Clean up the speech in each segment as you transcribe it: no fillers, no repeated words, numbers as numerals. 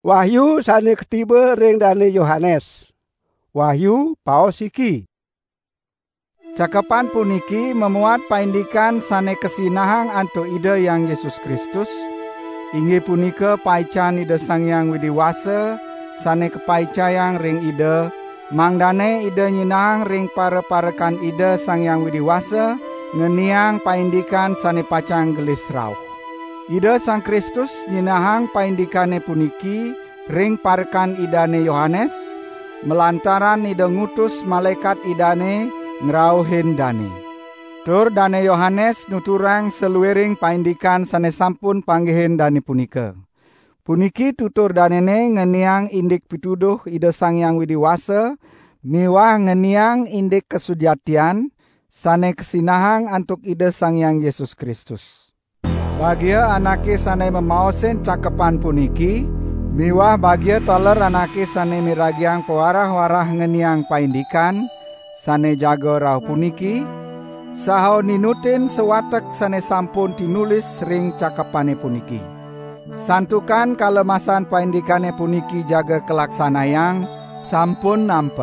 Wahyu sane ketiba ring Dane Yohanes. Wahyu paos iki. Cakepan puniki memuat paindikan sane kesinahang antuk Ida Yang Yesus Kristus. Inggih punika paican Ida Sang Hyang Widiwasa sane kepaicayang ring Ida, mangdane Ida nyinahang ring para-parakan Ida Sang Hyang Widiwasa ngeniang paindikan sane pacang gelis rauh. Ida Sang Kristus nyinahang paindikane puniki ring parekan Idane Yohanes, melantaran Ida ngutus malaikat Idane ngrauhin Dane. Tur Dane Yohanes nuturang seluwiring paindikan sane sampun panggihin Dane punika. Puniki tutur danene ngeniang indik pituduh Ida Sang Hyang Widiwasa miwah ngeniang indik kesujatian sane kesinahang antuk Ida Sang Hyang Yesus Kristus. Bagia anake sane memaosen cakepan puniki, miwah bagia toler anake sane miragiang pewarah-warah ngeniang paindikan, sane jaga rauh puniki, saho ninutin sewatek sane sampun tinulis ring cakepane puniki. Santukan kalemasan paindikane puniki jaga kelaksanayang, sampun nampek.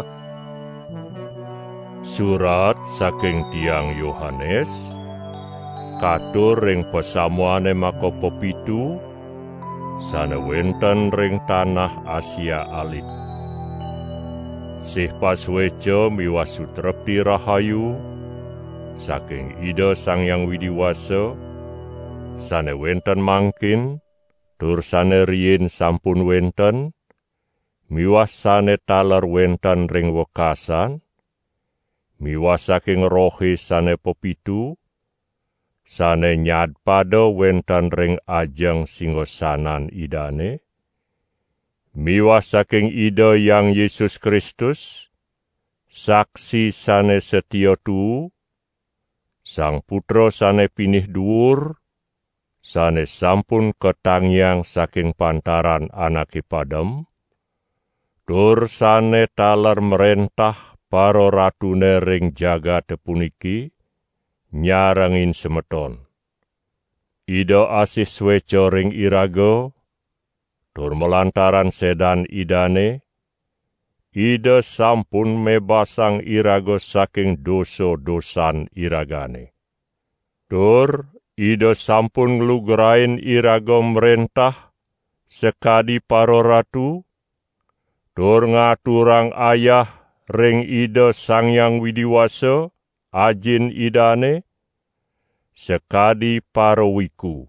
Surat saking Tiang Yohanes, katur ring pesamuane makopo pitu, sana wenten ring tanah Asia alit. Sih paswejo miwah sutrepti rahayu, saking Ida Sang Hyang Widiwasa, sana wenten mangkin, tur sana riyin sampun wenten, miwah sana taler wenten ring wekasan, miwah saking rohe sana pepitu, sane nyad pada wenten ring ajeng singgosanan Idane, miwah saking Ida Yang Yesus Kristus, saksi sane setia tu, Sang Putra sane pinih dhuwur, sane sampun ketangyang saking pantaran anake padem, tur sane taler merentah para ratune ring jagat puniki, nyarangin semeton. Ida asih sweco ring iraga, tur melantaran sedan Idane, Ida sampun mebasang iraga saking dosa-dosan iragane. Tur Ida sampun nglugrain iraga merentah sekadi para ratu, tur ngaturang ayah ring Ida Sang Hyang Widiwasa, ajin Idane, sekadi para wiku.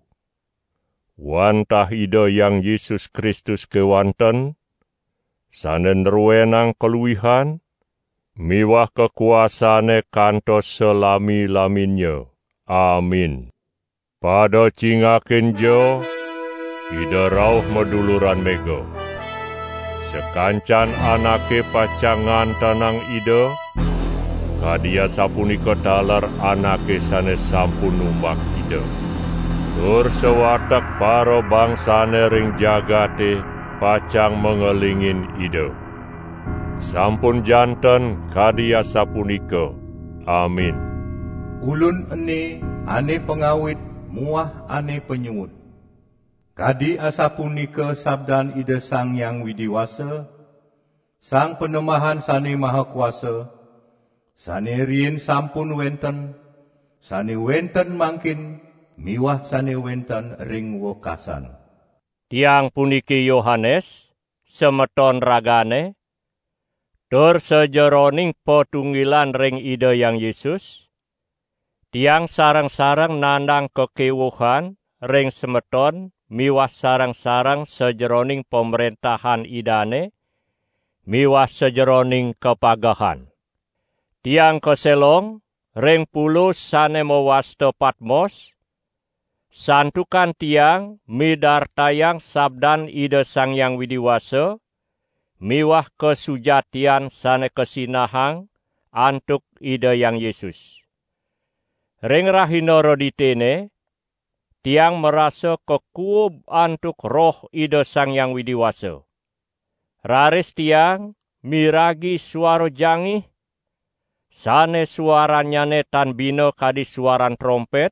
Wantah Ida Yang Yesus Kristus kewanten, sanen ruwenang keluihan, miwah kekuasane kantos selami-laminnya. Amin. Pada cingakin jo, Ida rauh meduluran mega. Sekancan anake pacangan tanang Ida, kadia sapunika taler anake sane sampun numbak Ida. Tur sewatek para bangsane ring jagate pacang mengelingin Ida. Sampun janten kadia sapunika. Amin. Ulun ane pengawit muah ane penyuwun. Kadi asapunika sabdan Ida Sang Hyang Widiwasa, Sang Penemahan sane maha kuasa, sane riyin sampun wenten, sane wenten mangkin, miwah sane wenten ring wekasan. Tiang puniki Yohanes, semeton ragane, tur sejeroning potunggilan ring Ida Yang Yesus, tiang sarang-sarang nandang kekewuhan ring semeton, miwah sarang-sarang sejeroning pemerintahan Idane, miwah sejeroning kepagahan. Tiang keselong, ring puluh sane mewasta Patmos, santukan tiang midartayang sabdan Ida Sang Hyang Widiwasa, miwah kesujatian sane kesinahang antuk Ida Yang Yesus. Ring rahinoro ditene, tiang merasa kekuub antuk roh Ida Sang Hyang Widiwasa. Raris tiang miragi suara jangih, sane suaranyane tan bina kadi suaran trompet,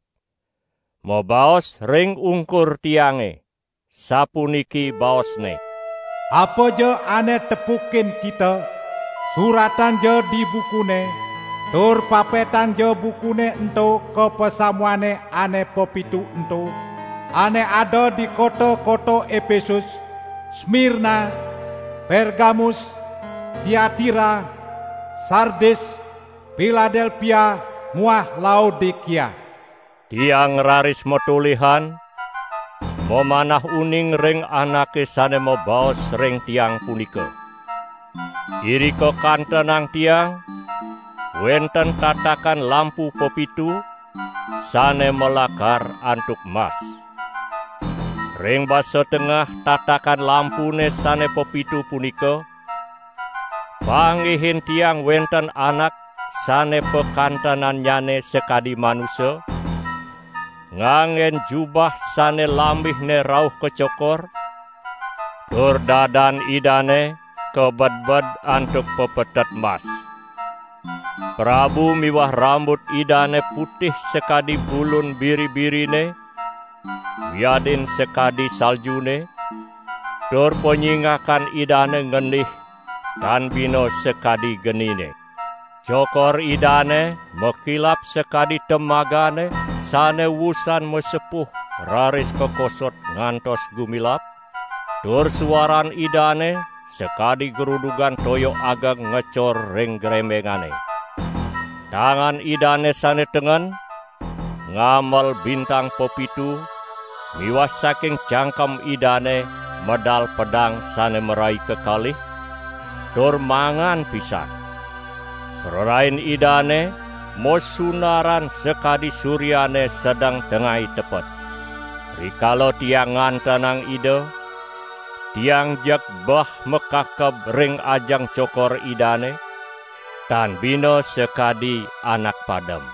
mobaos ring ungkur tiange, sapuniki baosne. Apa je ane tepukin kita, suratan je di bukune, tur papetan je bukune ento ke pesamuane ane pepitu ento, ane ada di kota-kota Efesus, Smyrna, Pergamus, Tiatira, Sardes, Philadelphia, muah Laodikia. Tiang raris metulihan, memanah uning ring anake sane mobaos ring tiang punika. Irika kantenang tiang, wenten tatakan lampu pepitu, sane melakar antuk mas. Ring basa tengah tatakan lampune sane pepitu punika, panggihin tiang wenten anak sane pekantenan nyane sekadi manusia, ngangen jubah sane lambihne rauh kecokor, tur dadan idane kebed-bed antuk pepetet mas. Prabu miwah rambut idane putih sekadi bulun biri-birine, wiadin sekadi saljune, tur penyingakan idane ngenih dan bino sekadi genine. Cokor idane mekilap sekadi temagane, sane wusan mesepuh raris kekosot ngantos gumilap, tur suaran idane sekadi gerudugan toyo agak ngecor ring grembengane. Tangan idane sane tengen ngamal bintang pepitu, miwas saking cangkem idane medal pedang sane merai kekalih, tur mangan pisan. Rorain idane mosunaran sekadi suryane sedang tengai tepet. Rikalo tiang ngantanang ide, tiang jak bah mekakeb ring ajang cokor idane, tan bino sekadi anak padem.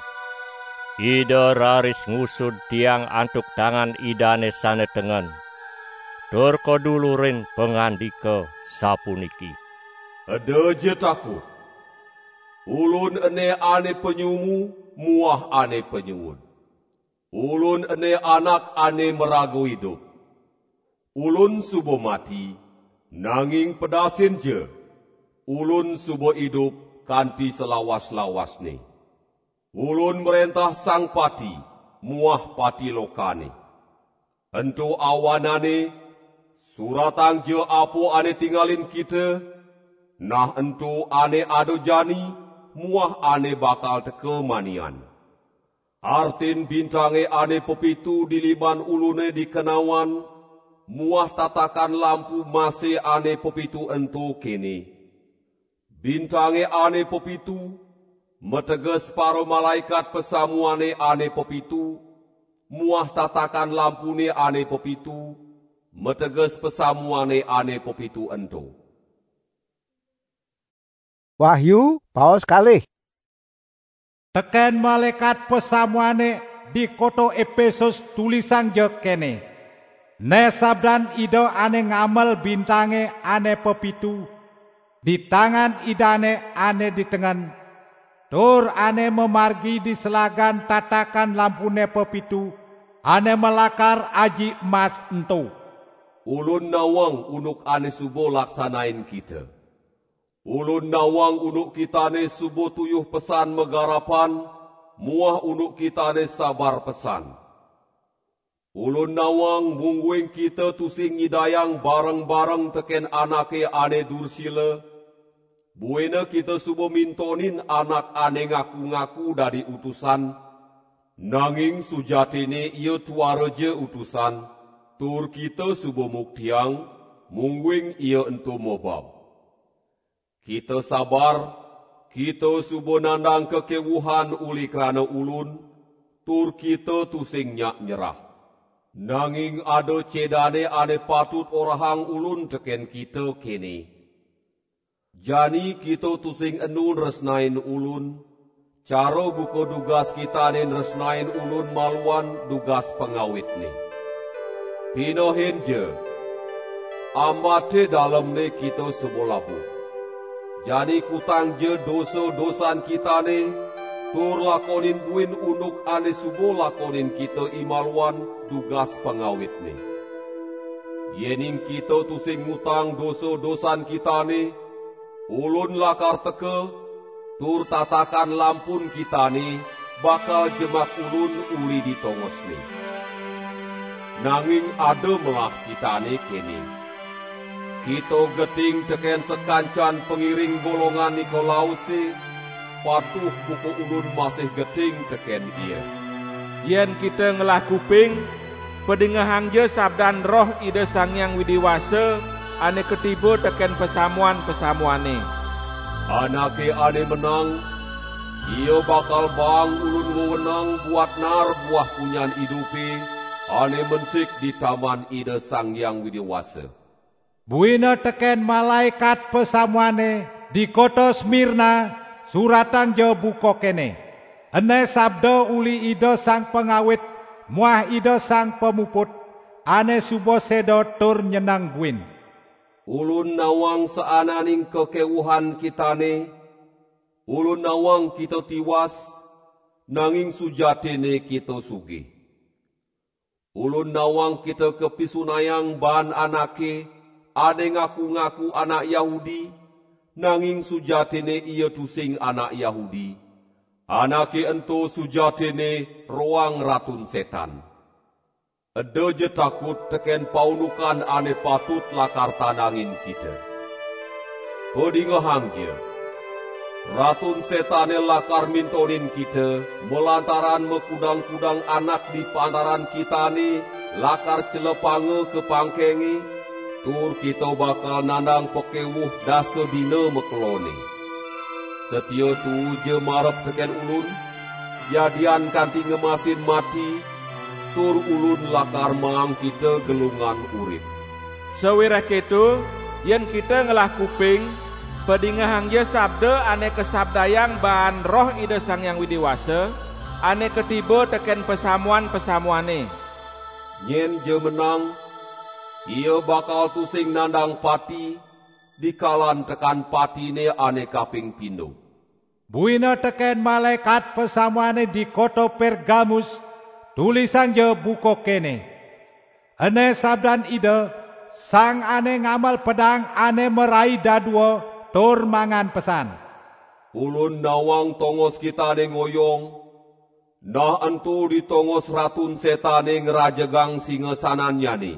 Ide raris ngusud tiang antuk tangan idane sane tengen, tur kodulurin pengandika sapuniki. Ada je takut. Ulun ene ane penyumu, muah ane penyuwun. Ulun ene anak ane meragu hidup. Ulun subo mati, nanging pedasin je. Ulun subo hidup kanti selawas-lawas ni. Ulun merentah sang pati, muah pati lokane. Entu awanane, suratang je apo ane tinggalin kita, nah entu ane ado jani, muah ane bakal teke manian. Artin bintange ane pepitu di liban ulune di kenawan, muah tatakan lampu mase ane pepitu ento kene. Bintange ane pepitu, meteges paro malaikat pesamuane ane pepitu, muah tatakan lampune ane pepitu, meteges pesamuane ane pepitu ento. Wahyu paos kalih. Teken malaikat pesamuane di kota Efesus tulisan je kene. Ne sabdan ide ane ngamal bintange ane pepitu, di tangan idane ane di tengen, tur ane memargi di selagan tatakan lampune pepitu, ane melakar aji emas ento. Ulun nawang unuk ane subo laksanain kita. Ulun nawang unuk kitane subo tuyuh pesan megarapan, muah unuk kitane sabar pesan. Ulun nawang mungguing kita tusing ngidayang bareng-bareng teken anake ane dursila, buena kita subo mintonin anak ane ngaku-ngaku dari utusan, nanging sujatine ia tuara je utusan, tur kita subo muktiang, mungguing ia ento mobab. Kita sabar, kita subo nandang kekewuhan uli kerana ulun, tur kita tusing nyak nyerah. Nanging ada cedane ane patut orahang ulun teken kita kene. Jani kita tusing enun resnain ulun, caro buko dugas kita nen resnain ulun maluan dugas pengawit ni. Pinohin je, amate dalam ne kita subo labuh. Jani kutang je dosa-dosan kita ni, tur lakonin buin unuk ane subo lakonin kita imaluan dugas pengawit ni. Yening kita tusing ngutang dosa-dosan kita ni, ulun lakar teke, tur tatakan lampun kita ni, bakal jemak ulun uli ditongos ni. Nanging ada melah kita ni kini. Kita geting teken sekancan pengiring golongan Nikolausi, patuh buku ulun masih geting teken ia. Yen kita ngelah kuping, pedengahang je sabdan roh Ida Sang Hyang Widiwasa, ane ketiba teken pesamuan-pesamuane. Anake ane menang, ia bakal bang ulun wewenang buat nar buah punyan hidupi, ane mentik di taman Ida Sang Hyang Widiwasa. Buina teken malaikat pesamuane di kota Smirna, suratan je buko kene. Ene sabda uli Ida Sang Pengawit, muah Ida Sang Pemuput, ane subo sedo tur nyenang buin. Ulun nawang seananing kekewuhan kitane, ulun nawang kita tiwas, nanging sujatine kita sugih. Ulun nawang kita kepisunayang ban anake, ade ngaku-ngaku anak Yahudi, nanging sujatine ia tusing anak Yahudi. Anake ento sujatine roang ratun setan. Ada je takut teken paunukan ane patut lakar tanangin kita. Pedingahang je, ratun setane lakar mintonin kita, melantaran mekudang-kudang anak di pantaran kita ni, lakar celepange ke pangkengi, tur kita bakal nandang pekewuh dasa dina mekelone. Setia tu je marap teken ulun, yadian kanti ngemasin mati, tur ulun lakar mang kita gelungan urip. Sewirah ketu, yen kita ngelah kuping, pedingahang je sabda ane kesabdayang bahan roh Ida Sang Hyang Widiwasa, ane ketiba teken pesamuan-pesamuane. Nyen je menang, ia bakal tusing nandang pati, dikalan tekan patine ane kaping pindo. Buina teken malaikat pesamuane di kota Pergamus, tulisan je buko kene. Ene sabdan Ida, sang ane ngamal pedang ane merai dadua, tur mangan pesan. Ulun nawang tongos kita ne ngoyong, nah entu ditongos ratun setane ngerajegang singesanannya ni.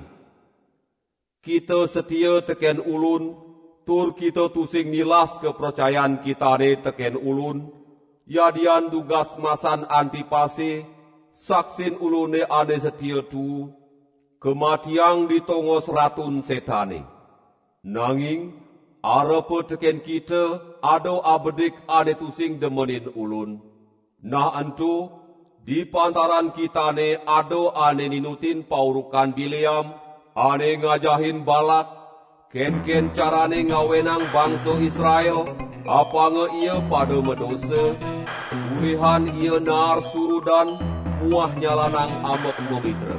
Kita setia teken ulun, tur kita tusing nilas kepercayaan kita ne teken ulun, yadian dugas masan antipase, saksin ulune ane setia tu, kematiang ditongos ratun setane. Nanging, arepe teken kita, ado abedik ane tusing demenin ulun. Nah entu, di pantaran kita ne ado ane ninutin paurukan Bileam, ane ngajahin Balak, ken-ken carane ngawenang bangsa Israel, apa nge ia pada medosa, ulihan ia nar surudan, muah nyalanang amek memitra.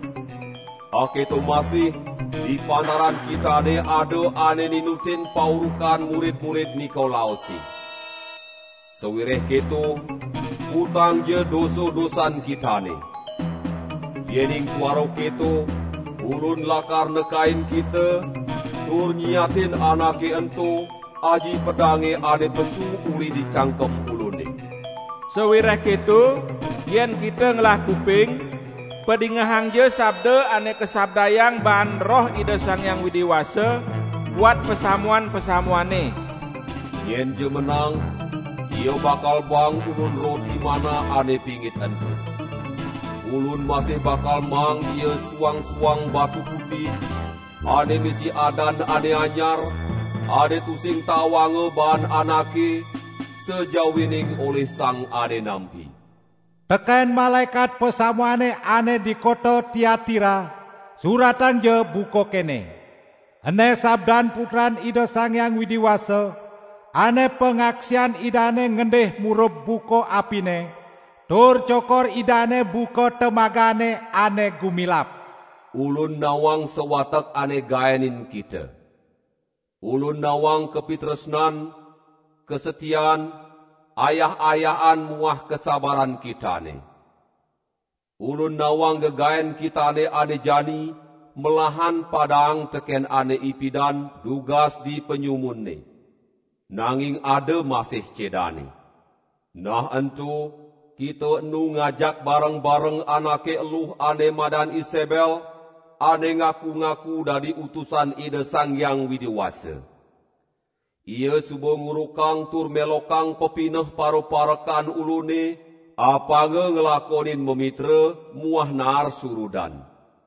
Aketo masih, di pantaran kita ne ado ane ninutin paurukan murid-murid Nikolausi. Sewireh keto, utang je dosa-dosan kita ne. Yening tuaro keto, ulun lakar nekain kita, tur nyiatin anake ento, aji pedange ade pesu uli dicangkem ulune. Sewirah ketu, yen kita ngelah kuping, pedingahang je sabda ane kesabdayang bahan roh Ida Sang Hyang Widiwasa, buat pesamuan-pesamuane. Yen je menang, ia bakal bang ulun roti mana ane pingit ento. Ulun masih bakal mang ia suang-suang batu putih, ane misi adan ane anyar, ane tusing tawange bahan anake, sejawining oleh sang ane nampi. Teken malaikat pesamuane ane di kota Tiatira, suratan je buko kene. Ene sabdan putran Ida Sang Hyang Widiwasa, ane pengaksian idane ngendeh murup buko apine, tur cokor idane buko temagane ane gumilap. Ulun nawang sewatak ane gayanin kita. Ulun nawang kepitresnan, kesetiaan, ayah-ayahan muah kesabaran kita ne. Ulun nawang gegayan kita ne ane jani, melahan padang teken ane ipidan dugas di penyumun ni. Nanging ada masih cedani. Nah entu, kita enu ngajak bareng-bareng anake eluh ane madan Isabel, ane ngaku-ngaku dari utusan Ida Sang Yang Widiwasa. Ia subo ngurukang tur melokang pepineh paro-parakan ulune, apa ngelakonin memitra muah nar surudan.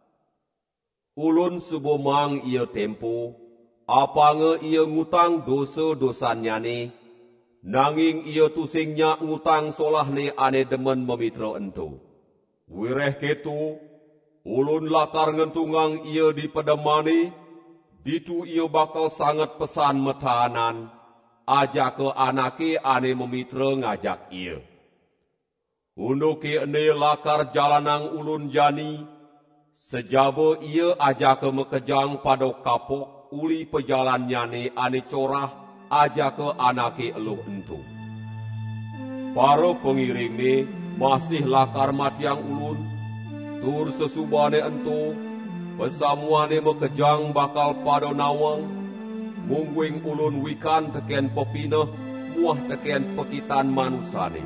Ulun subo mang ia tempo, apa ia ngutang dosa-dosanya ni, nanging ia tusingnya ngutang solah ni ane demen memitra ento. Wireh ketu, ulun lakar ngentungang ia di pedemani, ditu ia bakal sangat pesan metahanan, ajak ke anake ane memitra ngajak ia. Unduki ene lakar jalanang ulun jani, sejaba ia ajak ke mekejang pada kapok uli pejalannya ni ane corah, ajak ke anake eluh entu. Para pengiring ni masih lakar matiang ulun, tur sesubane entu, pesamuane mekejang bakal pada nawang, mungguing ulun wikan teken pepineh, muah teken pekitan manusane.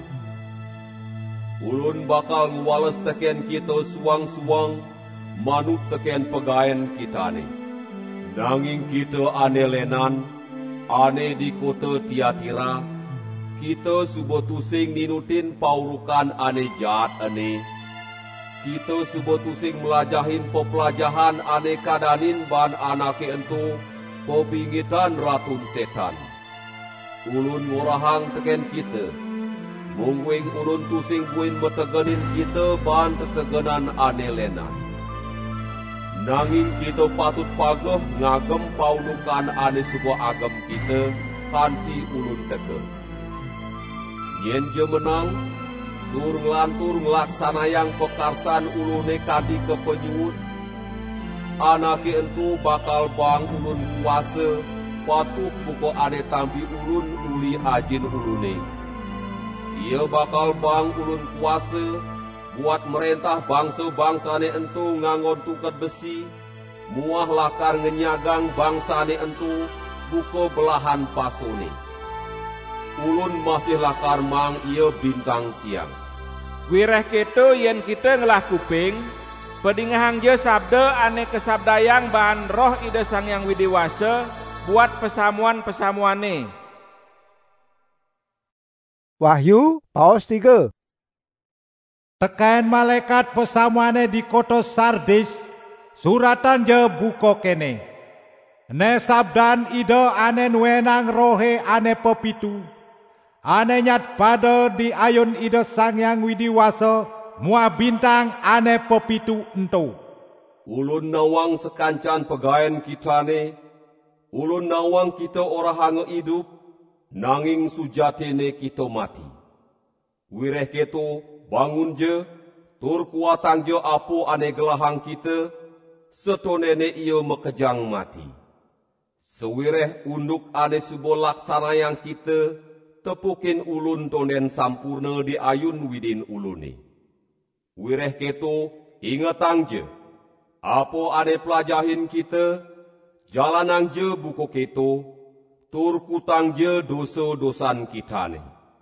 Ulun bakal ngwales teken kita suang-suang, manut teken pegaen kita ni. Nanging kita ane lenan, ane di kota Tiatira, kita subo tusing ninutin paurukan ane jahat ane. Kita subo tusing melajahin pepelajahan ane kadanin ban anake entu, pepingitan ratun setan. Ulun ngorahang teken kita, mungguing ulun tusing buin metegenin kita ban tetegenan ane lenan. Nanging kita patut pagah ngagem paulukan ane sebuah agam kita kanti ulun teke. Yen je menang, tur ngelantur ngelaksana yang pekarsan ulune kadi ke penyuut, anake entu bakal bang ulun kuasa, patuh buko ane tambi ulun uli ajin ulune. Ia bakal bang ulun kuasa, buat merentah bangsa-bangsa ni entu ngangon tukat besi, muah lakar ngenyagang bangsa ni entu buko belahan paso ni. Ulun masih lakar mang ia bintang siang. Wireh keto yen kita ngelah kuping, pedingahang je sabda ane kesabdayang bahan roh Ida Sang Yang Widiwasa buat pesamuan-pesamuan ni. Wahyu paus 3. Tekain malaikat pesamuane di kota Sardis, suratan je buko kene. Ne sabdan ida ane nuenang rohe ane pepitu, ane nyat pada di ayun Ida Sang Yang Widiwasa, mua bintang ane pepitu ento. Ulun nawang sekancan pegaen kita ni, ulun nawang kita orang hidup, nanging sujatine kita mati. Wireh keto bangun je, tur kuatang je apo ane gelahang kita, setonene ia mekejang mati. Sewireh unduk ane subo laksana yang kita, tepukin ulun tonen sampurna di ayun widin uluni. Wireh keto ingatang je, apo ane pelajahin kita, jalanang je buko keto, tur kutang je dosa-dosan kita ni.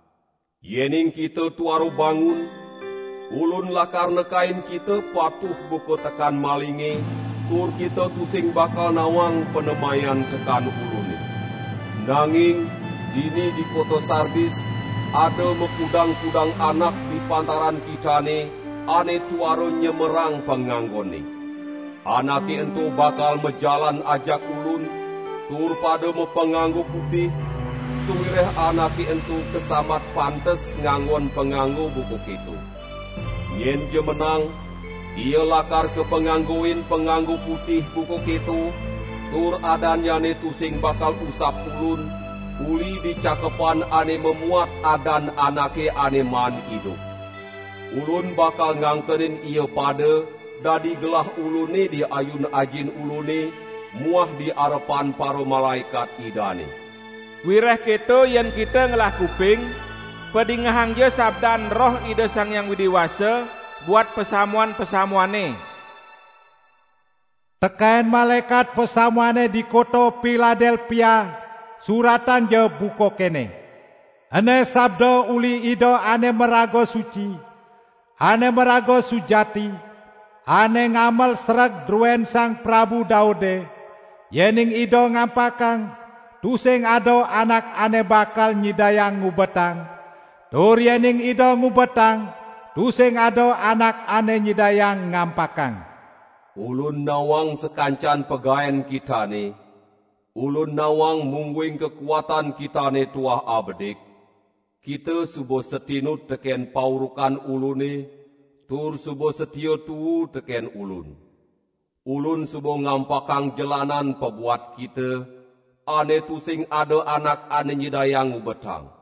Yening kita tuaru bangun, ulun lakar nekain kita patuh buko tekan malinge, tur kita tusing bakal nawang penemayan tekan uluni. Nanging, dini di kota Sardis, ada mekudang-kudang anak di pantaran kita ni, ane tuaru nyemerang penganggoni. Anaki entu bakal mejalan ajak ulun, tur pada mepenganggu putih, suwireh anaki entu kesamat pantes nganggon penganggu buku itu. Nyen je menang, ia lakar ke pengangguin penganggu putih buku itu, tur adannya ne tusing bakal usap ulun, uli di cakepan ane memuat adan anake ane man hidup. Ulun bakal ngangkerin ia pada, dadi gelah ulune di ayun ajin ulune, muah di arepan para malaikat idane. Wireh keto yen kita ngelah kuping, pedingahang je sabdan roh Ida Sang Yang Widiwasa buat pesamuan-pesamuane. Teken malaikat pesamuane di kota Philadelphia suratan je buko kene. Ane sabda uli ido ane merago suci, ane merago sujati, ane ngamal serag druen sang Prabu Daude, yening ido ngampakang, tusing ado anak ane bakal nyidayang ngubetang, tur yening ido ngubetang, tusing ado anak ane nyidayang ngampakang. Ulun nawang sekancan pegaen kita ni, ulun nawang mungguing kekuatan kita ni tuah abedik. Kita subo setinut teken paurukan ulune, tur subo setia tu teken ulun. Ulun subo ngampakang jalanan pebuat kita, ane tusing ada anak ane nyidayang ubetang.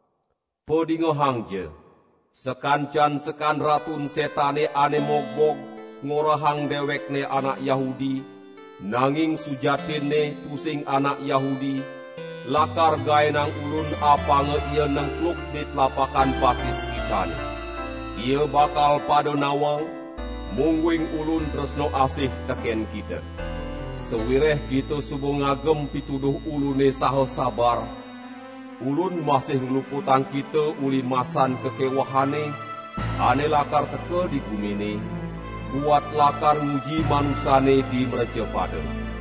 Pedingohang je, sekancan sekan ratun setane ane mogbog, ngorahang dewek ne anak Yahudi, nanging sujatin ne tusing anak Yahudi, lakar gaenang ulun apa nge ia nengkluk di telapakan pakis kita ni. Ia bakal pada nawang, mungguing ulun tresno asih teken kita. Sewireh kita subuh ngagem pituduh ulune saho sabar, ulun masih ngeluputang kita uli masan kekewahane, ane lakar teke di bumi ni, buat lakar nguji manusane di mereja pada.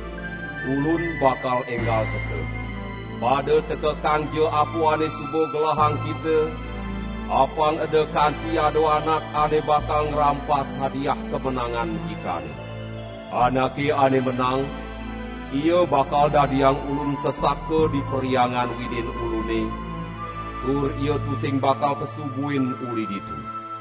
Ulun bakal enggal teke. Pada teke kangje apu ane subuh gelahang kita, apang ada kanti ado anak ane bakal ngerampas hadiah kemenangan kita ni. Anaki ane menang, ia bakal dadiang ulun sesaka di periangan widin ulune, tur ia tusing bakal kesubuin uli ditu.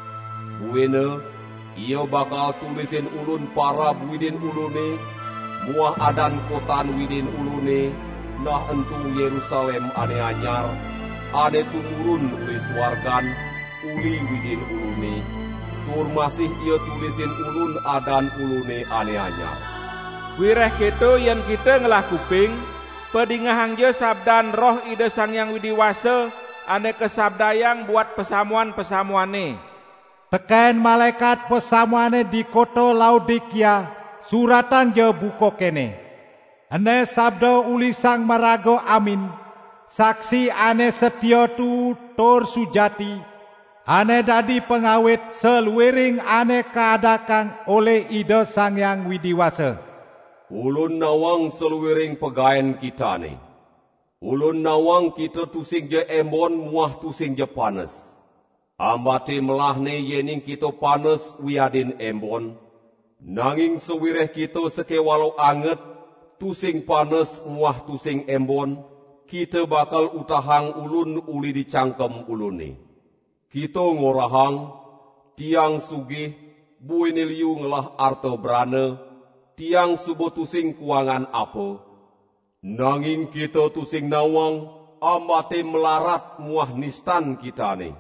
Buena, ia bakal tulisin ulun para widin ulune, muah adan kotan widin ulune, nah entu Yerusalem ane anyar, ane tumurun uli suargan, uli widin ulune, tur masih ia tulisin ulun adan ulune ane anyar. Wireh keto yang kita ngelah kuping, pedingahang je sabdan roh ide sang yang widiwasa, ane kesabdayang buat pesamuan-pesamuane. Teken malaikat pesamuane di kota Laodikia, suratan je buko kene. Ane sabda uli sang marago amin, saksi ane setia tu tur sujati, ane dadi pengawit seluiring ane keadakang oleh ide sang yang widiwasa. Ulun nawang seluiring pegaen kita ni. Ulun nawang kita tusing je embon muah tusing je panas. Ambati melah ne yening kita panas wiadin embon. Nanging sewireh kita sekewalau anget, tusing panas muah tusing embon, kita bakal utahang ulun uli dicangkem ulun ni. Kita ngorahang, tiang sugih, buiniliu ngelah arto berana, tiang subuh tusing kuangan apa. Nanging kita tusing nawang, ambate melarat muah nistan kita ni.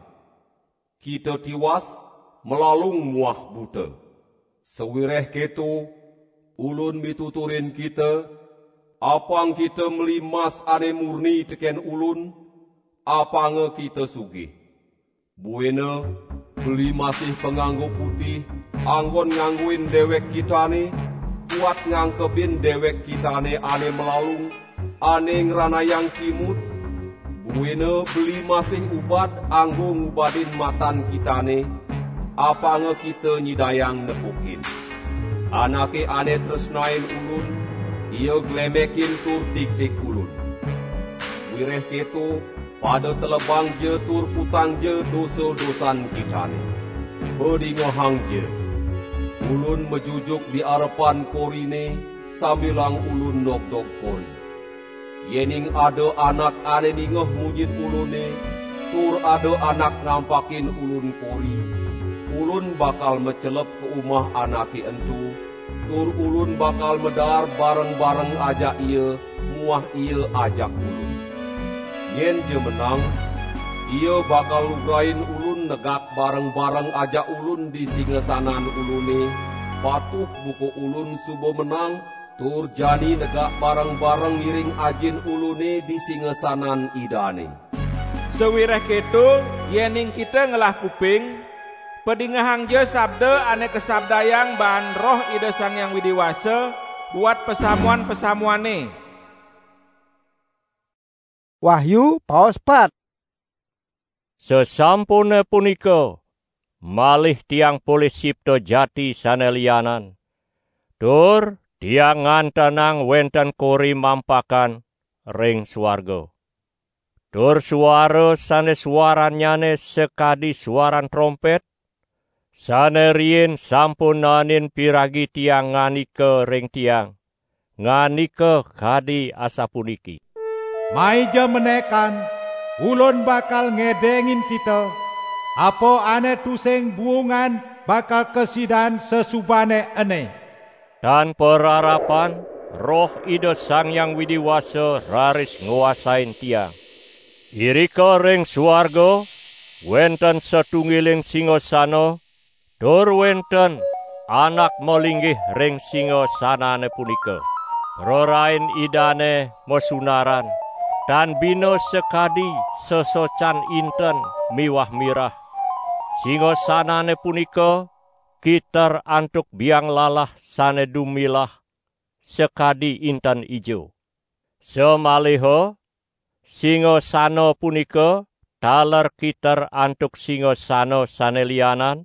Kita tiwas, melalung muah buta. Sewireh ketu, ulun mituturin kita, apang kita melimas ane murni teken ulun, apang kita sugih. Buena, beli masih penganggu putih, anggon ngangguin dewek kita ni, buat ngangkepin dewek kita ne ane melalung, ane ngerana yang kimut. Buena beli masih ubat anggo ngubadin matan kita ne, apa nge kita nyidayang nepukin. Anake ane tresnain ulun, ia glemekin tur tik-tik ulun. Wireh ketu, pada telebang je tur putang je dosa-dosan kita ne. Pedingohang je, ulun mejujuk di arepan korine, sambilang ulun dog-dog kori. Yening ada anak ane ningoh mujid ulune, tur ada anak ngampakin ulun kori. Ulun bakal mecelep ke rumah anaki entu, tur ulun bakal medar bareng-bareng ajak ia, muah ia ajak ulun. Yen je menang, ia bakal lugain ulun negak bareng-bareng ajak ulun di singesanan ulune, patuh buku ulun subo menang, tur jani negak bareng-bareng ngiring ajin ulune di singesanan idane. Sewireh keto, yening kita ngelah kuping, pedingahang je sabda ane kesabdayang bahan roh ide sang yang widiwasa, buat pesamuan-pesamuane. Wahyu paus 4. Sesampune punika malih tiang boleh sipto jati sanelianan. Tur tiang ngantenang wenten kori mampakan ring swarga. Tur suara sane suaranyane sekadi suaran trompet, sane rien sampun nanin piragi tiang nganike ring tiang, nganike kadi asapuniki. Maija menekan, ulun bakal ngedengin kita, apa ane tusing buungan bakal kesidan sesubane ene. Dan perarapan, roh Ida Sang Yang Widiwasa raris nguasain tiang. Irika ring swarga, wenten setunggiling singosana, tur wenten anak melinggih ring singosanane punika. Rorain idane mosunaran, dan bino sekadi sesocan inten miwah mirah. Singosanane punika kiter antuk biang lalah sane dumilah sekadi inten ijo. Semaliho singosana punika taler kiter antuk singosana sane lianan,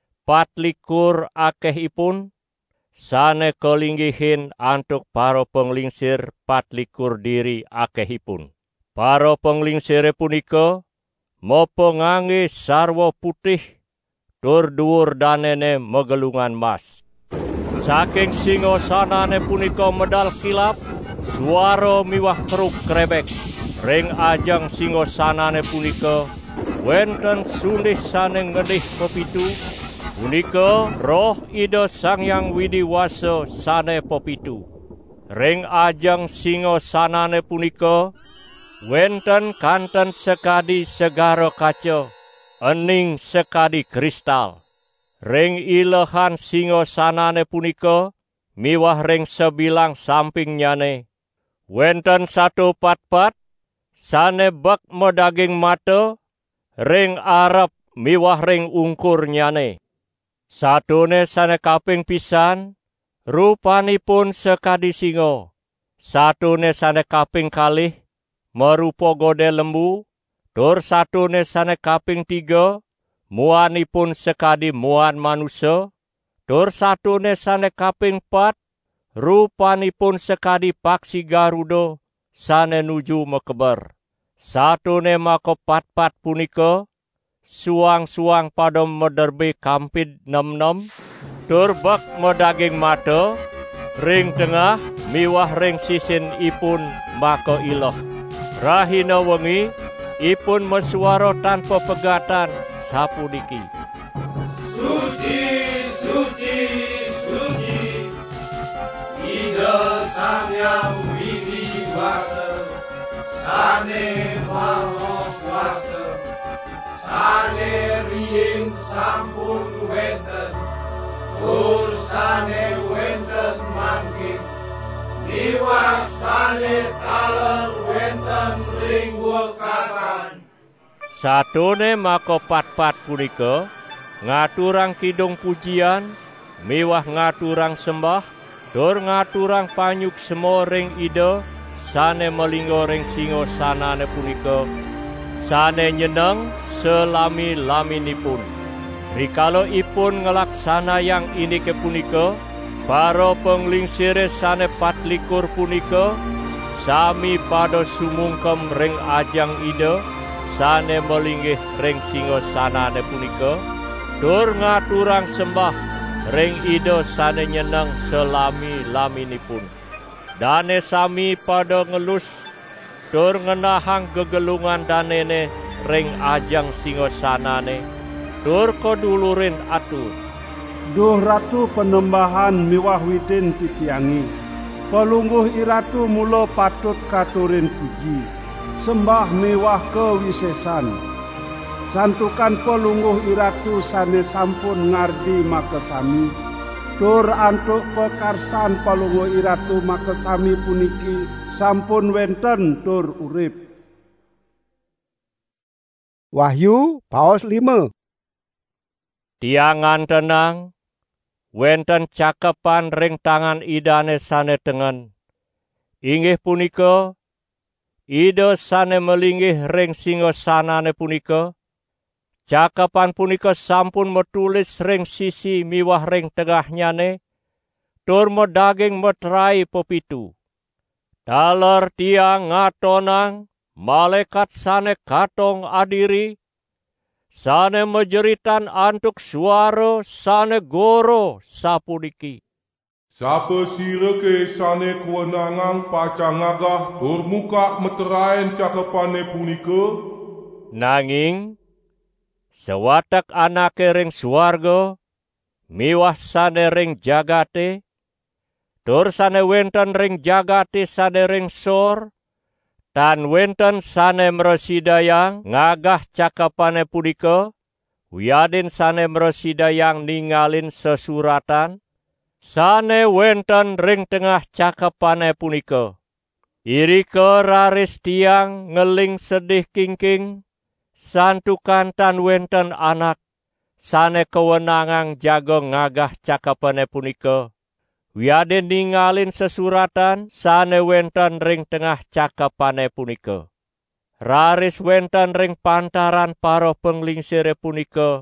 24 akehipun sane kelinggihin antuk para penglingsir 24 diri akehipun. Para penglingsire punika mopo ngangge sarwa putih, tur dhuwur danene megelungan mas. Saking singosanane punika medal kilap, suara miwah keruk krebek. Ring ajang singosanane punika wenten sundih sane ngedih pepitu, punika roh Ida Sang Yang Widiwasa sane pepitu. Ring ajang singosanane punika wenten kanten sekadi segara kaca, ening sekadi kristal. Ring ilehan singosanane punika miwah ring sebilang sampingnyane wenten satu pat-pat sane bak medaging mata, ring arep miwah ring ungkurnyane. Satune sane kaping pisan, rupanipun sekadi singa. Satune sane kaping kalih, merupa gode lembu. Tur satune sane kaping 3, muanipun sekadi muan manusia. Tur satune sane kaping 4, rupanipun sekadi paksi garuda sane nuju mekeber. Satune mako pat-pat punika, suang-suang pada mederbe kampid nem-nem, tur bak medaging mata, ring tengah miwah ring sisin ipun mako iloh. Rahina wengi ipun mesuara tanpa pegatan sapuniki. Suci, suci, suci, Ida Sang Yang Widiwasa, sane maha kuasa, sane riing sampun wenten, tur sane wenten mangkin, niwas sane taler wenten ring wekasan. Satune mako pat-pat punika ngaturang kidung pujian, miwah ngaturang sembah, tur ngaturang panyuk semo ring Ida sane melinggo ring singosanane punika, sane nyeneng selami-laminipun. Rikala ipun ngelaksana yang ini kepunika, para penglingsire sane 24 punika sami pada sumungkem ring ajang Ida sane melinggih ring singosanane punika, tur ngaturang sembah ring Ida sane nyeneng selami-laminipun. Dane sami pada ngelus tur ngenahang gegelungan danene ring ajang singosanane, tur kodulurin atur. Duh Ratu penembahan miwah widin titiangi, pelungguh iratu mula patut katurin puji, sembah miwah kewisesan. Santukan pelungguh iratu sane sampun ngardi makesami, tur antuk pekarsan pelungguh iratu makesami puniki sampun wenten tur urip. Wahyu paus 5. Tiangan tenang, wenten cakepan ring tangan idane sane tengen. Inggih punika ida sane melinggih ring singasanane punika. Cakepan punika sampun metulis ring sisi miwah ring tengahnyane, tur medaging meterai pepitu. Daler tiang ngatonang malaikat sane katong adiri, sane mejeritan antuk suara sane goro sapuniki. Sapa sireke sane kewenangan pacang ngagah tur muka meterain cakepane punika? Nanging sewatek anake ring suarga, miwah sane ring jagate, tur sane wenten ring jagate sane ring sor, tan wenten sane mresidayang ngagah cakepane punika, wiadin sane mresidayang ningalin sesuratan, sane wenten ring tengah cakepane punika. Irika raris tiang ngeling sedih kingking, santukan tan wenten anak, sane kewenangan jaga ngagah cakepane punika. Wiadin ningalin sesuratan sane wenten ring tengah cakepane punika. Raris wenten ring pantaran para penglingsire punika,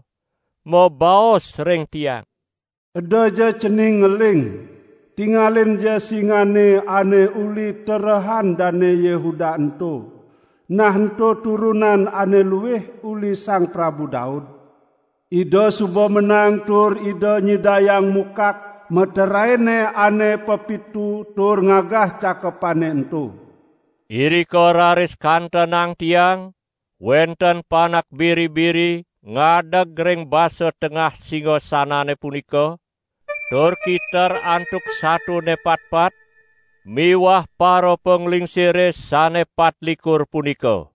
mebaos ring tiang. Eda ja cening ngeling, tingalin ja singane ane uli terehan dane Yehuda ento. Nah ento turunan ane luweh uli sang Prabu Daud. Ida subo menang tur ida nyidayang mukak, meteraine ane pepitu tur ngagah cakepane ento. Irika raris kantenang tiang, wenten panak biri-biri ngadeg ring basa tengah singasanane punika, tur kiter antuk satu nepatpat, miwah para penglingsire sane 24 punika.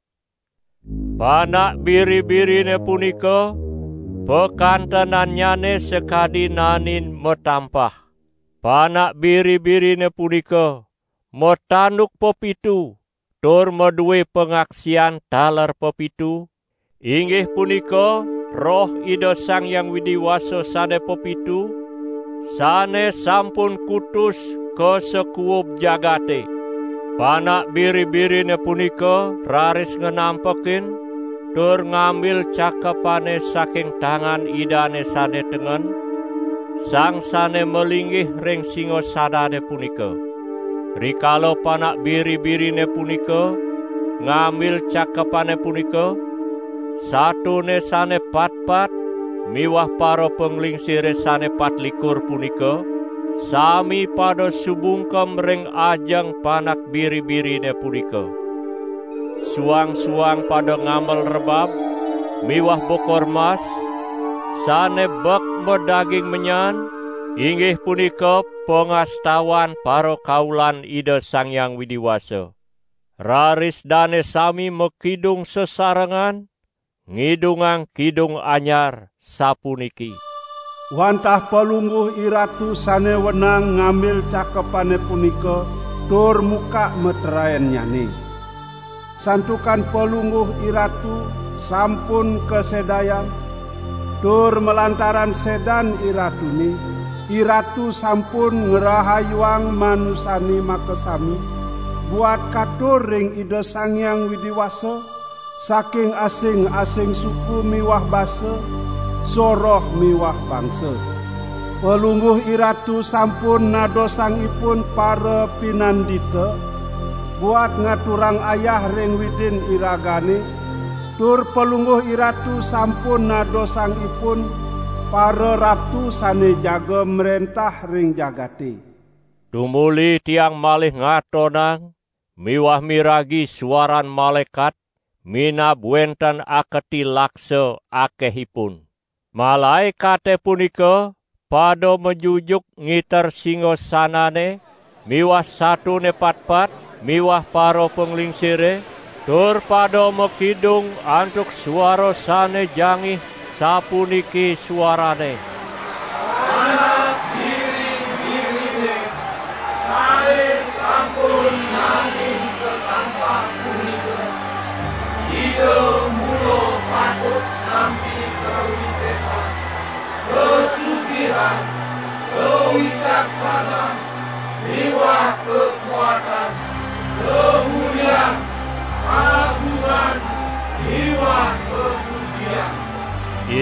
Panak biri-birine punika, pekantenanyane sekadi nanin metampah. Panak biri-birine punika metanduk pepitu, tur meduwe pengaksian taler pepitu. Inggih punika roh Ida Sang Hyang Widiwasa sane pepitu, sane sampun kutus ke sekuub jagate. Panak biri-birine punika raris ngenampekin, tur ngambil cakepane saking tangan idane sane tengen, sang sane melinggih ring singasanane punika. Rikala panak biri-birine punika ngambil cakepane punika, satune sane 4-4, miwah para penglingsire sane 24 punika, sami pada subungkem ring ajeng panak biri-birine punika. Suang-suang pada ngamel rebab, miwah bokor mas, sane bek bedaging menyan, inggih punika pengastawan para kaulan Ida Sang Hyang Widiwasa. Raris dane sami mekidung sesarengan, ngidungang kidung anyar sapuniki. Wantah pelungguh iratu sane wenang ngambil cakepane punika, tur muka meteraen nyane. Santukan pelungguh iratu sampun kesedayang, tur melantaran sedan iratuni, iratu sampun ngerahayuang manusani makesami, buat katur ring Ida Sang Hyang Widiwasa, saking asing-asing suku miwah basa, soroh miwah bangsa. Pelungguh iratu sampun nadosangipun para pinandita, buat ngaturang ayah ring widin iragane, tur pelungguh iratu sampun nadosangipun para ratu sane jaga merentah ring jagate. Tumuli tiang malih ngatonang, miwah miragi suaran malaikat, minab wenten aketi laksa akehipun. Malaikate punika pada menjujuk ngiter singasanane, miwah satune 4-4, miwah para penglingsire, tur pada mekidung antuk suara sane jangih sapuniki suarane. Anak diri-dirine, saya sampun nanging ketampak punika. Ida mulo patut nampi kewisesan, kesugihan,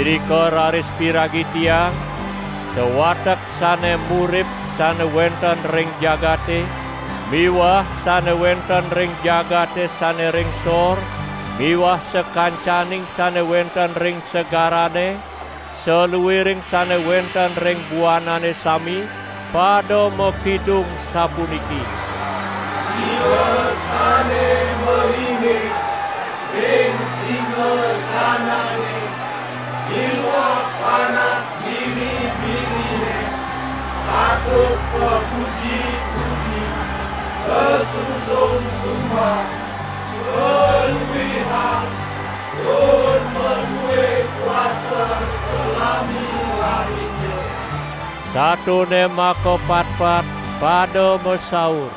Iriko raris piragi tiang sewatek sane murip sane wenten ring jagate, miwah sane wenten ring jagate sane ring sor, miwah sekancaning sane wenten ring segarane, seluwiring sane wenten ring buanane sami, pada mekidung sapuniki. Miwah sane meringik, ring singa sanane, miwah panak biri-birine, patut pepuji-puji, kesusun sumpah, keluihan, Tuhan menue kuasa selami-lamanya. Satu nema kepat-pat pada mesaur.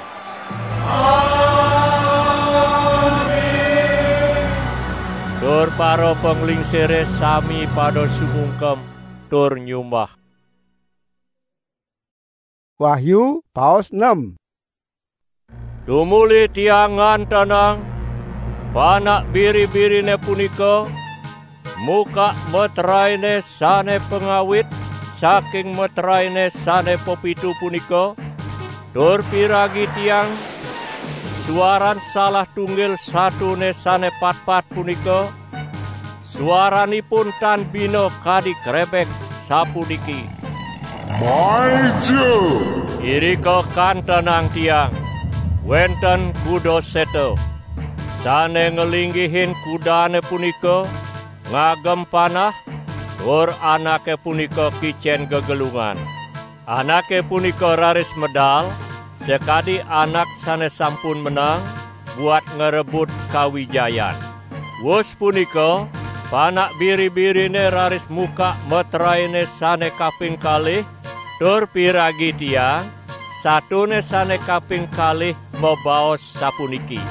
Amin. Tur paro penglingsire sami pada sumungkem tur nyumbah. Wahyu paus 6. Tumuli tiangan tenang, panak biri-birine punika, muka meteraine sane pengawit, saking meteraine sane pepitu punika, tur piragi tiang, suaran salah tunggil satune sane pat-pat punika, suaranipun tan bino kadi krebek sapuniki. Maju! Iriko kan tenang tiang, wenten kudo seto, sane ngelinggihin kudane punika, ngagem panah, tur anake punika kicen gegelungan. Anake punika raris medal, sekadi anak sane sampun menang, buat ngerebut kawijayan. Wus punika, panak biri-birine raris muka meteraine sane kaping kalih, tur piragi tiang, satune sane kaping kalih mebaos sapuniki.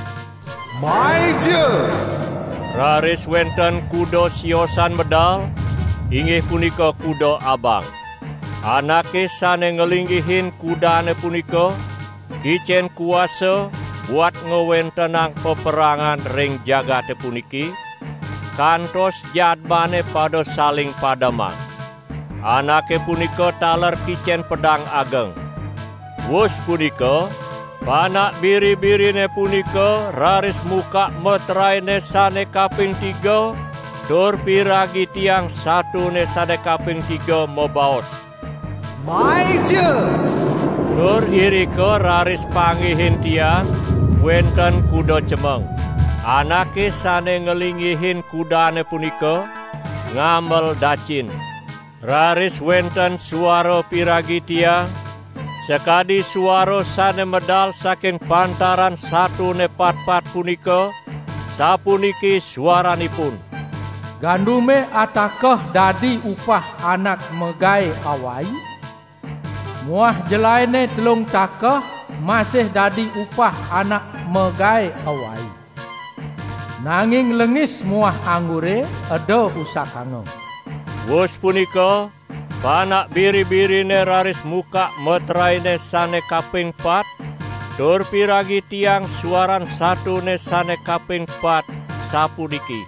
Maju! Raris wenten kudo siosan medal, inggih punika kudo abang. Anake sane ngelinggihin kudane punika, kicen kuasa buat ngewentenang peperangan ring jagate puniki, kantos jadbane pada saling padamang. Anake punika taler kicen pedang ageng. Wus punika, panak biri-birine punika raris muka meteraine sane kaping 3, tur piragi tiang satune sane kaping 3 mebaos. Maju! Tur iriko raris pangihin tiang, wenten kudo cemeng. Anake sane ngelinggihin kudane punika, ngamel dacin. Raris wenten suara piragi tiang, sekadi suara sane medal saking pantaran satune pat-pat punika, sapuniki suaranipun. Gandume atakah dadi upah anak megai awai? Muah jelaine telung takah masih dadi upah anak megai awai. Nanging lengis muah anggure edo usakangem. Wus punika, panak biri-birine raris muka meteraine sane kaping 4, tur piragi tiang suaran satune sane kaping 4 sapuniki.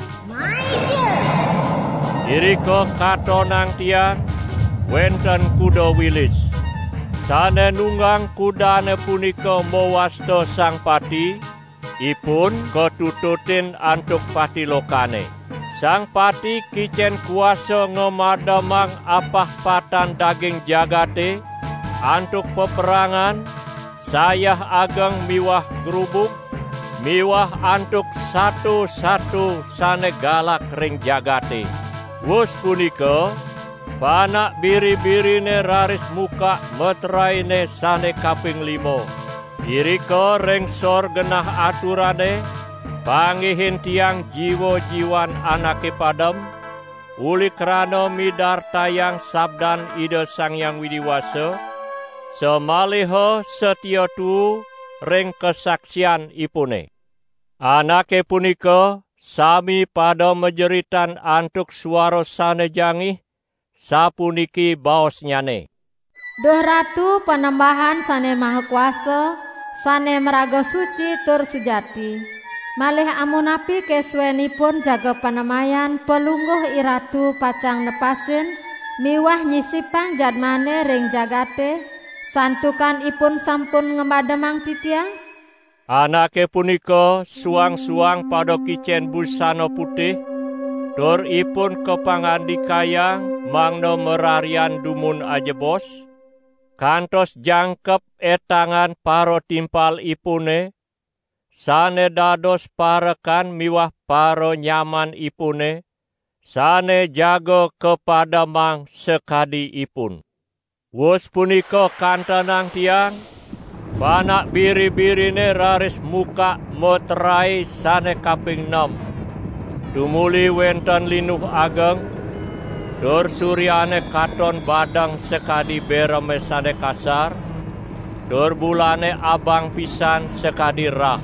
Iriko katonang tiang, wenten kudo wilis. Sane nunggang kudane punika mewasta sang pati, ipun ketututin antuk pati lokane. Sang pati kicen kuasa ngemadamang apah patan daging jagate, antuk peperangan, sayah ageng miwah gerubuk, miwah antuk satu-satu sane galak ring jagate. Wus punika, panak biri-birine raris muka meteraine sane kaping 5. Iriko ring sor genah aturane, pangihin tiang jiwa-jiwan anake padam, uli krana midar tayang sabdan Ida Sang Hyang Widiwasa, semaliho setia tu ring kesaksian ipune. Anake punika sami pada menjeritan antuk suara sane jangih, sapuniki baos nyane. Duh Ratu Panembahan sane maha kuasa, sane meraga suci tur sujati. Malih amunapi kesuwenipun jaga panemayan pelungguh iratu pacang nepasin miwah nyisipang jadmane ring jagate santukan ipun sampun ngemademang titiang. Anake punika suang-suang pada kicen busana putih, tur ipun kepangandikayang mangno merarian dumun ajebos, kantos jangkep etangan paro timpal ipune, sane dados parekan miwah paro nyaman ipune, sane jago kepada mang sekadi ipun. Wus punika kantanang tiang, panak biri-birine raris muka meterai sane kaping 6. Dumuli wenten linuh ageng, dur suryane katon badang sekadi bereme sane kasar, dur bulane abang pisan sekadi rah.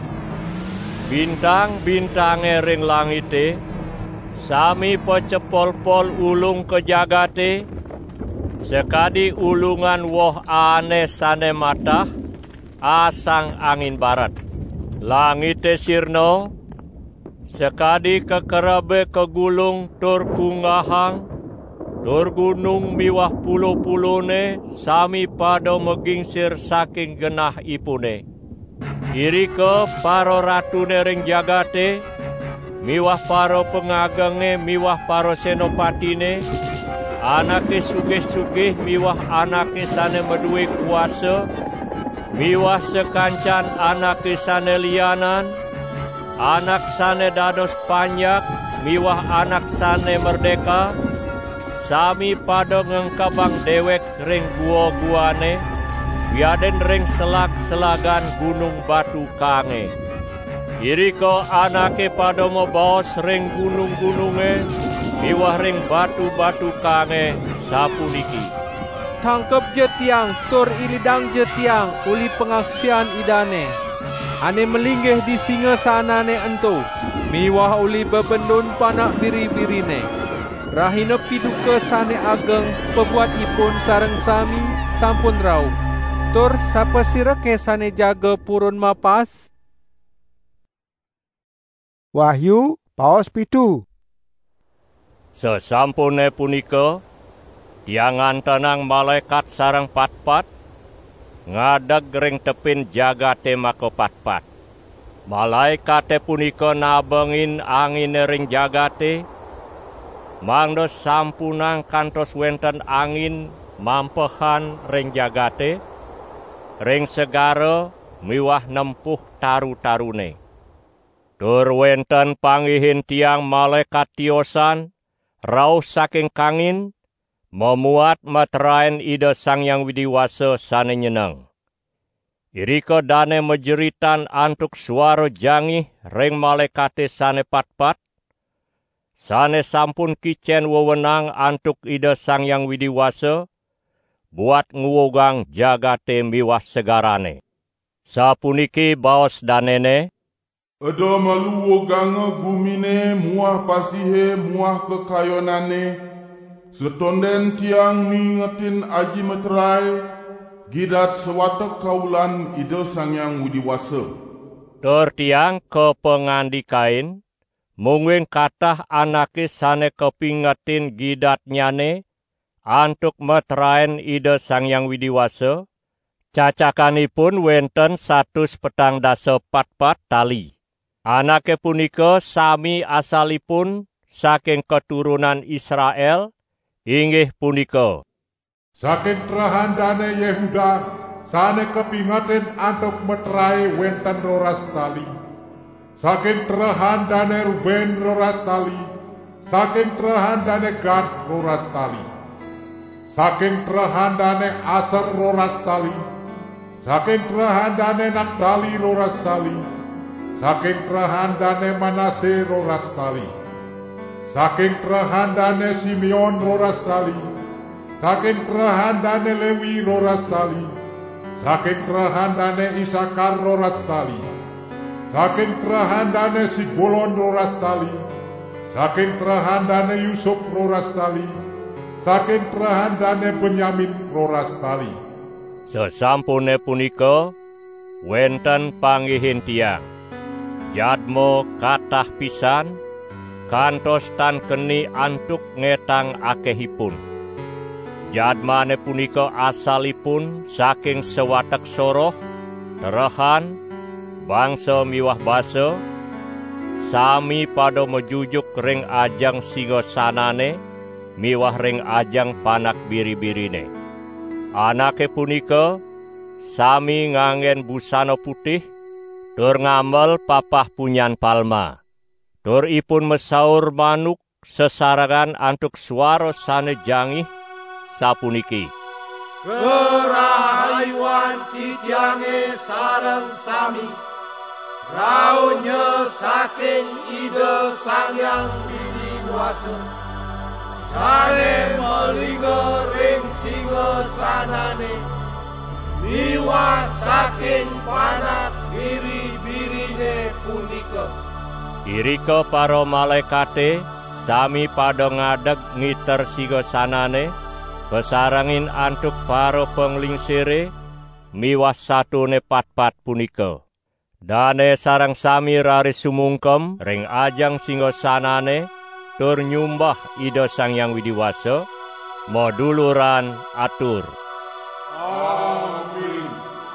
Bintang-bintange ring langite, sami pecepol-pol ulung ke jagate, sekadi ulungan woh ane sane matah, asang angin barat. Langite sirno, sekadi kekerabe kegulung tur kungahang, tur gunung miwah pulo-pulone sami pada megingsir saking genah ipune. Irike paro ratune ring jagate, miwah paro pengagenge miwah paro senopatine, anake sugih-sugih miwah anake sane meduwe kuasa, miwah sekancan anake sane lianan, anak sane dados panyak, miwah anak sane merdeka, sami pada ngengkabang dewek ring gua-guane, wiaden ring selag-selagan gunung batu kange. Iriko anake pada mebaos ring gunung-gununge, miwah ring batu-batu kange sapuniki. Tangkep je tiang, tur ilidang je tiang, uli pengaksian idane. Ane melinggih di singa sanane ento, miwah uli bebendun panak biri-birine. Rahina piduka sane ageng, pebuat ipun sareng sami, sampun rau. Tur sapa sireke sane jaga purun mapas? Wahyu paos 7. Sesampune punika, tiangan tenang malaikat sareng pat-pat, ngadeg ring tepin jagate mako pat-pat. Malaikate punika nabengin angin ring jagate, mangdo sampunang kantos wenten angin mampehan ring jagate, ring segara miwah nempuh taru-tarune. Tur wenten pangihin tiang malaikat tiosan, rauh saking kangin, memuat meterain ida Sang Yang Widiwasa sane nyeneng. Irika dane mejeritan antuk suara jangih ring malaikate sane pat-pat, sane sampun kicen wewenang antuk ida Sang Yang Widiwasa, buat nguwogang jagate miwah segarane. Sapuniki baos danene, Eda maluwo ganga gumine muah pasihe muah kekayonane, setonden tiang ngingetin aji meterai, gidat sewatek kaulan ide Sang Yang Widiwasa. Tur tiang kepengandikain, mungwin katah anake sane kepingetin gidat nyane, antuk meterain ide Sang Yang Widiwasa, cacakanipun wenten 114 tali. Anake punika sami asalipun saking keturunan Israel, inggih punika. Saking terahandane Yehuda, sane kepingatin antuk meterai wenten 12 tali. Saking terahandane Ruben 12 tali, saking terahandane Gad 12 tali. Saking terahandane Aser 12 tali, saking terahandane Naphtali 12 tali, saking terahandane Manase 12 tali, saking terahandane Simeon 12 tali, saking terahandane Lewi 12 tali, saking terahandane Isakar 12 tali, saking terahandane Sibulon 12 tali, saking terahandane Yusuf 12 tali, saking terahandane Benyamin 12 tali. Sesampune punika, wenten pangihin tiang. Jadmo kathah pisan kantos tan keni antuk ngetang akehipun. Jadmane punika asalipun saking sewatek soroh, terehan, bangsa miwah basa, sami pada mejujuk ring ajang singosanane, miwah ring ajang panak biri-birine. Anake punika sami nganggen busana putih, tur ngamel papah punyan palma. Tur ipun mesaur manuk sesarangan antuk swara sane jangih sapuniki. Kerahayuan titiange sareng sami, raunya saking Ida Sang Hyang Widiwasa, sane melingga ring singasanane, miwah saking panak biri-birine punika. Irika para malaikate sami pada ngadeg ngiter singasanane, kesarangin antuk para penglingsire miwah satune pat-pat punika. Dane sarang sami raris sumungkem ring ajang singosanane tur nyumbah Ida Sang Hyang Widiwasa moduluran atur. Amin.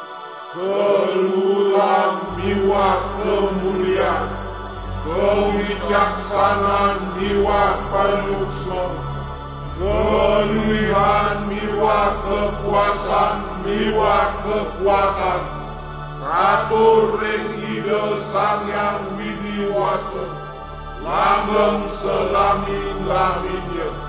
Kelulan miwah kemuliaan, kewicaksanaan miwah panukso, keluihan miwah kekuasaan miwah kekuatan, katur ring Ida Sang Hyang Widiwasa, langgeng selamin-laminnya.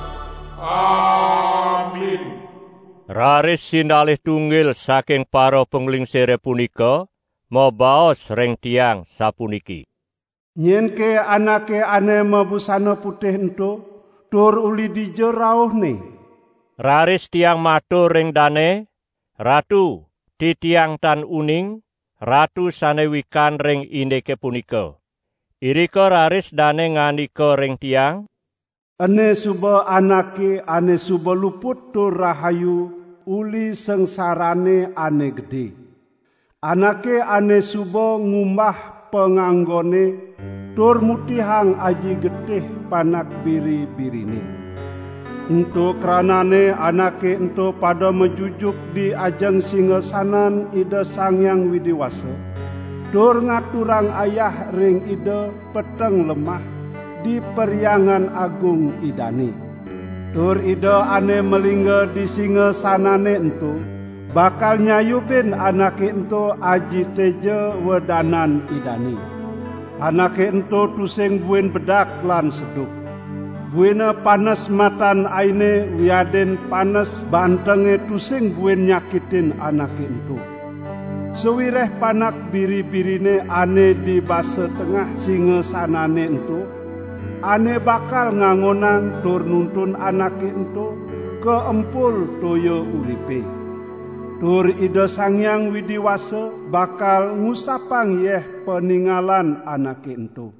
Amin. Raris sindalih tunggil saking para penglingsire punika mabaos ring tiang sapuniki. Nyenke anake ane mabusana putih ento, tur uli dijo rauhne. Raris tiang matur ring dane, Ratu, titiang tan uning, ratu sane wikan ring indeke punika. Irika raris dane ngandika ring tiang, Ane suba anake ane suba luput tur rahayu uli sengsarane ane gede. Anake ane suba ngumbah penganggone tur mutihang aji getih panak biri-birine. Ento kranane anake ento pada mejujuk di ajeng singasanan Ida Sang Hyang Widiwasa. Tur ngaturang ayah ring Ida peteng lemah di peryangan agung idane. Tur Ida ane melingga di singasanane ento bakal nyayubin anake ento aji teje wedanan idane. Anake ento tusing buen bedak lan seduk. Buena panas matan aine wiaden panas bantenge tusing buen nyakitin anake ento. Sewireh panak biri-birine ane di basa tengah singasanane ento, ane bakal ngangonang tur nuntun anake ento ke empul toyo uripe. Tur Ida Sang Hyang Widiwasa bakal ngusapang yeh peninggalan anake ento.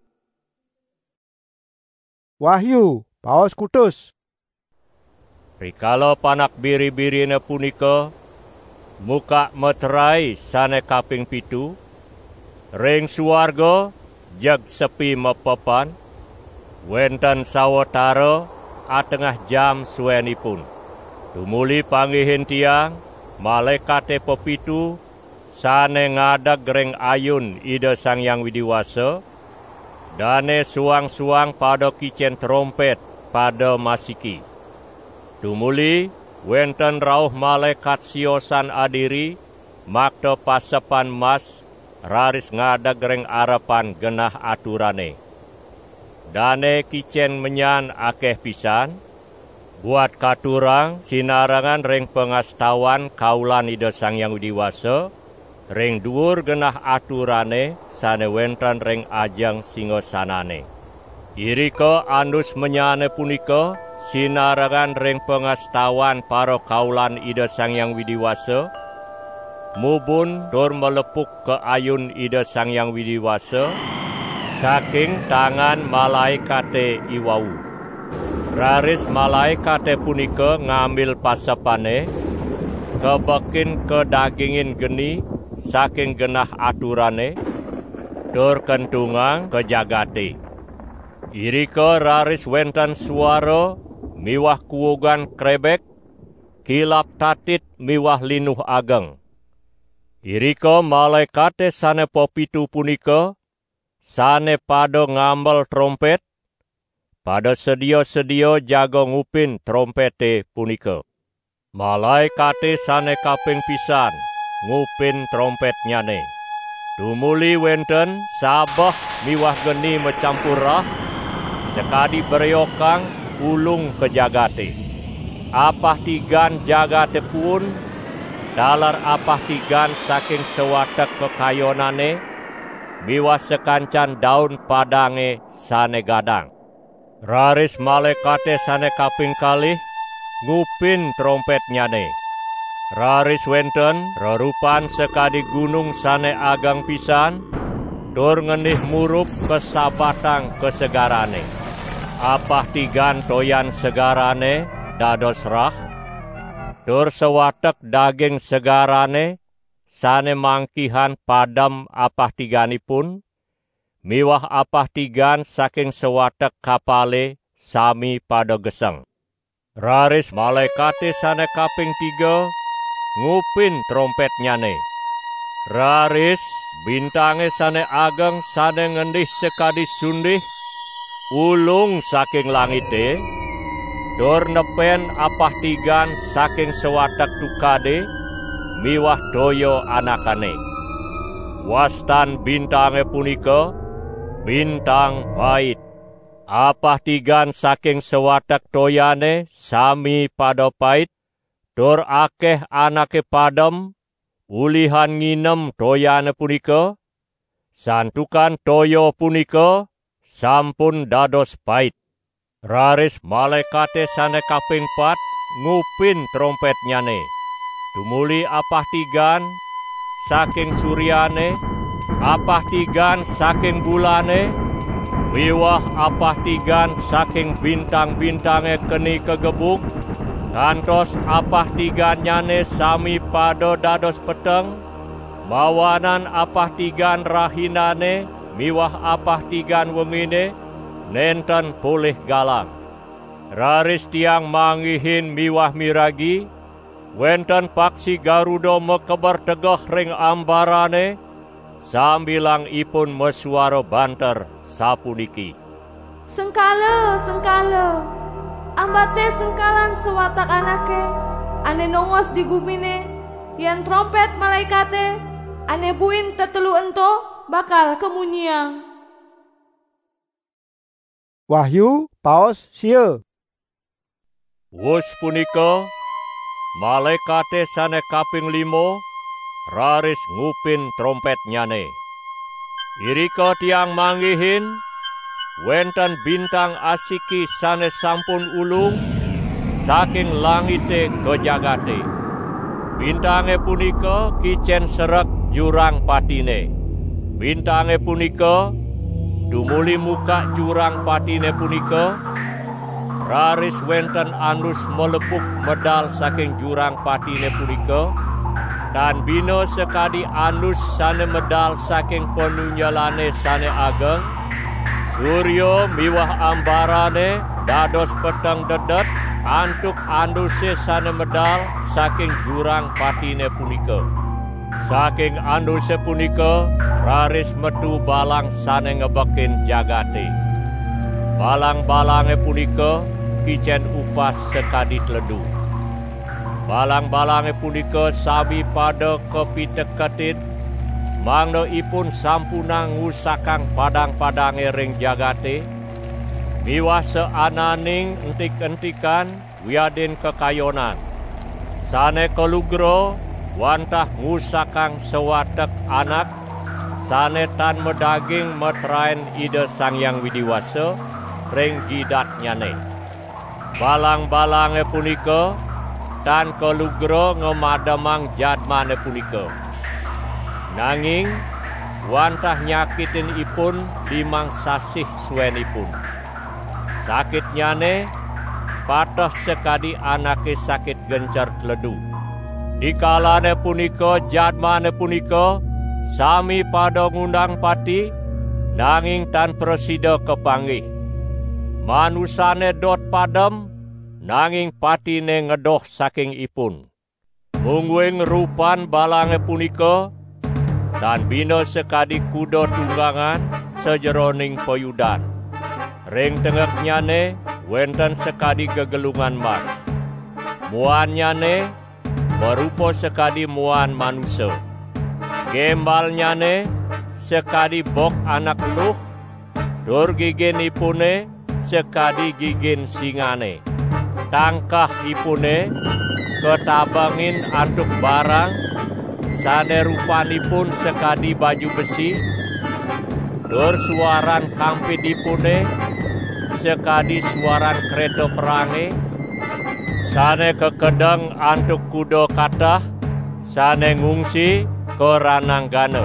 Wahyu, Paus Kutus. Rikala panak biri-birine punika muka meterai sane kaping 7, ring suwarga jeg sepi mepepan, wenten sawetara atengah jam suwenipun. Tumuli panggihin tiang, malaikate pepitu sane ngadeg ring ayun Ida Sang Hyang Widiwasa, dane suang-suang pada kicen trompet pada masiki. Tumuli wenten rauh malaikat siosan adiri makta pasepan mas raris ngadeg ring arepan genah aturane. Dane kicen menyan akeh pisan, buat katurang sinarangan ring pengastawan kaulan Ida Sang Hyang Widiwasa, ring dhuwur genah aturane sane wenten ring ajang singosanane. Irika andus menyane punika sinarangan ring pengastawan para kaulan Ida Sang Hyang Widiwasa, mubun tur melepuk ke ayun Ida Sang Hyang Widiwasa saking tangan malaikate iwau. Raris malaikate punika ngambil pasepane, kebekin kedagingin geni saking genah aturane, tur kentungang ke jagate. Irika raris wenten suara miwah kuogan krebek, kilap tatit miwah linuh ageng. Irika malaikate sane popitu punika, sane pada ngambel trompet, pada sedia-sedia jaga ngupin trompete punika. Malaikate sane kaping pisan ngupin trompet nyane. Tumuli wenten sabah miwah geni mecampur rah, sekadi bereokang ulung ke jagate. Apah tigan jagate pun, dalar apah tigan saking sewatek kekayonane, miwah sekancan daun padange sane gadang. Raris malaikate sane kaping kalih, ngupin trompet nyane. Raris wenten rerupan sekadi gunung sane agang pisan, tur ngenih murup kesabatang kesegarane. Apah tigan toyan segarane dados rah, tur sewatek daging segarane sane mangkihan padam apah tiganipun, miwah apah tigan saking sewatek kapale sami pada geseng. Raris malaikate sane kaping 3 ngupin trompet nyane. Raris bintange sane ageng sane ngendih sekadi sundih ulung saking langite, tur nepen apah tigan saking sewatek tukade miwah doyo anakane. Wastan bintange punika bintang pait. Apah tigan saking sewatek toyane sami pada pait, tur akeh anake padem, ulihan nginem toyane punika, santukan toyo punika sampun dados pait. Raris malaikate sane kaping 4 ngupin trompet nyane. Tumuli apah tigan saking suryane, apah tigan saking bulane, miwah apah tigan saking bintang-bintange keni kegebuk, kantos apah tigan nyane sami pada dados peteng, mawanan apah tigan rahinane miwah apah tigan wengine nenten pulih galang. Raris tiang manggihin miwah miragi, wenten paksi Garuda mekeber tegah ring ambarane, sambilang ipun mesuara banter sapuniki. Sengkala, sengkala, ambate sengkalan sewatak anake, ane nongos di gumine, yang trompet malaikate, ane buin tetelu ento bakal kemunyiang. Wahyu paos sieu. Wus punika, malaikate sane kaping 5 raris ngupin trompet nyane. Irika tiang manggihin, wenten bintang asiki sane sampun ulung saking langite ke jagate. Bintange punika kicen serek jurang patine. Bintange punika dumuli muka jurang patine punika, raris wenten andus melepuk medal saking jurang patine punika, dan bina sekadi andus sane medal saking penunyalane sane ageng, suryo miwah ambarane dados peteng dedet antuk anduse sane medal saking jurang patine punika. Saking anduse punika raris metu balang sane ngebekin jagate. Balang-balange punika kicen upas sekadi tledu. Balang-balange punika sami pada kepiteketit, mangda ipun sampunang ngusakang padang-padange ring jagate, miwah seananing entik-entikan wiadin kekayonan. Sane kelugra wantah ngusakang sewatek anak, sane tan medaging metraen Ida Sang Hyang Widiwasa ring gidat nyane. Balang-balange punika tan kelugra ngemademang jadmane punika. Nanging wantah nyakitin ipun 5 sasih suwenipun. Sakit nyane patah sekadi anake sakit gencer tledu. Dikalane punika jadmane punika sami pada ngundang pati nanging tan presida kepanggih. Manusane dot padem, nanging patine ngedoh saking ipun. Mungguing rupan balange punika, dan bina sekadi kuda tunggangan sejeroning peyudan. Ring tengeknyane wenten sekadi gegelungan mas. Muannyane berupa sekadi muan manusia. Gembalnyane sekadi bok anak luh, dur giginipune sekadi gigin singane. Tangkah ipune ketabangin antuk barang, sane rupanipun sekadi baju besi, dur suaran kampidipune sekadi suaran kereta perange, sane kekedeng antuk kuda kathah, sane ngungsi ke rananggana.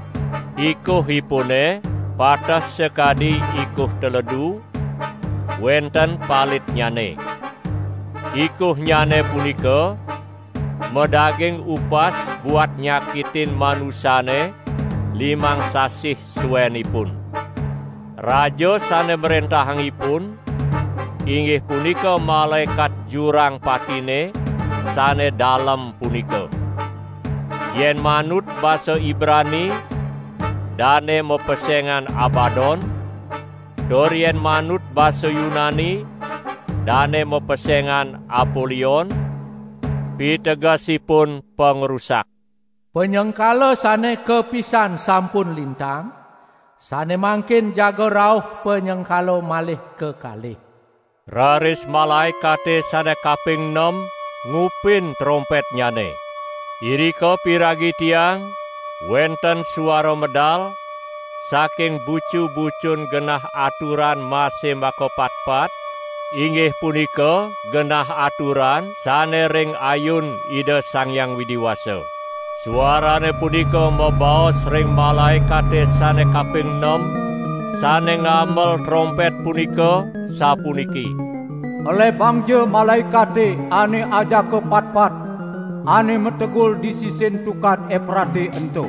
Ikuhipune patah sekadi ikuh teledu, wenten palitnyane. Ikuhnyane punika medaging upas buat nyakitin manusane 5 sasih suwenipun. Raja sane merentahangipun inggih punika malaikat jurang patine sane dalem punika. Yen manut basa Ibrani dane mepesengan Abaddon, dor yen manut basa Yunani dane mepesengan Apollyon, pitegasipun pengrusak. Penyengkala sane kepisan sampun lintang, sane mangkin jaga rauh penyengkala malih kekalih. Raris malaikate sane kaping 6 ngupin trompetnyane. Irika piragi tiang wenten suara medal saking bucu-bucun genah aturan mase makopat-pat, inggih punika genah aturan sane ring ayun Ida Sang Hyang Widiwasa. Suarane punika mabaos ring malaikate sane kaping 6 sane ngamel trompet punika sapuniki. Oleh bangje malaikate ane aja kepat-pat, ane metegul di sisin tukat Eprate ento.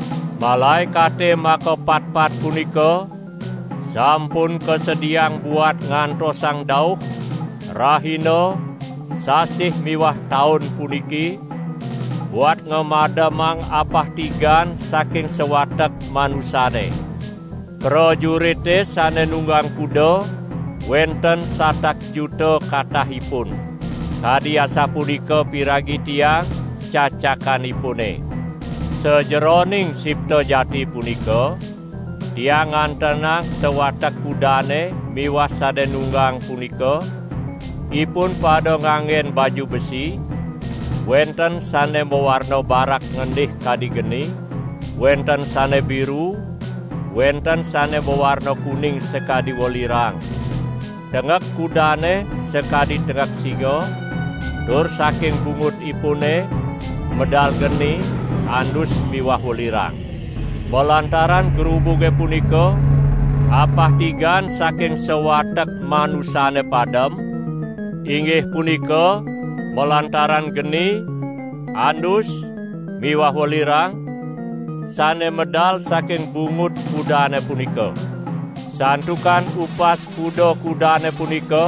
Malaikate makepat-pat punika sampun kesediang buat ngantosang dauh rahina sasih miwah taun puniki buat ngemademang apah tigan saking sewatek manusane. Prajurite sane nunggang kuda wenten 1 juta kathahipun. Kadiasa punika piragi tiang cacakanipune. Sejeroning sipta jati punika tiang ngantenang sewatek kudane miwah sade nunggang punika ipun pada nganggen baju besi, wenten sane mewarna barak ngendih kadi geni, wenten sane biru, wenten sane mewarna kuning sekadi wolirang. Dengek kudane sekadi dengek singa, dur saking bungut ipune medal geni andus miwah wolirang. Melantaran gerubuge punika apah tigan saking sewatek manusane padem, inggih punika melantaran geni andus miwah wolirang sane medal saking bungut kudane punika. Santukan upas kuda-kudane punika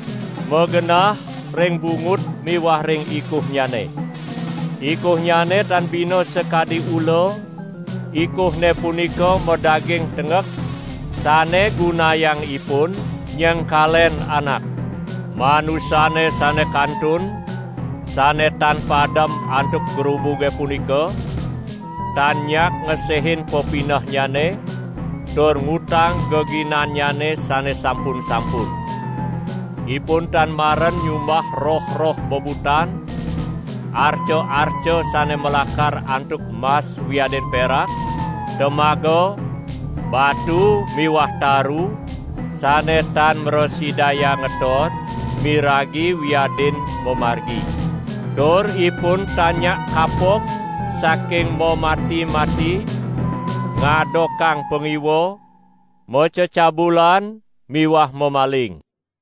megenah ring bungut miwah ring ikuhnyane. Ikuhnyane tan bino sekadi ula, ikuhne punika medaging tengek sane gunayang ipun nyengkalen anak. Manusane sane kantun, sane tan padam antuk gerubuge punika, tanyak ngesehin popinahnyane, dur ngutang geginanyane sane sampun-sampun. Ipun tan maren nyumbah roh-roh bebutan, arco-arco sane melakar antuk emas wiaden perak, temaga, batu miwah taru, sane tan merosidaya ngetot, miragi wiaden memargi. Dur ipun tanyak kapok saking mo mati-mati, ngadokang pengiwo, mocecabulan miwah memaling.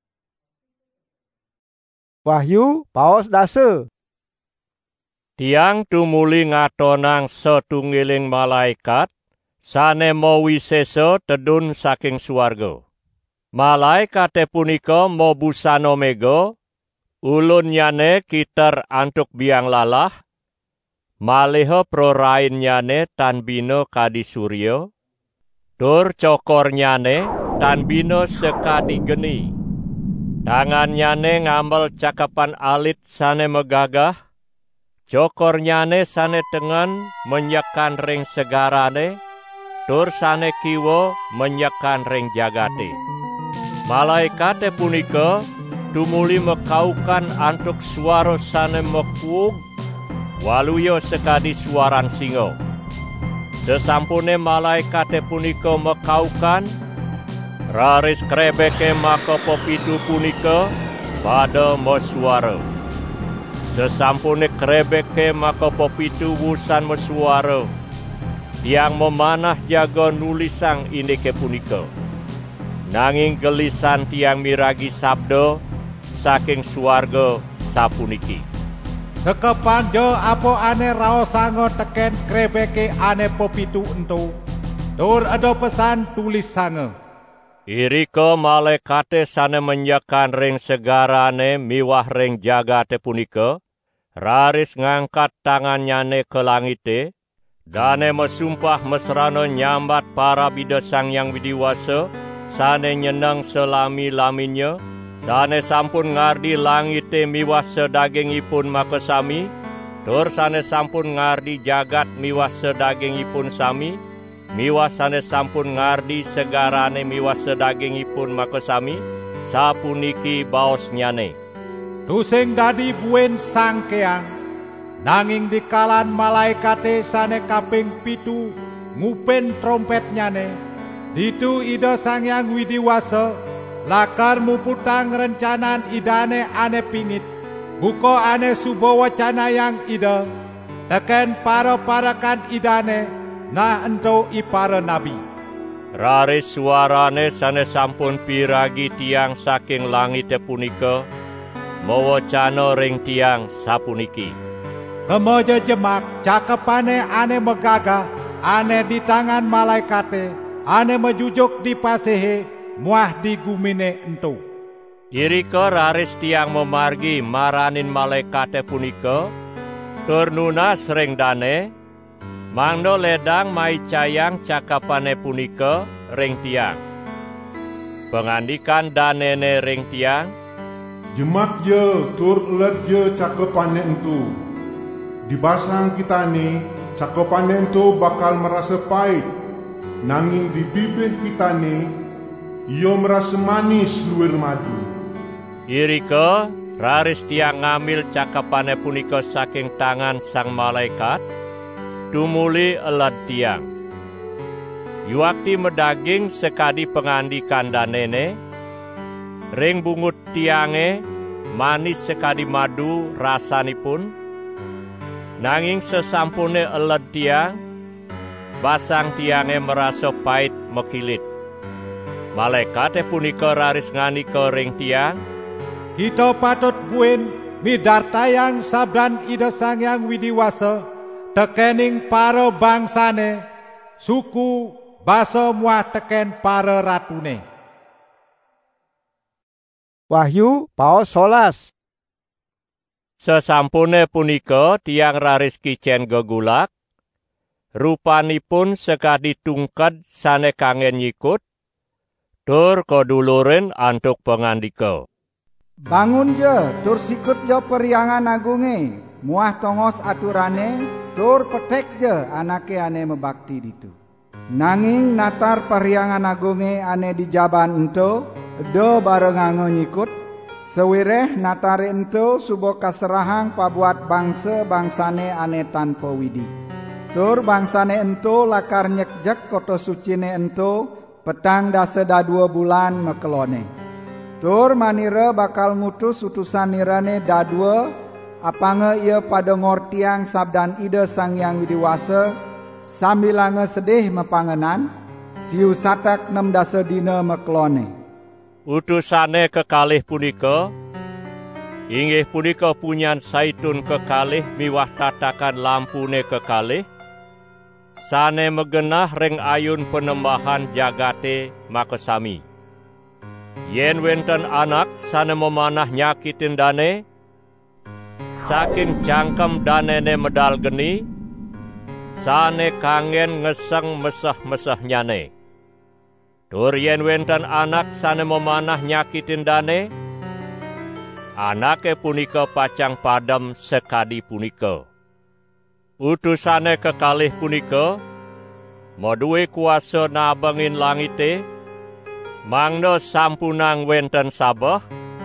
Wahyu paos dase. Tiang tumuli ngatonang setunggiling malaikat sane mawisesa tedun saking swarga. Malaikate punika mo busana mega, ulunnyane kiter antuk biang lalah, maleha prorainyane tan bina kadi surya, tur cokornyane tan bina sekadi geni. Tangannyane ngamel cakapan alit sane megagah, cokornyane sane tengen menyekan ring segarane, tur sane kiwa menyekan ring jagate. Malaikate punika tumuli mekaukan antuk suara sane mekuug, waluya sekadi suaran singa. Sesampune malaikate punika mekaukan, raris krebeke maka pepitu punika pada mesuara. Sesampune krebeke maka pepitu wusan mesuara, tiang memanah jaga nulisang indike punika. Nanging gelisan tiang miragi sabda saking suarga sapuniki. Sekepanja apa ane raosanga teken krebeke ane pepitu ento, tur ada pesan tulis sanga. Irika malaikate sane menyekan ring segarane miwah ring jagate punika, raris ngangkat tangannyane ke langite, dane mesumpah mesrana nyambat para bida Sang Hyang Widiwasa, sane nyeneng selami-laminya, sane sampun ngardi langite miwah sedagingipun makasami, tur sane sampun ngardi jagat miwah sedagingipun sami, miwah sane sampun ngardi segarane miwah sedagingipun makasami, sapuniki baosnyane. Tusing dadi buen sangkeang, nanging dikalan malaikate sane kaping 7 ngupen trompetnyane, ditu Ida Sang Hyang Widiwasa lakar muputang rencanan idane ane pingit, buka ane suba wacana yang ida, teken para-parakan idane, nah ento ipara nabi. Raris suarane sane sampun piragi tiang saking langite punika, mawacana ring tiang sapuniki. Kemeja jemak cakepane ane megagah, ane di tangan malaikate, ane mejujuk di pasehe, muah di gumine ento. Irika raris tiang memargi maranin malaikate punika, tur nunas ring dane, mangdo ledang maicayang cakapane punika ring tiang. Pengandikan danene ring tiang, jemak je tur let je cakapane entu. Dibasang kita ni, cakapane entu bakal merasa pahit, nanging di bibir kita ni, ia merasa manis luwir madu. Irika raris tiang ngambil cakapane punika saking tangan sang malaikat, tumuli elat tiang. Yuakti medaging sekadi pengandikan danene, ring bungut tiange manis sekadi madu rasanipun, nanging sesampune elat tiang, basang tiange merasa pahit mekilit. Malaikate punika raris nganika ring tiang, kita patut buen midartayang sabdan Ida Sang Hyang Widiwasa, tekening para bangsane, suku, basa muah teken para ratune. Wahyu paos 11. Sesampune punika tiang raris kicen gegulak, rupanipun sekadi tungked sane kangen nyikut, tur koduluren antuk pengandika. Bangun je, tur sikut je periangan agunge, muah tongos aturane, tur petek je anake ane mebakti ditu. Nanging natar periangan agunge ane di jaban ento, do barengango nyikut, sewireh natare ento subo kaserahang pabuat bangsa-bangsane ane tanpa widi. Tur bangsane ento lakar nyekjek koto sucine ento, petang daseda 2 bulan mekelone. Tur manira bakal ngutus utusan nirane dadua, apange ia pada ngortiang sabdan Ida Sang Hyang Widiwasa, sambilange sedih mepangenan, siu satak 6 dasa dina mekelone. Utusane kekalih punika, inggih punika punyan saitun kekalih miwah tatakan lampune kekalih, sane megenah ring ayun penembahan jagate makasami. Yen wenten anak sane memanah nyakitin dane, saking cangkem danene medal geni, sane kangen ngeseng mesah-mesah nyane. Tur yen wenten anak sane memanah nyakitin dane, anake punika pacang padem sekadi punika. Utusane kekalih punika moduwe kuasa nabengin langite, mangno sampunang wenten sabah,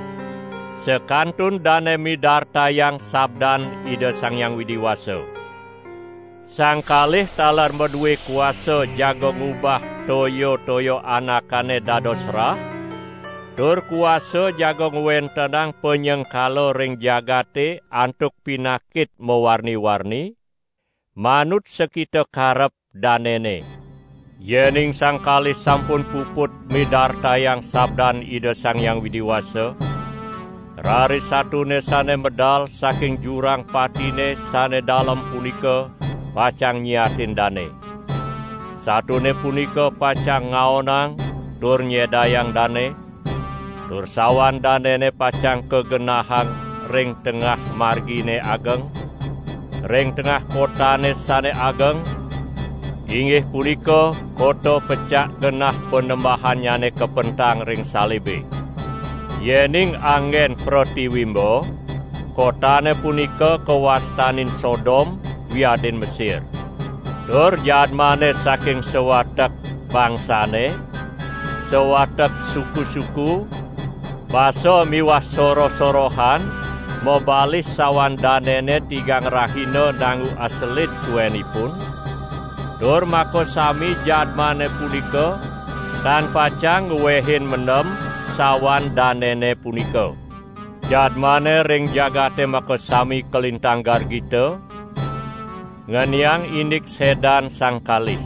sekantun dane midartayang sabdan Ida Sang Hyang Widiwasa. Sang kalih talar moduwe kuasa jago ngubah toyo-toyo anakane dados rah, tur kuasa jago ngwentenang penyengkalo ring jagate antuk pinakit mewarni-warni, manut sekita karep danene. Yening sang kalih sampun puput midartayang sabdan Ida Sang Hyang Widiwasa, rari satune sane medal saking jurang patine sane dalem punika pacang nyiatin dane. Satune punika pacang ngaonang tur nyedayang dane, tur sawan danene pacang kegenahang ring tengah margine ageng, ring tengah kotane sane ageng, inggih punika kota pecak genah penembahanyane kepentang ring salibe. Yening anggen Protiwimbo, kotane punika kewastanin Sodom wiadin Mesir. Tur jadmane saking sewatek bangsane, sewatek suku-suku, baso miwah soro-sorohan, mobalis sawan danene tigang rahina nanggu aselit suwenipun. Tur mako sami jadmane punika tan pacang ngwehin menem sawan danene punika. Jadmane ring jagate mako sami kelintang gargita, ngeniang indik sedan sang kalih.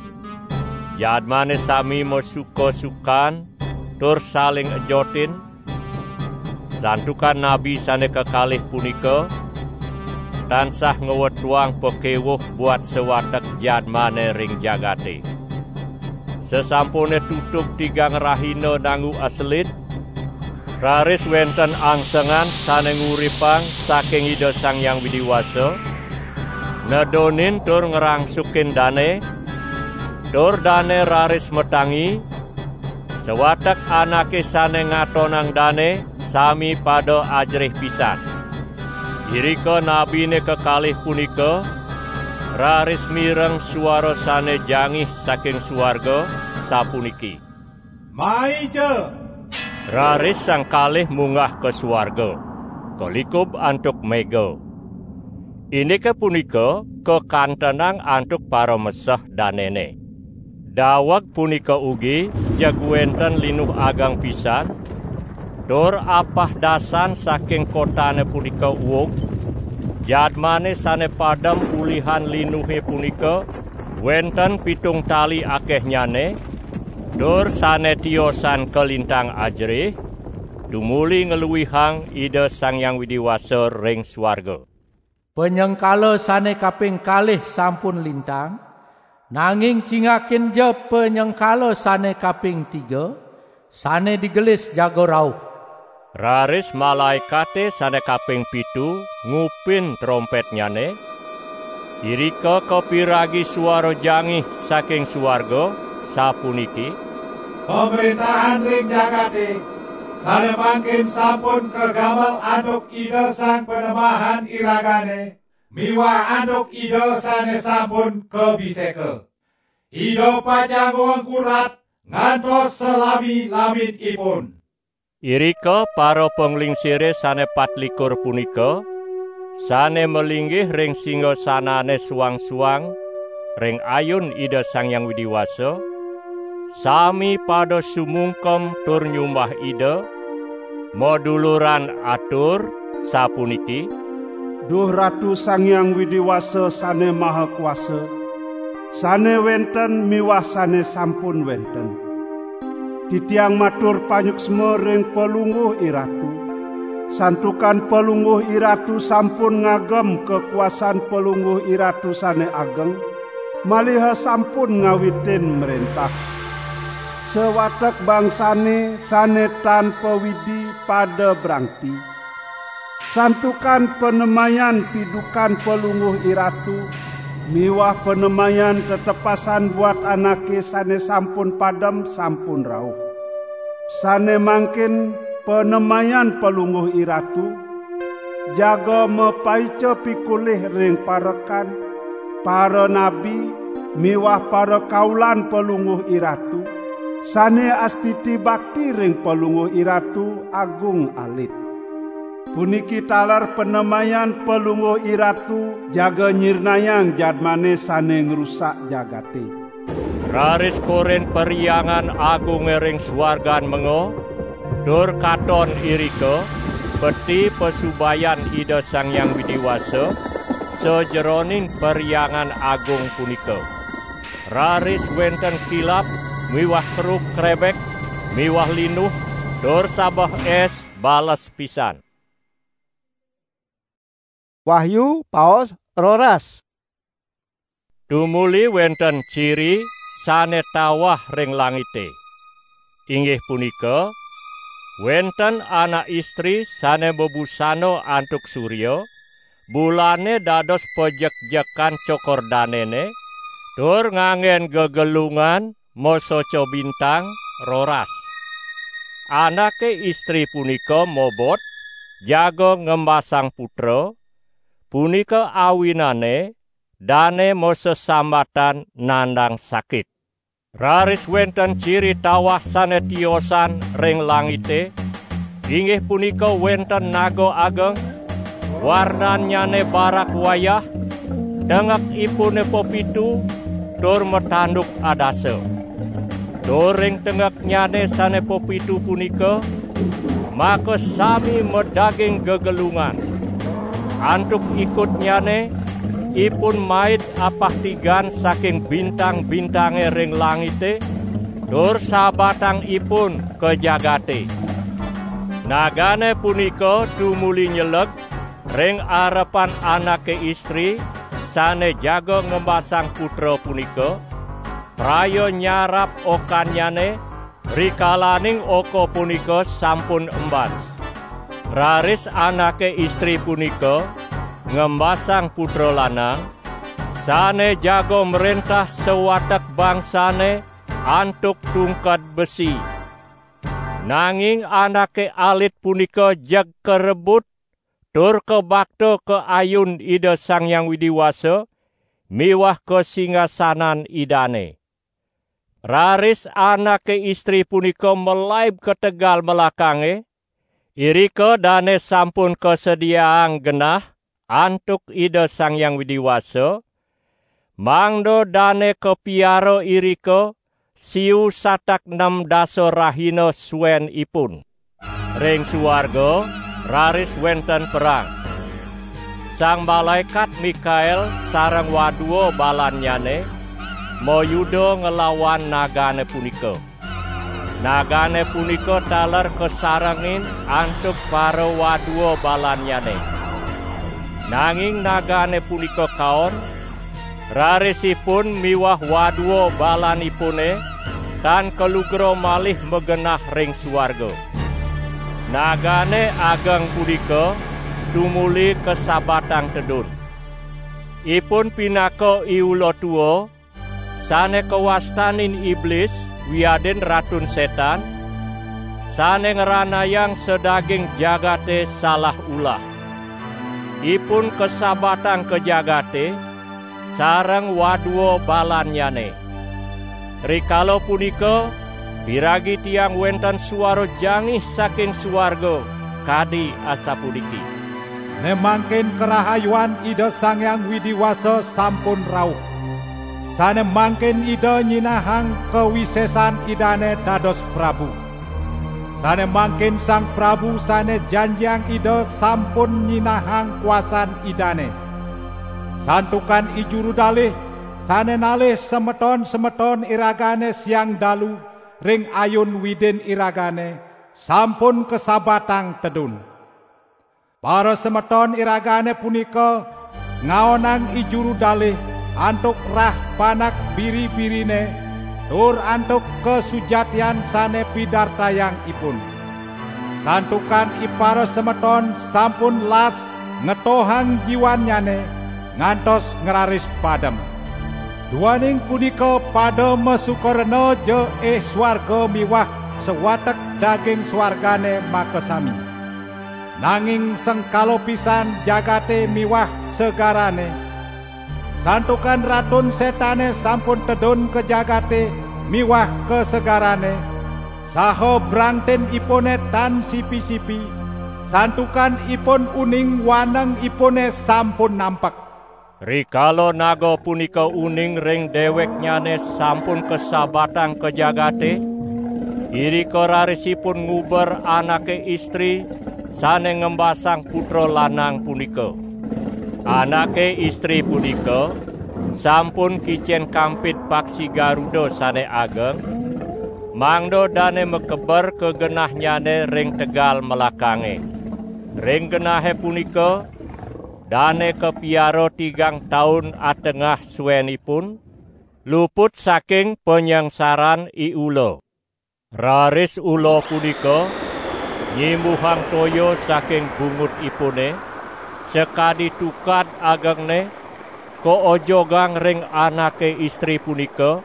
Jadmane sami mosuko-sukan tur saling ejotin, santukan nabi sane kekalih punika tansah ngewetuang pekewuh buat sewatek jadmane ring jagate. Sesampune tutup tigang rahina nanggu aselit, raris wenten angsengan sane nguripang saking Ida Sang Hyang Widiwasa, nedonin tur ngerangsukin dane, tur dane raris metangi, sewatek anake sane ngatonang dane sami pada ajrih pisan. Irika nabine kekalih punika raris mireng suara sane jangih saking suarga sapuniki. Maija! Raris sang kalih munggah ke suarga, kelikub antuk mega. Ini kepunika kekantenang antuk para mesah danene. Dawak punika ugi jaguenten linuh agang pisan, tur apah dasan saking kotane punika uwug, jadmane sane padam ulihan linuhe punika, wenten pitung tali akeh nyane, tur sane tiosan kelintang ajrih, dumuli ngeluwihang Ida Sang Hyang Widiwasa ring swarga. Penyengkala sane kaping kalih sampun lintang, nanging cingakin je penyengkala sane kaping 3, sane digelis jago rauh. Raris malaikate sane kaping 7 ngupin trompet nyane, irika kepiragi suara jangih saking suarga sapuniki. Pemerintahan ring jagate sane mangkin sampun kegamel anduk Ida Sang Penembahan iragane, miwah anduk Ida sane sampun kebiseke. Ida pacang wengkurat ngantos selami-lamin ipun. Irika para penglingsire sane 24 punika, sane melinggih ring singgasanane suang-suang, ring ayun Ida Sang Hyang Widiwasa, sami pada sumungkem tur nyumbah Ida, moduluran atur sapuniki. Duh Ratu Sang Hyang Widiwasa sane maha kuasa, sane wenten miwah sane sampun wenten. Titiang matur panyuksma ring pelungguh iratu, santukan pelungguh iratu sampun ngagem kekuasaan pelungguh iratu sane ageng, maliha sampun ngawitin merentah. Sewatek bangsane sane tanpa widi pada brangti. Santukan penemayan pidukan pelungguh iratu, miwah penemayan tetepasan buat anake sane sampun padam sampun rauh. Sane mangkin penemayan pelungguh iratu, jaga mepaice pikulih ring parekan, para nabi, miwah para kaulan pelungguh iratu, sane astiti bakti ring pelungguh iratu agung alit. Puniki talar penemayan pelungguh iratu, jaga nyirnayang jadmane sane ngerusak jagate. Raris koren periangan agung ring suargan mengo, dur katon irike, peti pesubayan Ida Sang Hyang Widiwasa, sejeroning periangan agung punika. Raris wenten kilap, miwah keruk krebek, miwah linuh, dur sabah es balas pisan. Wahyu paos roras. Tumuli wenten ciri sane tawah ring langite. Inggih punika wenten anak istri sane bebusano antuk surya, bulane dados pejek-jekan cokor danene, tur ngangen gegelungan mosoco bintang roras. Anake istri punika mobot, jago ngembasang putra, punika awinane dane mosesambatan nandang sakit. Raris wenten ciri tawah sane tiosan ring langite, inggih punika wenten naga ageng, warnanyane barak wayah, dengek ipune pepitu, tur metanduk adase. Tur ring dengeknyane sane pepitu punika, maka sami medaging gegelungan. Antuk ikutnyane, ipun mait apah tigan saking bintang-bintange ring langite, tur sabatang ipun ke jagate. Nagane punika tumuli nyeleg ring arepan anake istri sane jago ngembasang putra punika, prayo nyarap okanyane rikalaning oko punika sampun embas. Raris anake istri punika ngembasang putra lanang, sane jago merentah sewatek bangsane antuk tungkat besi. Nanging anake alit punika jeg kerebut, tur kebakto ke ayun Ida Sang Hyang Widiwasa, miwah ke singgasanan idane. Raris anake istri punika melaib ke tegal melakange, irika dane sampun kesediaan genah antuk Ida Sang Hyang Widiwasa, mangdo dane kepiaro irika siu satak 6 daso rahina suen ipun. Ring suwarga raris wenten perang. Sang malaikat Mikael sareng wadua balanyane moyuda ngelawan nagane punika. Nagane punika taler kesarengin antuk para wadua balanyane. Nanging nagane punika kaon, rarisipun miwah wadua balanipune tan kelugro malih megenah ring suwarga. Nagane ageng punika tumuli kesabatang tedun. Ipun pinaka iula tua, sane kewastanin iblis wiaden ratun setan, sane ngeranayang sedaging jagate salah ulah. Ipun kesabatang ke jagate, sareng wadua balanyane. Rikala punika piragi tiang wenten suara jangih saking suwarga kadi asapudiki. Nemangkin kerahayuan Ida Sang Hyang Widiwasa sampun rauh. Sane mangkin Ida nyinahang kewisesan idane dados Prabu. Sane mangkin Sang Prabu sane janjiang Ida sampun nyinahang kuasan idane. Santukan ijuru dalih sane nalih semeton-semeton iragane siang dalu ring ayun widin iragane sampun kesabatang tedun. Para semeton iragane punika ngaonang ijuru dalih antuk rah panak biri-birine tur antuk kesujatian sane pidartayang ipun. Santukan ipara semeton sampun las ngetohang jiwanyane ngantos ngeraris padem. Duaning punika pada mesukorena je swarga miwah sewatek daging swargane makasami. Nanging sengkalo pisan jagate miwah segarane. Santukan ratun setane sampun tedun ke jagate miwah ke segarane. Saho brangten ipone tan sipi-sipi. Santukan ipun uning waneng ipone sampun nampak. Rikalo naga punika uning ring dewek nyane sampun kesabatang ke jagate. Irika rarisipun nguber anake istri sane ngembasang putra lanang punika. Anake istri punika sampun kicen kampit paksi Garuda sane ageng, mangdo dane mekeber ke genahnyane ring tegal melakange. Ring genahe punika dane kepiaro 3 tahun atengah suwenipun luput saking penyangsaran iulo. Raris ulo punika nyimbuhang toyo saking bungut ipune sekadi tukad agengne ko ojogang ring anake istri punika.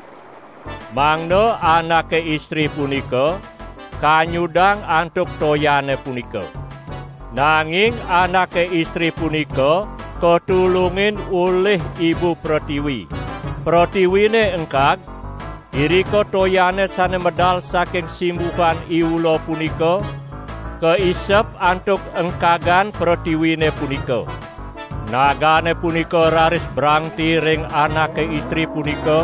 Mangdo anake istri punika kanyudang antuk toyane punika. Nanging anake istri punika ketulungin oleh ibu Pratiwi. Pratiwine engkag irika toyane sane medal saking simbuhan iulo punika keisep antuk engkagan Pratiwine punika. Nagane punika raris brangti ring anake istri punika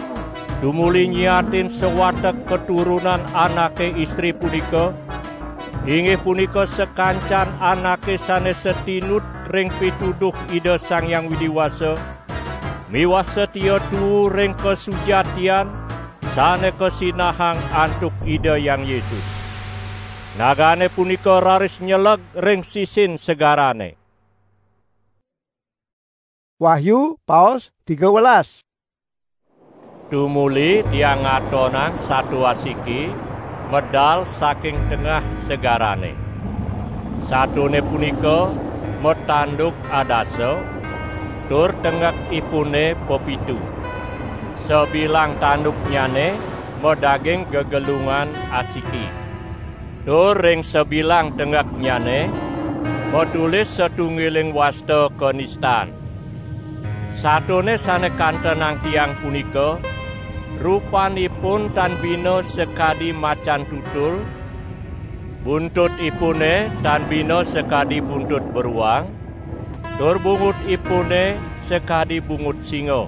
dumuli nyiatin sewatek keturunan anake istri punika. Inggih punika sekancan anake sane setinut ring pituduh Ida Sang Hyang Widiwasa miwah setia tuwu ring kesujatian sane kesinahang antuk Ida Hyang Yesus. Nagane punika raris nyeleg ring sisin segarane. Wahyu paus 13. Tumuli tiang ngatonan satu asiki medal saking tengah segarane. Satune punika metanduk adasa tur tengah ipune popitu. Sebilang tanduk nyane medaging gegelungan asiki. Tur ring sebilang tengah nyane metulis setunggiling wasta kenistan. Satune sane kantenang tiang punika rupanipun tan bina sekadi macan tutul, buntut ipune tan bina sekadi buntut beruang, tur bungut ipune sekadi bungut singa.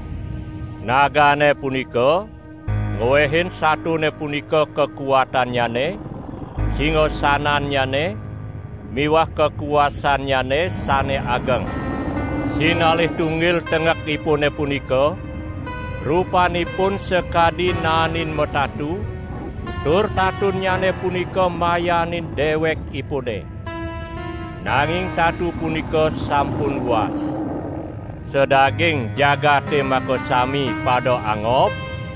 Nagane punika ngwehin satune punika kekuatannyane, singa sanannyane, miwah kekuasannyane sane ageng. Sinalih tunggil tengek ipune punika rupanipun sekadi nanin metatu, tur tatunnyane punika mayanin dewek ipune. Nanging tatu punika sampun was. Sedaging jagate makasami pada angop,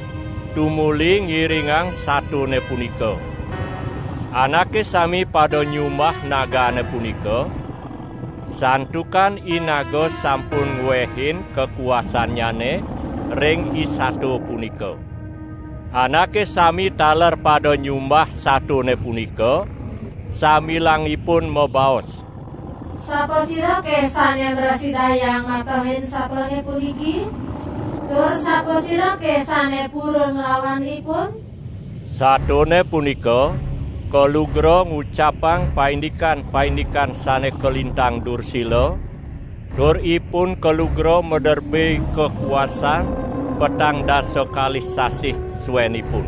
tumuli ngiringang satune punika. Anake sami pada nyumbah nagane punika, santukan inaga sampun ngwehin kekuasannyane ring isatu punika. Anake sami taler pada nyumbah satune punika, samilangipun mebaos. Sapa sira kesane mrasidayang matohin satune puniki? Tur sapa sira kesane purun nglawan ipun? Satune punika kalugra ngucapang paindikan-paindikan sane kelintang dursila. Tur ipun kalugra mederbe kekuasaan petang dasa kalih sasih suwenipun.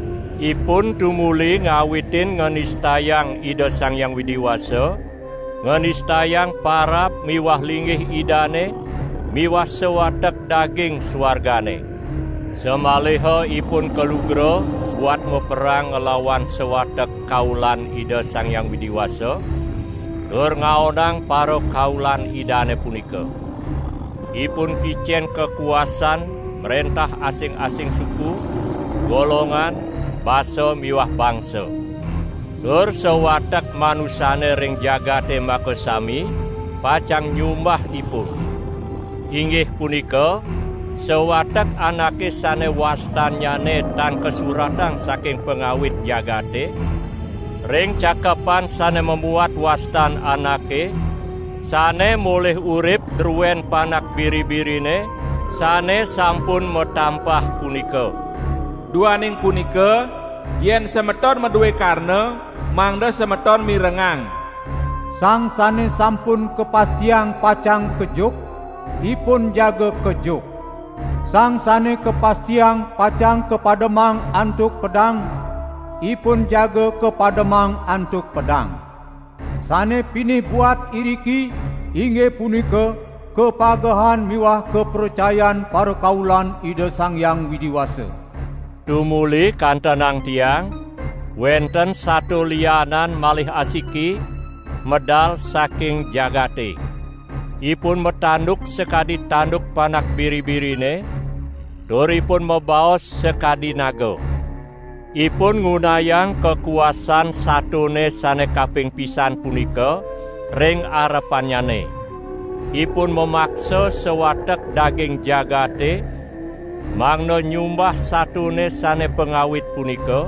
Ipun tumuli ngawitin ngenistayang Ida Sang Hyang Widiwasa, ngenistayang parab miwah linggih idane, miwah sewatek daging swargane. Semaliha ipun kalugra buat meperang ngelawan sewatek kaulan Ida Sang Hyang Widiwasa, tur ngaonang para kaulan idane punika. ipun kicen kekuasaan merentah asing-asing suku, golongan, basa miwah bangsa. Tur sawatek manusane ring jagate makasami pacang nyumbah ipun. Inggih punika sawatek anake sane wastanyane dan kesuratan saking pengawit jagate, ring cakapan sane membuat wastan anake, sane moleh urip druwen panak biri-birine, sane sampun metampah punika. Duaning punika, yen semeton meduwe karna, mangda semeton mirengang. Sang sane sampun kepastiang pacang kejuk, ipun jaga kejuk. Sang sane kepastiang pacang kepademang antuk pedang, ipun jaga kepademang antuk pedang. Sane pinih buat iriki, inggih punika kepagahan miwah kepercayaan para kaulan Ida Sang Hyang Widiwasa. Tumuli kantenang tiang, wenten satu lianan malih asiki medal saking jagate. Ipun metanduk sekadi tanduk panak biri-birine, turipun mebaos sekadi naga. Ipun ngunayang kekuasaan satune sane kaping pisan punika ring arepanyane. Ipun memaksa sewatek daging jagate, mangno nyumbah satune sane pengawit punika,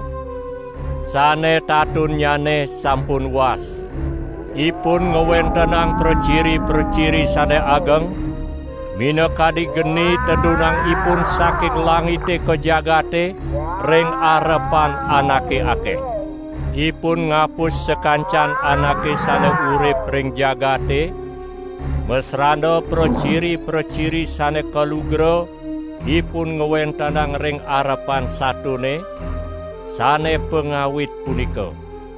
sane tatunyane sampun was. Ipun ngewentenang perciri-perciri sane ageng, minekadi geni tedunang ipun saking langite ke jagate ring arepan anake akeh. Ipun ngapus sekancan anake sane urip ring jagate, mesranda perciri-perciri sane kalugra ipun ngewentenang ring arepan satune sane pengawit punika.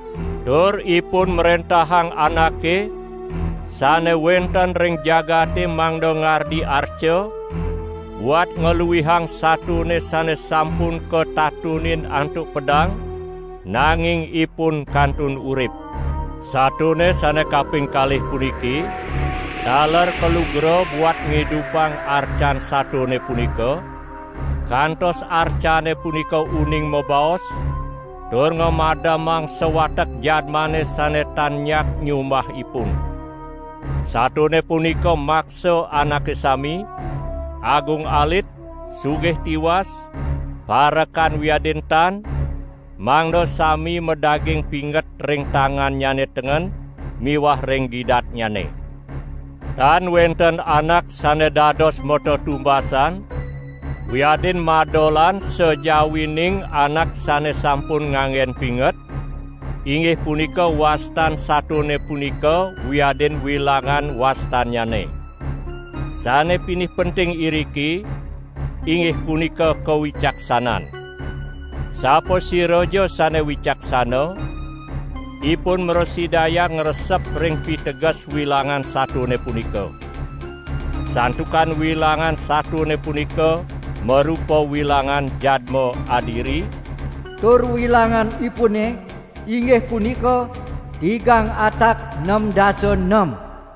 Tur ipun merentahang anake sane wenten ring jagate mangdo ngardi arca buat ngeluwihang satune sane sampun ketatunin antuk pedang nanging ipun kantun urip. Satune sane kaping kalih puniki daler kelugra buat ngidupang arcan satune punika, kantos arcane punika uning mebaos, tur ngemadamang sewatek jadmane sane tanyak nyumbah ipun. Satune punika maksa anake sami, agung alit, sugih tiwas, parekan wiadintan, mangdo sami medaging pinget ring tangan nyane tengen, miwah ring gidat nyane. Dan wenten anak sane dados moto tumbasan, wiadin madolan sejawining anak sane sampun ngangen pinget, inggih punika wastan satune punika wiadin wilangan wastanyane. Sane pinih penting iriki, inggih punika kewicaksanan. Sapa siraja sane wicaksana, ipun merosidaya ngresep ring piteges wilangan satune punika. Santukan wilangan satune punika merupa wilangan jadma adiri, tur wilangan ipune inggih punika 3/6.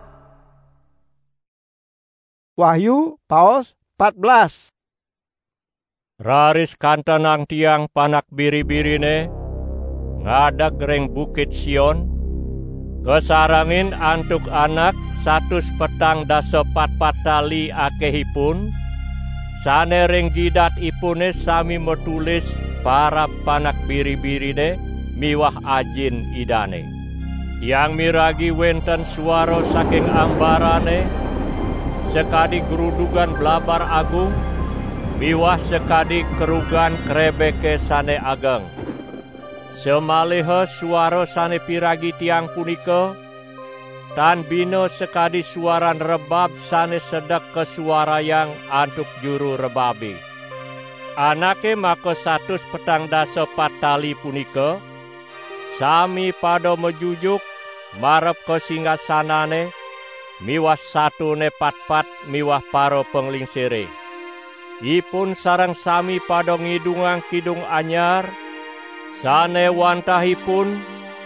Wahyu paos 14. Raris kantenang tiang panak biri-birine ngadeg ring bukit Sion, kesarangin antuk anak 114 tali akehipun, sane ring gidat ipune sami metulis para panak biri-birine miwah ajin idane. Yang miragi wenten suara saking ambarane, sekadi gerudugan blabar agung, miwah sekadi kerugan krebeke sane ageng. Semaliha suara sane piragi tiang punika, tan bino sekadi suaran rebab sane sedek ke suara yang antuk juru rebabi. Anake maka 114 tali punika, sami pada mejujuk marep ke singgasanane, miwah satune pat-pat miwah paro penglingsire. Ipun sareng sami pada ngidungang kidung anyar, sane wantahipun,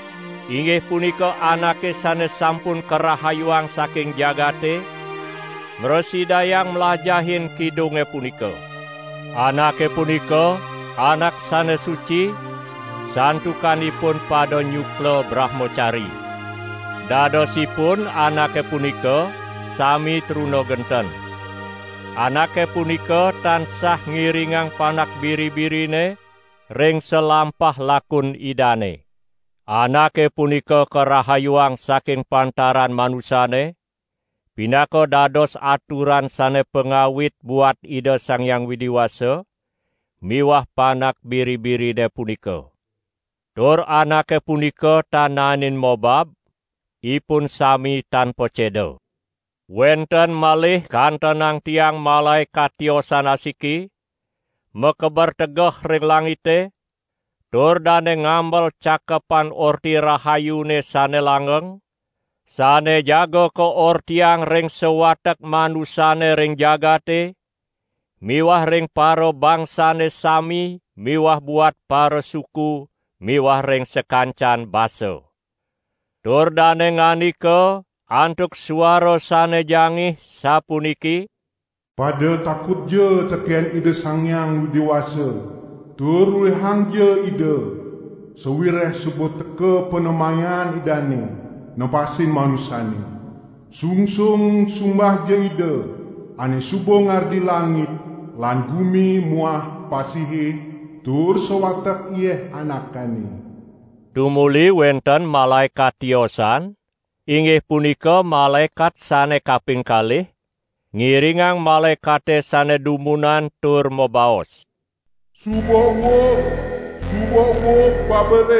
inggih punika anake sane sampun kerahayuang saking jagate, mresidayang melajahin kidunge punika. Anake punika anak sane suci, santukanipun pada nyukla brahmacari. Dadosipun anake punika sami truna genten. Anake punika tansah ngiringang panak biri-birine ring selampah lakun idane. Anake punika kerahayuang saking pantaran manusane, pinaka dados aturan sane pengawit buat Ida Sang Hyang Widiwasa, miwah panak biri-birine punika. Tur anake punika tananin mobab, ipun sami tanpa ceda. Wenten malih kantenang tiang malaikat tiosan asiki, mekebar tegeh ring langite, tur dane ngambel cakepan orti rahayune sane langgeng, sane jaga ke ortiang ring sewatek manusane ring jagate, miwah ring paro bangsane sami, miwah buat paro suku, miwah ring sekancan basa. Tur dane nganika, antuk suara sane jangih sapuniki, pada takut je tekian Ida Sang Hyang Widiwasa, tur wehang je Ida, sewireh sebut teka penemayan idane, nepasin manusane. Sungsung sumbah je Ida, ane subo ngardi langit, lan bumi muah pasihi, tur sewatak ieh anakane. Tumuli wenten malaikat tiosan, inggih punika malaikat sane kaping kalih, ngiringang malaikate sane dumunan tur mobaos. Suboh babere,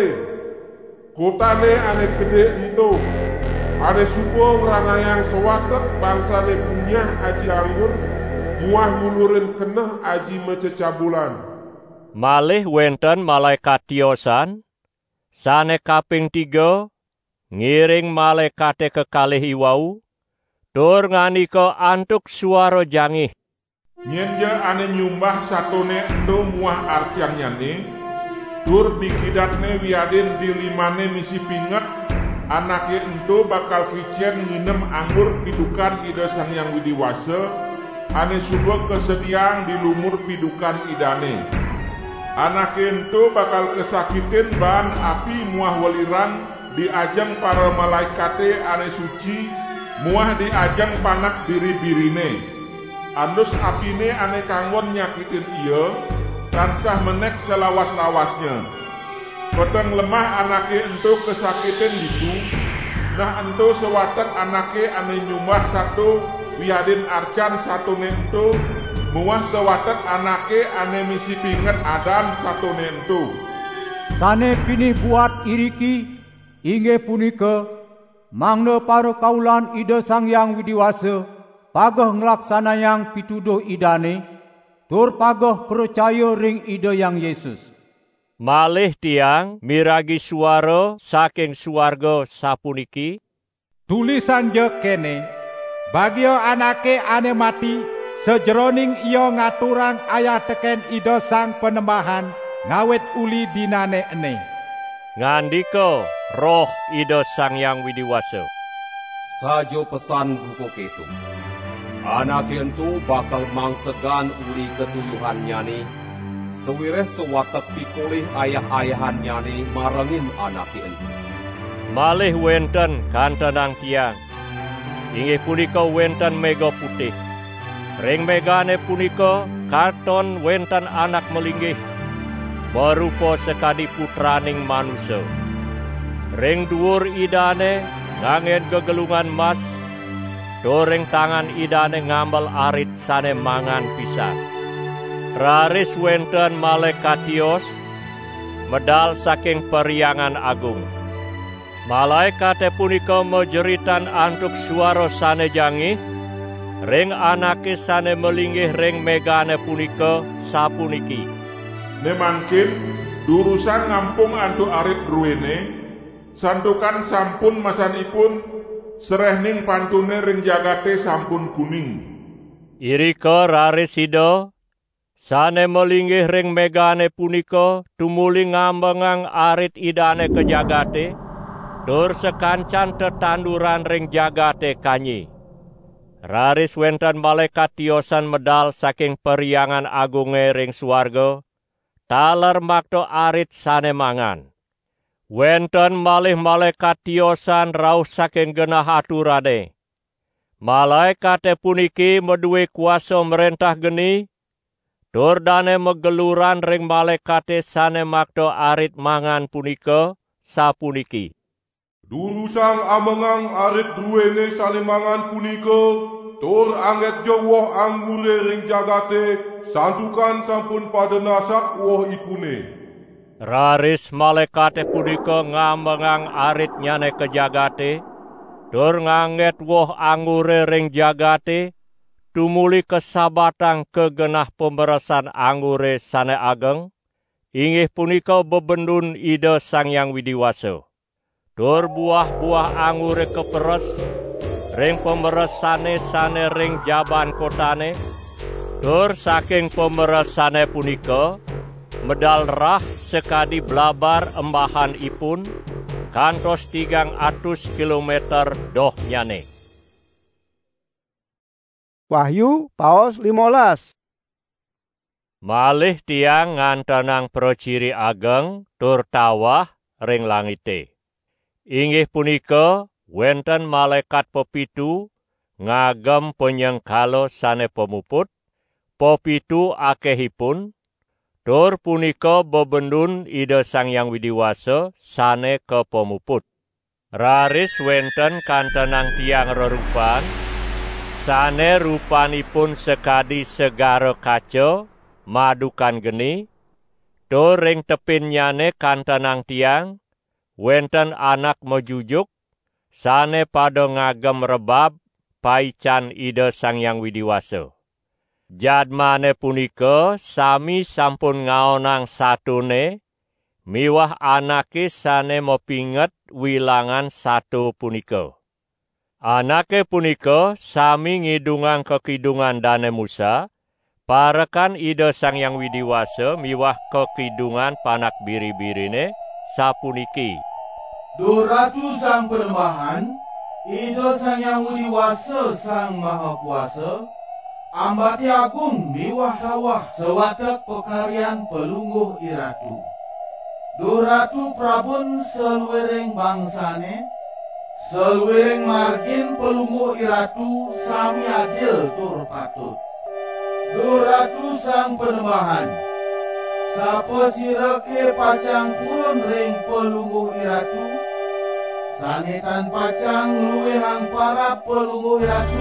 kotane ane gede itu, ane suboh ngerangayang sewatek bangsane punyah aji anggur, muah ngulurin keneh aji mececabulan. Malih wenten malaikat tiosan, sane kaping 3, ngiring malaikate kekalih iwau, tur nganika antuk suara jangih. Nyenja ane nyumbah satone endo muah artiang nyane, tur bikidatne wiadin dilimane misi pinget, anake endo bakal kicen nginem anggur pidukan Ida Sang Hyang Widiwasa, ane subuh kesediang di lumur pidukan idane. Anake endo bakal kesakitin bahan api muah waliran, di ajang para malaikate ane suci, muah di ajang panak biri-birine. Andus apine ane kanggon nyakitin iya, tansah menek selawas-lawasnya. Peteng lemah anake ento kesakitin gitu, nah ento sewatek anake ane nyumbah satu, wiadin arcan satu nento, muah sewatek anake ane misi pinget adan satu nento. Sane pinih buat iriki, inggih punika mangna para kaulan Ida Sang Hyang Widiwasa pageh nglaksanayang pituduh idane tur pageh percaya ring Ida Hyang Yesus. Malih tiang miragi suara saking suarga sapuniki, tulisan je kene, bagio anake ane mati sejroning iyo ngaturang ayah teken Ida Sang Penembahan ngawet uli dinane ene. Ngandika roh Ida Sang Hyang Widiwasa, sajo pesan buku ketu. Anak entu bakal mangsegan uli ketuyuhan nyani, sewireh sewatek pikolih ayah-ayahan nyani marengin anak entu. Malih wenten kantenang tiang, inggih punika wenten mega putih. Ring megane punika katon wenten anak melinggih, berupa sekadi putraning manusia. Ring dhuwur idane ngangen gegelungan mas, doreng tangan idane ngambel arit sane mangan pisan. Raris wenten malaikat tios, medal saking periangan agung. Malaikate punika mejeritan antuk suara sane jangih, ring anake sane melinggih ring megane punika sapuniki. Nemangkin durusan ngampung antuk arit ruwene, santukan sampun masanipun, serehning pantune ring jagate sampun kuning. Irika raris Ida sane melinggih ring megane punika tumuli ngambengang arit idane ke jagate, tur sekancan tetanduran ring jagate kanyi. Raris wenten malaikat tiosan medal saking periangan agunge ring swarga, taler makto arit sane mangan. Wenten malih malaikat tiosan rauh saking genah aturane. Malaikate puniki meduwe kuasa merentah geni, dordane megeluran ring malaikate sane makto arit mangan punika sapuniki. Dulu sang amengang arit duwene sane mangan punika, tur angget jo woh anggure ring jagate, santukan sampun pada nasak woh ipune. Raris malaikate punika ngamengang arit nyane ke jagate, tur ngangget woh anggure ring jagate, tumuli kesabatang kegenah pemberesan anggure sane ageng, inggih punika bebendun Ida Sang Hyang Widiwasa. Tur buah-buah anggure keperes, ring pemberesane sane ring jaban kotane, tur saking pemberesane punika, medal rah sekadi blabar embahan ipun, kantos 300 kilometer doh nyane. Wahyu paos 15. Malih tiang ngantenang prociri ageng tur tawah ring langite. Inggih punika wenten malaikat pepitu ngagem penyengkalo sane pemuput, pepitu akehipun, tur punika bebendun Ida Sang Hyang Widiwasa sane ke pemuput. Raris wenten kantenang tiang rerupan, sane rupanipun sekadi segara kaca, madukan geni, tur ring tepinnyane kantenang tiang, wenten anak mejujuk, sane pada ngagem rebab, paican Ida Sang Hyang Widiwasa. Jadmane punika sami sampun ngaonang satune, miwah anake sane mopinget wilangan satu punika. Anake punika sami ngidungang kekidungan Dane Musa, parekan Ida Sang Hyang Widiwasa miwah kekidungan panak biri-birine sapuniki. Duh Ratu Sang Penembahan, Ida Sang Hyang Widiwasa Sang Maha Kuasa, ambati agung miwah tawah sewatek pekaryan pelungguh iratu. Duh Ratu Prabun seluwering bangsane, seluwering margin pelungguh iratu sami adil tur patut. Duh Ratu Sang Penembahan, sapa sirake pacang purun ring pelungguh iratu, sanetan pacang luwehang para pelungguh iratu,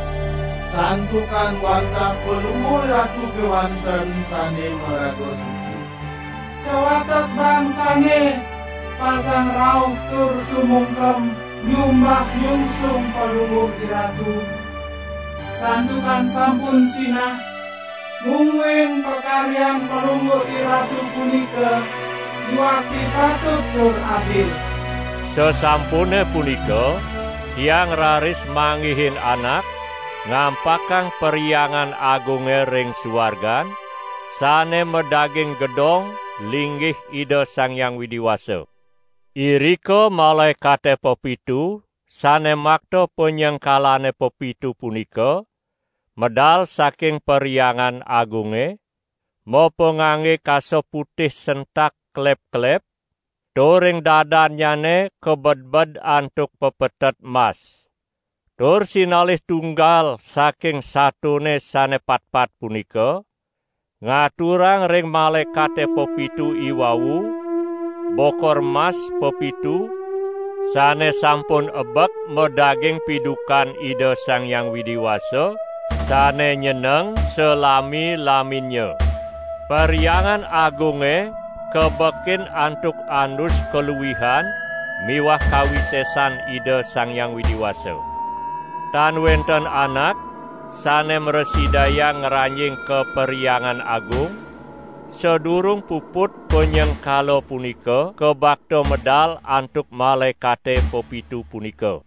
santukan wantah pelungguh iratu kewanten sane meraga suci. Sewatek bangsane pacang rauh tur sumungkem nyumbah nyungsung pelungguh iratu, santukan sampun sinah mungwing pekaryan pelungguh iratu punika yuakti patut tur adil. Sesampune punika, tiang raris manggihin anak, ngampakang periangan agunge ring suwargan, sane medaging gedong, linggih Ida Sang Hyang Widiwasa. Irika malaikate pepitu, sane makto penyengkalane pepitu punika, medal saking periangan agunge, mopo ngangge kaso putih sentak klep-klep, turing dadanyane kebed-bed antuk pepetet mas. Tur sinalih tunggal saking satune sane pat-pat punika, ngaturang ring malaikate pepitu iwawu, bokor mas pepitu, sane sampun ebek medaging pidukan Ida Sang Hyang Widiwasa, sane nyeneng selami-laminnya. Periangan agunge kebekin antuk andus keluwihan miwah kawisesan Ida Sang Hyang Widiwasa. Tan wenten anak sane meresidaya ngeranjing ke periangan agung, sedurung puput penyengkalo punika kebakto medal antuk malaikate pepitu punika.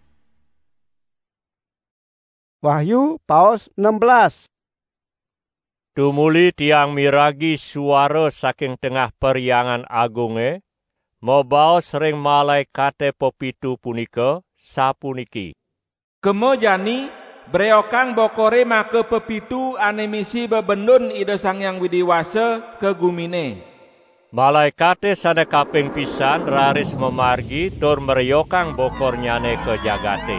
Wahyu paos 16. Tumuli tiang miragi suara saking tengah periangan agunge, mobaos ring malaikate pepitu punika sapuniki. Kemojani breokang bokore make pepitu ane misi bebendun Ida Sang Hyang Widiwasa ke gumine. Malaikate sane kaping pisan raris memargi tur meryokang bokornyane ke jagate.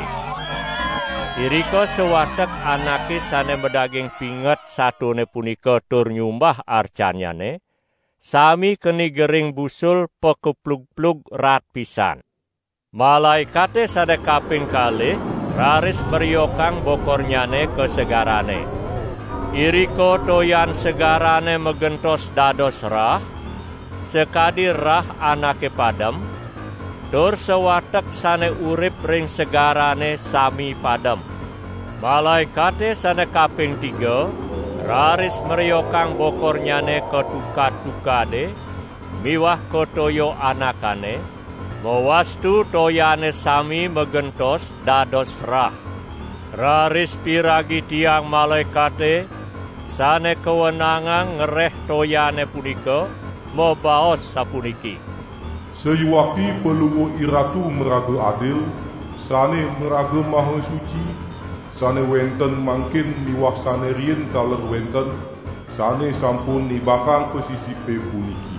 Iriko sewatek anake sane medaging pinget satune punika tur nyumbah arcanyane, sami keni gering busul pekuplug-plug rat pisan. Malaikate sane kaping kalih raris meryokang bokornyane ke segarane. Iriko toyan segarane megentos dados rah, sekadi rah anake padem, tur sewatek sane urip ring segarane sami padem. Malaikate sane kaping 3 raris meryokang bokornyane ke tuka-tukade, miwah kotoyo anakane, mawastu toyane sami megentos dados rah. Raris piragi tiang malaikate sane kewenangan ngereh toyane punika mabaos sapuniki. Seyuwaki pelungguh iratu meraga adil, sane meraga maha suci, sane wenten mangkin miwah sane rien taler wenten, sane sampun nibakang pesisipe puniki.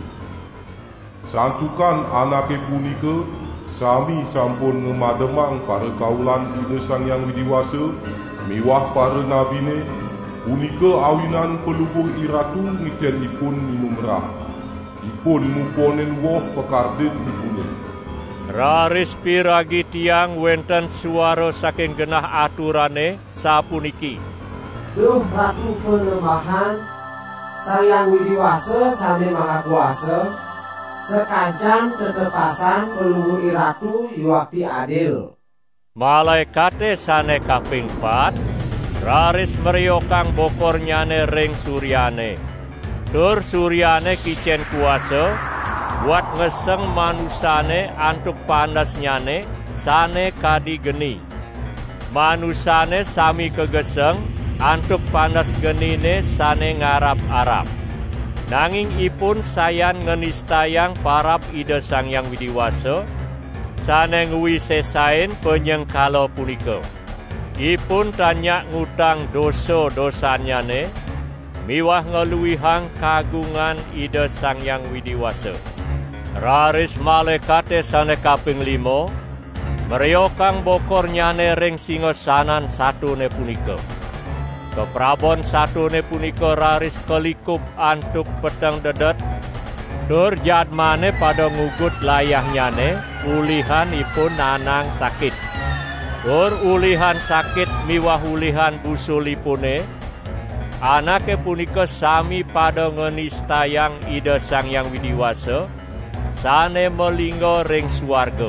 Santukan anake punika sami sampun ngemademang para kaulan Ida Sang Hyang Widiwasa miwah para nabine, punika awinan pelungguh iratu ngicen ipun nimemerah, ipun muponen woh pekarden ipune. Raris piragi tiang wenten suara saking genah aturane sapuniki. Duh Ratu Penembahan, Sang Hyang Widiwasa sane Maha Kuasa, sekancam tetepasan pelungguh iratu yuwakti adil. Malaikate sane kaping 4 raris meryokang bokornyane ring suryane. Tur suryane kicen kuasa buat ngeseng manusane antuk panasnyane sane kadi geni. Manusane sami kegeseng antuk panas genine sane ngarap-arap. Nanging ipun sayan ngenistayang parap Ida Sang Hyang Widiwasa sane ngwisesain penyengkala punika. Ipun tanyak ngutang dosa-dosanyane miwah ngeluwihang kagungan Ida Sang Hyang Widiwasa. Raris malaikate sane kaping 5 meryokang bokornyane ring singosanan satune punika. Keprabon satune punika raris kelikup antuk peteng dedet, tur jadmane pada ngugut layahnyane ulihan ipun nanang sakit. Tur ulihan sakit miwah ulihan busulipune, anake punika sami pada ngenistayang Ida Sang Hyang Widiwasa sane melinggo ring swarga.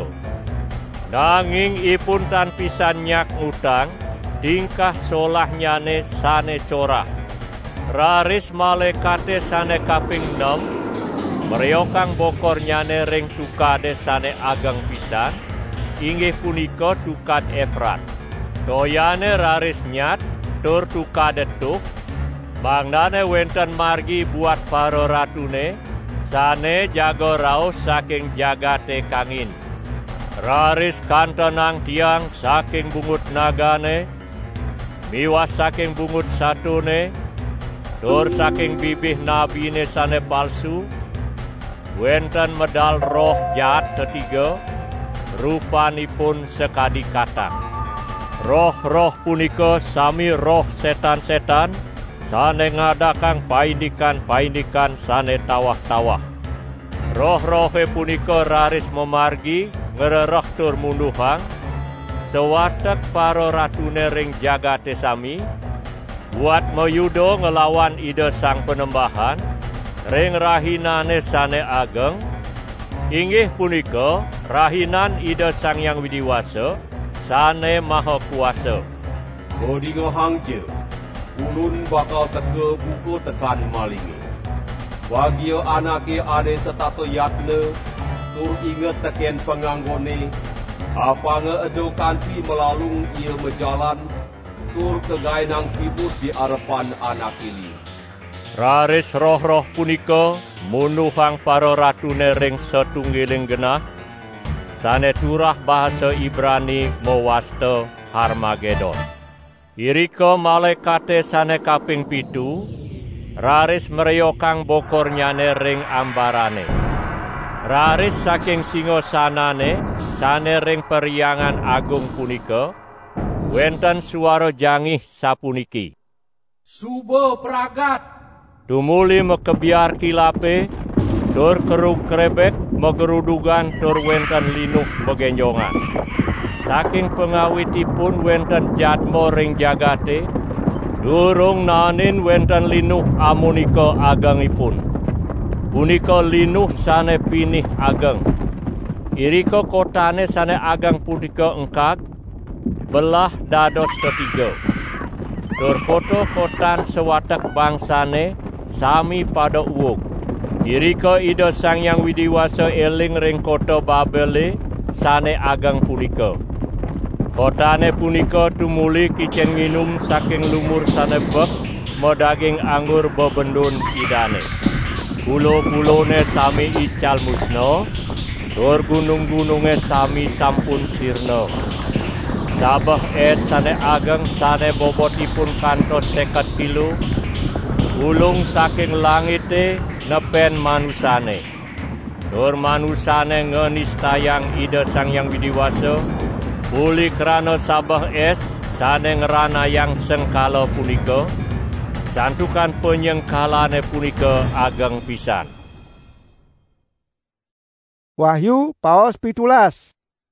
Nanging ipun tan pisan nyak ngutang, tingkah solahnyane sane corah. Raris malaikate sane kaping 6 meryokang bokornyane ring tukade sane ageng pisan, inggih punika tukad Efrat. Toyane raris nyat tur tukade tuk, mangdane wenten margi buat para ratune sane jaga raos saking jagate kangin. Raris kantonang tiang saking bungut nagane, miwas saking bungut satune, tur saking bibih nabine sane palsu, wenten medal roh jahat ketiga, rupanipun sekadi katang. Roh-roh punika sami roh setan-setan, sane ngadakang paindikan-paindikan sane tawah-tawah. Roh-rohe punika raris memargi ngerereh tur munduhang, sewatek para ratune ring jagate sami, buat mayudo ngelawan Ida Sang Penembahan, ring rahinane sane ageng, inggih punika rahinan Ida Sang Hyang Widiwasa sane Maha Kuasa. Kodingo hangje, ulun bakal teke buku tekan malingi. Wagio anake ane setato yatne, tur inget teken penganggone, apa ngeedo kanti melalung ia mejalan, tur kegainang kibut di arepan anak ini. Raris roh-roh punika munuhang para ratune ring setunggiling genah, sane turah bahasa Ibrani mewasta Harmagedon. Iriko malaikate sane kaping 7 raris mereyokang bokornyane ring ambarane. Raris saking singosanane sane ring periangan agung punika wenten suara jangih sapuniki. Subo pragat. Tumuli mekebiar kilape, tur keruk krebek megerudugan tur wenten linuh megenjongan. Saking pengawitipun wenten jadmo ring jagate, durung nanin wenten linuh amunika agengipun. Punika linuh sane pinih ageng. Irika kotane sane ageng punika engkag, belah dados ketiga. Tur koto-kotan sewatek bangsane sami pada uwuk. Irika Ida Sang Hyang Widiwasa eling ring kota Babele sane ageng punika. Kotane punika tumuli kicen nginum saking lumur sane bek modaging anggur bebendun idane. Pulo-pulone sami ical musna, tur gunung-gununge sami sampun sirna. Sabah es sane ageng sane bobotipun kantos 50 kilo, ulung saking langite nepen manusane. Tur manusane ngenistayang Ida Sang Hyang Widiwasa, uli krana sabah es sane ngranayang sengkala punika, santukan penyengkalane punika ageng pisan. Wahyu paos 17.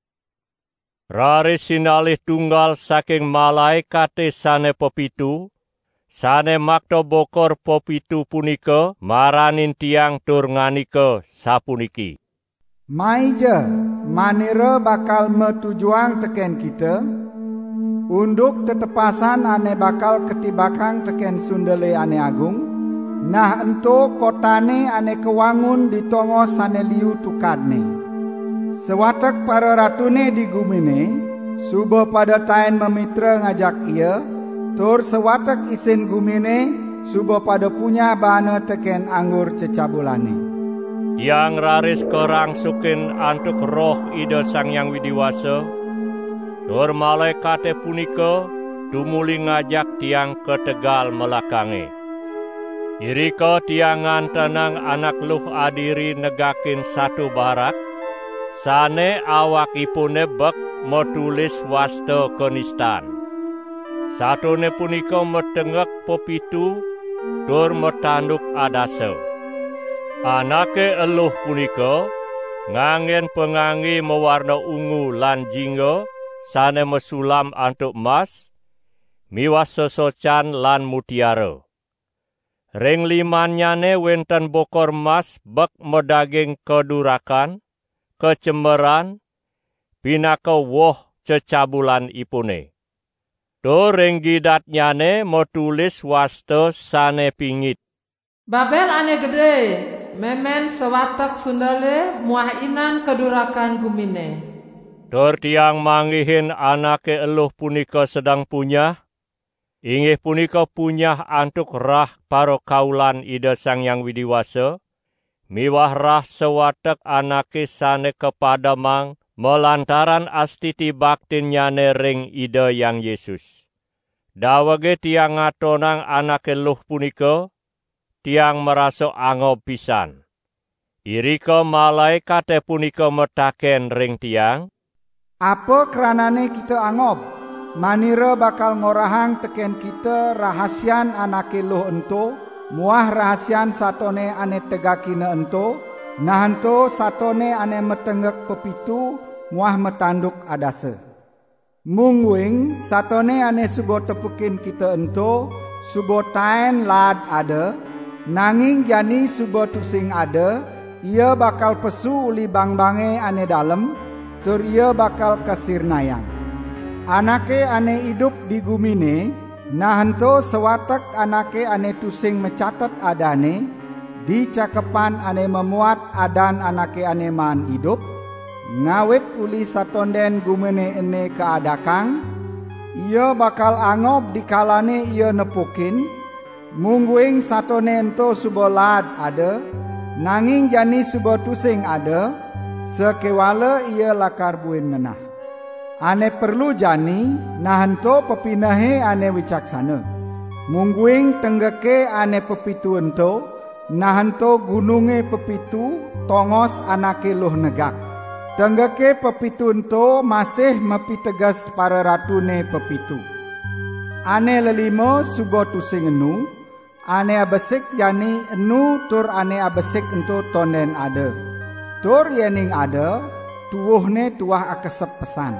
Raris sinalih tunggal saking malaikate sane pepitu, sane makta bokor pepitu punika maranin tiang tur nganika sapuniki. Maija manira bakal metujuang teken kita, unduk tetepasan ane bakal ketibakang teken sundele ane agung, nah ento kotane ane kewangun ditongo sane liu tukadne. Sewatek para ratune di gumine, subo pada tain memitra ngajak ia, tur sewatek isin gumine, subo pada punya bana teken anggur cecabulane. Yang raris kerangsukin antuk roh Ida Sang Hyang Widiwasa, tur malaikate punika tumuli ngajak tiang ke tegal melakange. Irika tiang ngantenang anak luh adiri negakin satu barak, sane awakipune bek metulis wasta kenistan. Satune punika metengek pepitu, tur metanduk adasa. Anake eluh punika ngangen pengangi mewarna ungu lan jingga sane mesulam antuk emas, miwas sesocan lan mutiara. Ring limanyane wenten bokor emas bek medaging kedurakan, kecemeran, pinaka woh cecabulan ipune. Do ring gidatnyane metulis wasta sane pingit. Babel ane gede, memen sewatek sundale muah inan kedurakan gumine. Tur tiang manggihin anake eluh punika sedang punyah, inggih punika punyah antuk rah para kaulan Ida Sang Hyang Widiwasa, miwah rah sewatek anake sane kepadamang melantaran astiti baktinnyane ring Ida Yang Yesus. Dawege tiang ngatonang anake eluh punika, tiang merasa angob pisan. Irika malaikate punika metaken ring tiang. Apa keranane kita angob? Manira bakal ngorahang teken kita rahasian anake luh ento, muah rahasian satone ane tegakina ento, nah ento satone ane metengek pepitu, muah metanduk adase. Mungwing satone ane subo tepukin kita ento, subo tain lad ada, nanging jani subo tusing ada, ia bakal pesu uli bang-bange ane dalem, tur ia bakal kasirnayang. Anake ane hidup di gumine, nahanto sewatek anake ane tusing mencatat adane, di cakepan ane memuat adan anake ane man hidup, ngawit uli satonden gumine ene keadakang, ia bakal angob di kalane ia nepukin, mungguing satone ento subolad ada, nanging jani subo tusing ada, sekewala ia lakar buin ngenah. Ane perlu jani nahanto pepinahe ane wicaksana. Mungguing tenggeke ane pepitu ento nahanto gununge pepitu tongos anake luh negak. Tenggeke pepitu ento masih mepitegas para ratune pepitu. Ane lelimo subo tusing enu, ane abesik jani enu tur ane abesik ento tonden ada. Tur yening ada, tuwuhne tuah akesep pesan.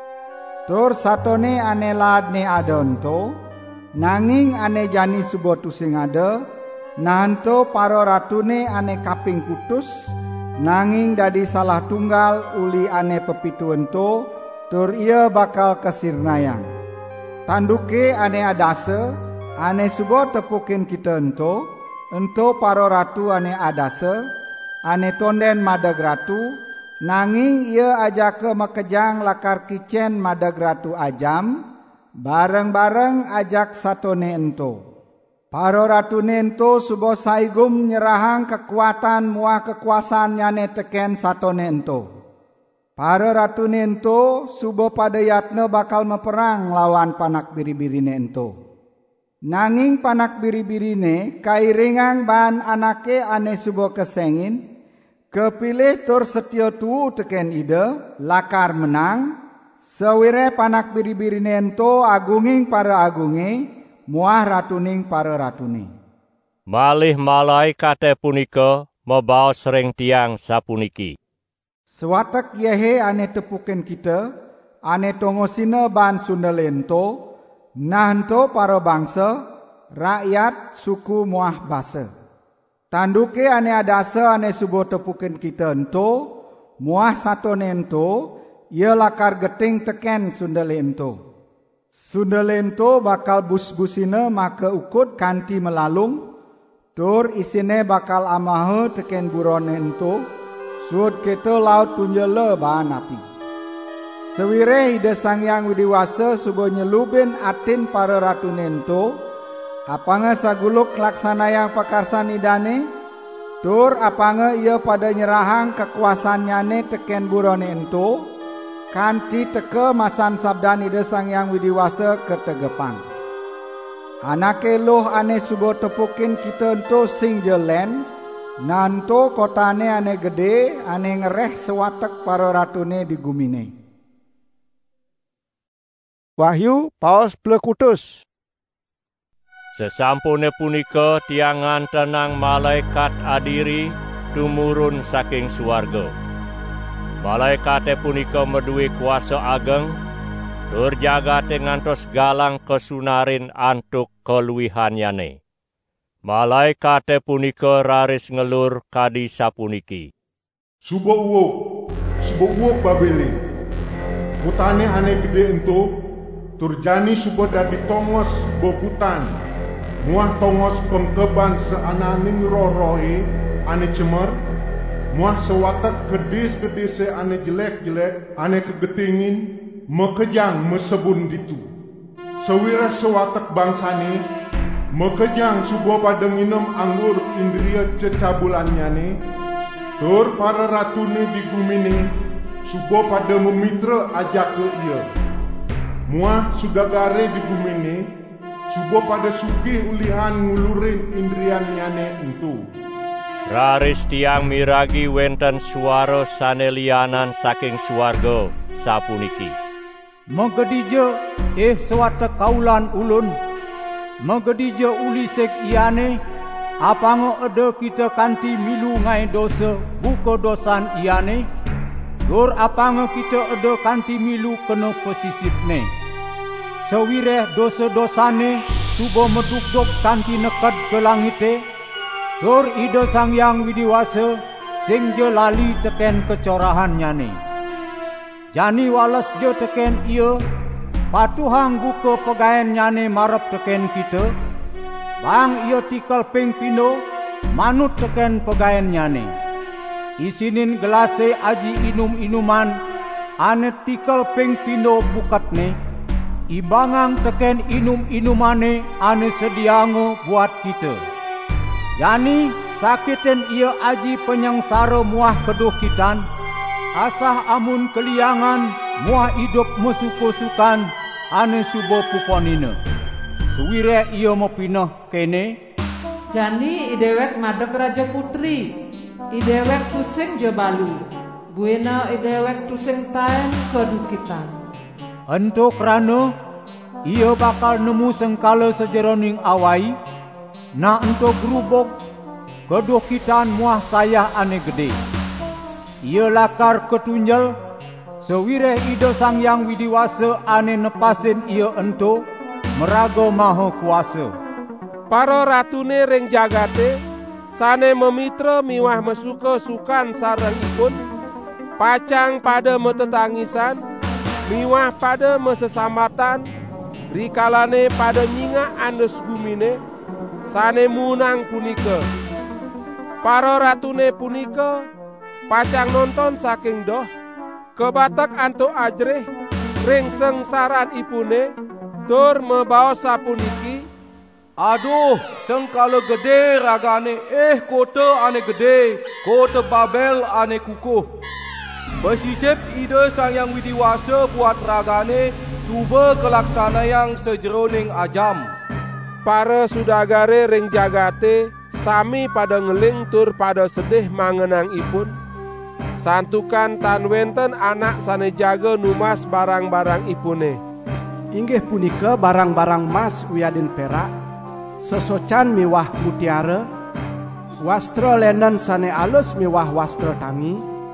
Tur satone ane ladne ada ento, nanging ane jani subo tusing ada, nahanto paro ratune ane kaping kutus, nanging dadi salah tunggal uli ane pepitu ento, tur ia bakal kesirnayang. Tanduke ane adase, ane subo tepukin kita ento paro ratu ane adase, ane tonden madag ratu, nanging ia ajake makejang lakar kicen madag ratu ajam, bareng-bareng ajak satone ento. Paro ratune ento subo saigum nyerahang kekuatan muah kekuasaan nyane teken satone ento. Para ratune ento subo padayatne bakal meperang lawan panak biri-birine ento. Nanging panak biri-birine kairingang ban anake ane subo kesengin, kepilih tur setio tu teken ide, lakar menang, sewire panak biri-birine ento agunging para agunge, muah ratuning para ratune. Malih malaikate punika mabaos ring tiang sapuniki. Sewatek yehe ane tepuken kita, ane tongosina ban sundalento, nahanto para bangsa, rakyat, suku muah basa. Tanduke ane adase ane subo tepuken kita ento, muah satone ento, ia lakar geting teken sundalento. Sundalento bakal bus-busina maka ukut kanti melalung, tur isine bakal amahe teken burone ento, sud kita laut tunjele bahan api. Sewire Ida Sang Hyang Widiwasa subo nyelubin atin para ratune ento, apanga saguluk laksana yang pakarsan idane, tur apanga ia pada nyerahang kekuasaannya teken burone ento, kanti teke masan sabdan Ida Sang Hyang Widiwasa ketegepan. Anake loh ane subo tepukin kita ento sing jelen, nanto kotane ane gede, ane ngereh sewatek para ratune di gumine. Wahyu paos plekutus. Sesampune punika tiangan tenang malaikat adiri tumurun saking suarga. Malaikate punika meduwi kuasa ageng, tur jagate ngantos galang kesunarin antuk keluwihanyane. Malaikate punika raris ngelur kadi sapuniki. Subo uwuk babele. Putane ane gede ento, turjani subo dadi tongos bobutan. Muah tongos pengkeban seananing roh-rohe ane cemer. Muah sewatak kedis-kedise ane jelek-jelek, ane kegetingin, mekejang mesebun ditu. Sewira sewatak bangsane, mekejang subuh pada nginem anggur indria cecabulannya ni, tur para ratune di gumine subuh pada memitra ajak ke ia. Muah sudah gare di gumine subuh pada sugih ulihan ngulurin indriannya ni entu. Raris tiang miragi wenten suara sanelianan saking suarga sapuniki. Megedija sewatek kaulan ulun, megedija ulisek iane, apanga ada kita kanti milu ngai dosa buka dosan iane, lur apanga kita ada kanti milu kena pesisipne. Sewireh dosa-dosane subo meduk-duk kanti nekad ke langite, lur Ida Sang Hyang Widiwasa sing je lali teken kecorahannya ni. Jani walas je teken ia, patuhang buka pegaen nyane marap teken kita, bang ia tikal ping pino, manut teken pegaen nyane. Isinin gelase aji inum-inuman, ane tikal ping pino bukatne, ibangang teken inum-inumane ane sediango buat kita. Jani sakiten ia aji penyengsara muah keduh kitan, asah amun keliangan muah hidup mesuko-sukan ane subo puponina. Suwire iyo mau pinah kene. Jani idewek madek Raja Putri, idewek tusing jebalu, buena idewek tusing taen kedukitan. Untuk rano, iyo bakal nemu sengkala sejeroning awai, na untuk gerubuk kedukitan muah sayah ane gede. Iyo lakar ketunjal, sewire ido Sang Yang Widiwasa ane nepasin iyo ento merago maha kuasa. Para ratune ring jagate sane memitra miwah mesuka sukan sarengipun, pacang pada metetangisan, miwah pada mesesamatan, rikalane pada nyingak andes gumine, sane munang punika. Para ratune punika pacang nonton saking doh, kebatak antuk ajrih ring sengsaran ipune, tur mebaos sapuniki. Aduh, sengkala gede ragane, kota ane gede, kota Babel ane kukuh. Bersisip ide Sang Yang Widiwasa buat ragane, cuba kelaksana yang sejeroning ajam. Para sudagare ring jagate, sami pada ngeling tur pada sedih mangenang ipun. Santukan tan wenten anak sane jaga numas barang-barang ipune. Inggih punika barang-barang mas wiadin perak, sesocan miwah mutiara, wastra lenen sane alus miwah wastra tangi,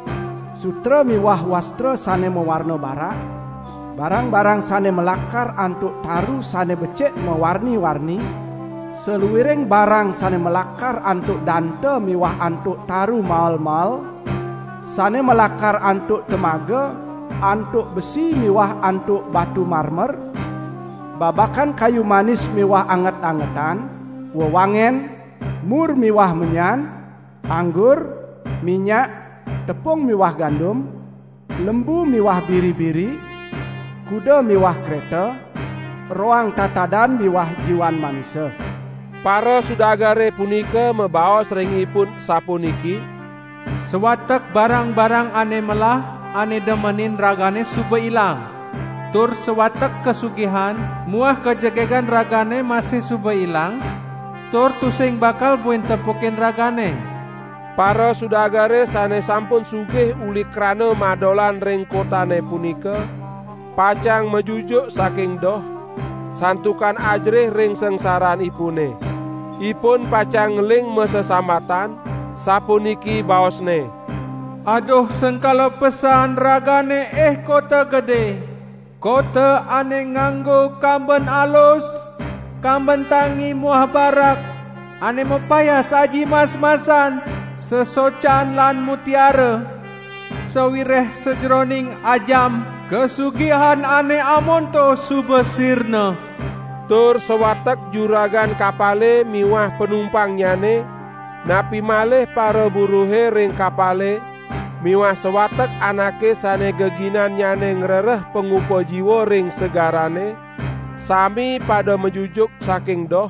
sutra miwah wastra sane mewarna barak, barang-barang sane melakar antuk taru sane becek mewarni-warni, seluwiring barang sane melakar antuk dante miwah antuk taru mal-mal, sane melakar antuk temaga, antuk besi miwah antuk batu marmer, babakan kayu manis miwah anget-angetan, wewangen, mur miwah menyan, anggur, minyak, tepung miwah gandum, lembu miwah biri-biri, kuda miwah kereta, roang tatadan miwah jiwan manusia. Para sudagare punika mebaos ringipun sapuniki. Sewatek barang-barang ane melah, ane demenin ragane suba ilang. Tur sewatek kesugihan, muah kejegegan ragane masih suba ilang, tur tusing bakal buen tepukin ragane. Para sudagare sane sampun sugih uli krana madolan ring kotane punika, pacang mejujuk saking doh, santukan ajrih ring sengsaran ipune. Ipun pacang ngeling mesesamatan, sapuniki baosne. Aduh sengkala pesan ragane kota gede. Kota ane nganggo kamben alus, kamben tangi muah barak, ane mepayas aji mas-masan, sesocan lan mutiara, sewireh sejeroning ajam, kesugihan ane amonto subesirna. Tur sewatek juragan kapale miwah penumpang nyane, napi malih para buruhe ring kapale, miwah sewatek anake sane geginan nyane ngrereh pengupa jiwa ring segarane, sami pada mejujuk saking doh,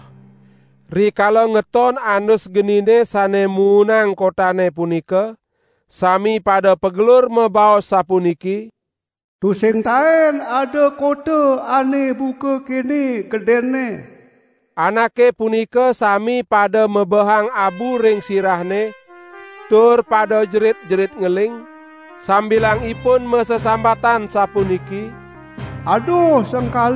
rikala ngeton anus genine sane munang kotane punika, sami pada pegelur mebaos sapuniki. Tusing taen ada kota ane buka kini gedene. Anake punika sami pada mebehang abu ring sirahne, tur pada jerit-jerit ngeling, sambilang ipun mesesambatan sapuniki. Aduh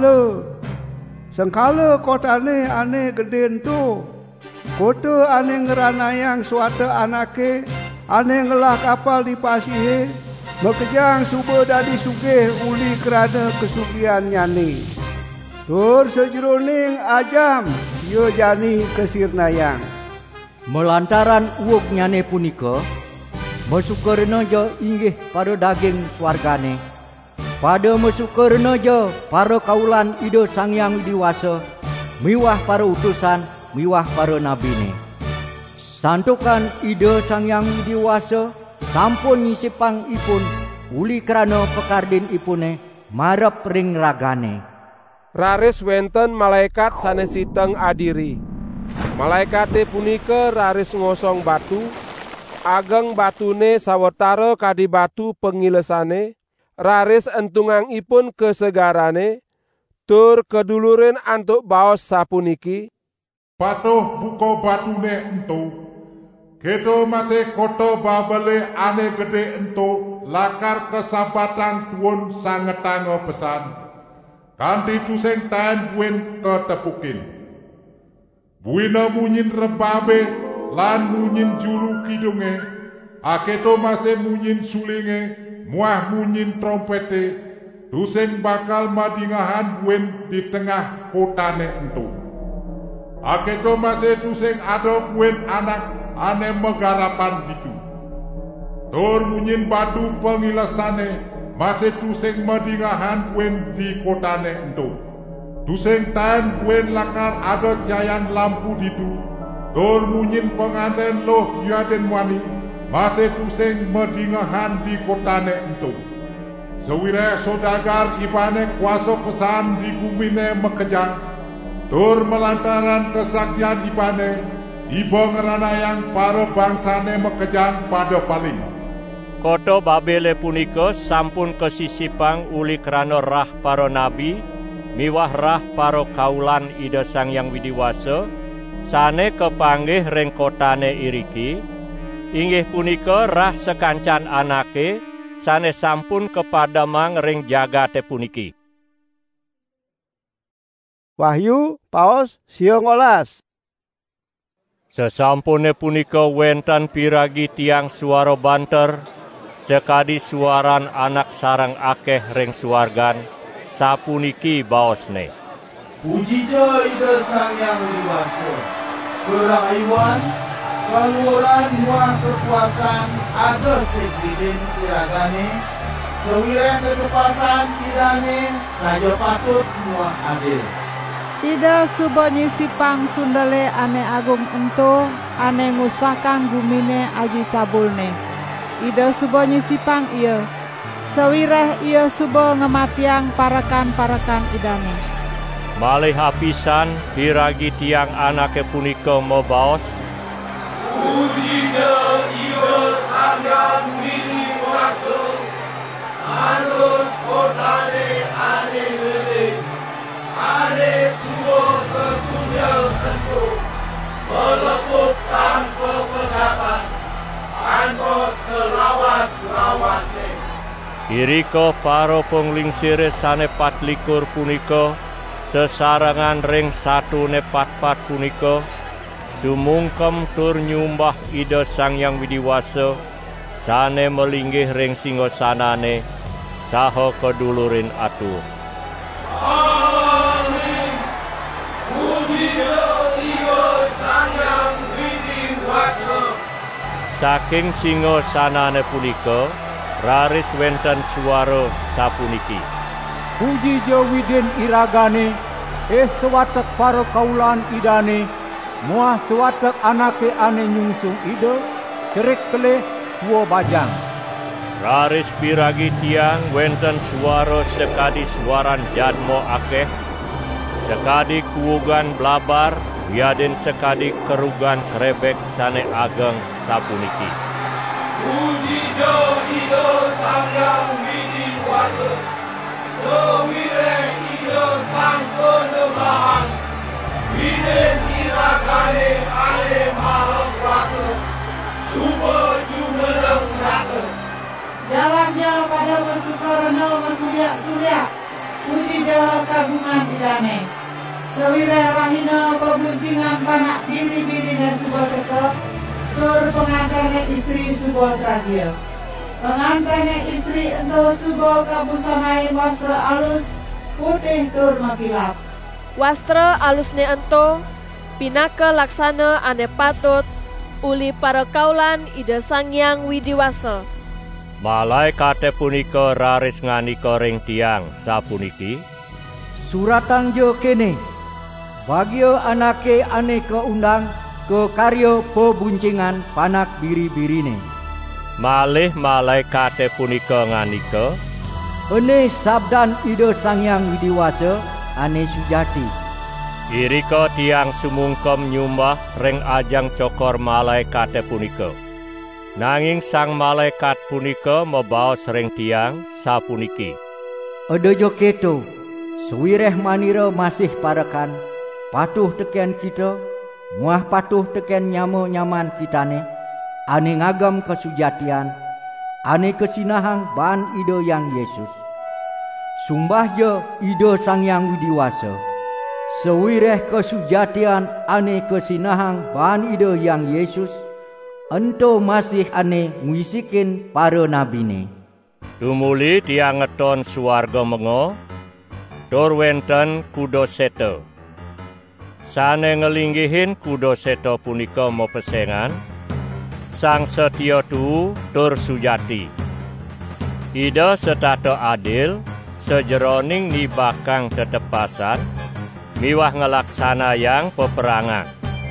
sengkala kotane ane geden tu, kota ane ngeranayang suata anake, ane ngelah kapal di pasihe, mekejang suba dadi sugih uli kerana kesugihan nyane. Tur sejeroning ajam, yo jani kesirnayang. Melantaran uog nyane punika, mesukerna jo inggih pada daging swargane, pada mesukerna jo para kaulan ida Sang Yang Widiwasa, miwah para utusan, miwah para nabine. Santukan ida Sang Yang Widiwasa, sampun nyisipang ipun, uli krana pekardin ipune, marep ring ragane. Raris wenten malaikat sanes siteng adiri. Malaikate punika raris ngosong batu, ageng batune sawetara kadi batu pengilesane, raris entungang ipun kesegarane, tur kedulurin antuk baos sapuniki. Patuh buka batune ento. Kedo masih koto babele ane gede ento lakar kesabatan tuun sangetanga pesan. Kanti tuseng tan buen ketepukin. Buina munyin rebabe lan munyin juru kidunge. Aketo masih munyin sulinge, muah munyin trompete. Tuseng bakal madingahan buen di tengah kotane ento. Aketo masih tuseng ada buen anak ane megarapan gitu. Tur munyin batu pengilasane masih tuseng madingahan buen di kotane ento. Tuseng tan buen lakar ada jayan lampu ditu. Tur munyin penganten loh yaden wani masih tuseng madingahan di kotane ento. Sewire sodagar ibane kuasa pesan di gumine mekejang. Tur melantaran kesaktian ibane, iba ngerana yang para bangsane mekejang pada paling. Koto Babele punika sampun kesisipang uli krana rah para nabi, miwah rah para kaulan Ida Sang Hyang Widiwasa, sane kepanggih ring kotane iriki, inggih punika rah sekancan anake, sane sampun kepadamang ring jagate puniki. Wahyu paos 19. Sesampune punika wenten piragi tiang suara banter, sekadi suaran anak sarang akeh ring suargan, sapuniki baosne. Pujinya Ida Sang Hyang Widiwasa, Peraiwan, keluaran muah kekuasaan ada sekidin tiragane, sewireh ketepasan idane, saja patut semua adil. Ida subo nyisipang sundale ane agung ento, ane ngusakang gumine aji cabulne. Ida subo nyisipang iya, sewireh iya subo ngematiang parakan-parakan idane. Malih apisan piragi tiang anake punika mabaos. Pujinya Ida Sang Hyang Widiwasa, anus kotane ane gede. Ane subuh ketunggal sentuh, melepuk tanpa pegatan, tanpa selawas-lawasnya. Irika para penglingsire sane 24 punika, sesarangan ring satune 44 punika, sumungkem tur nyumbah Ida Sang Hyang Widiwasa, sane melinggih ring singgasanane, saha kedulurin atur. Saking singgasanane punika raris wenten suara sapuniki. Puji jawiden iragane, sewatek para kaulan idane, muah sewatek anake ane nyungsung ida, cerik kelih dua bajang. Raris piragi tiang wenten suara sekadi suaran jadmo akeh, sekadi kuugan blabar, wiaden sekadi kerugan krebek sane ageng sapuniki. Pujinya Ida Sang Hyang Widiwasa, sewireh Ida Sang Penembahan, widen iragane ane maha kuasa, suba jumeneng rata. Jalannya pada mesukarno mesulyak-sulyak, pujinya kagungan idane. Sewireh rahina pebuncingan panak biri-birine subuh tetep, tur pengantene istri subuh tragil. Pengantene istri ento subuh kabusanai wastra alus, putih tur makilap. Wastra alusne ento, pinaka laksana ane patut, uli para kaulan Ida Sang Hyang Widiwasa. Malaikate punika raris nganika ring tiang sapuniki. Suratan jo kene, bagio anake ane keundang ke karyo pebuncingan panak biri-birine. Malih malaikate punika nganika. Ene sabdan Ida Sang Hyang Widiwasa ane sujati. Irika tiang sumungkem nyumbah ring ajang cokor malaikate punika. Nanging sang malaikat punika mabaos ring tiang sapuniki. Edojo keto, sewireh manira masih parekan, patuh teken kita, muah patuh teken nyaman kitane, ane ngagam kesujatian, ane kesinahang ban ido yang Yesus. Sumbah je ido sang yang widiwasa, sewireh kesujatian ane kesinahang ban ido yang Yesus, ento masih ane ngwisikin para nabine. Tumuli tiang ngeton suarga mengo, tur wenten kuda seta. Sane ngelinggihin kuda seta punika mepesengan, sang setia tu tur sujati. Ida setata adil, sejeroning nibakang tetepasan, miwah ngelaksana yang peperangan.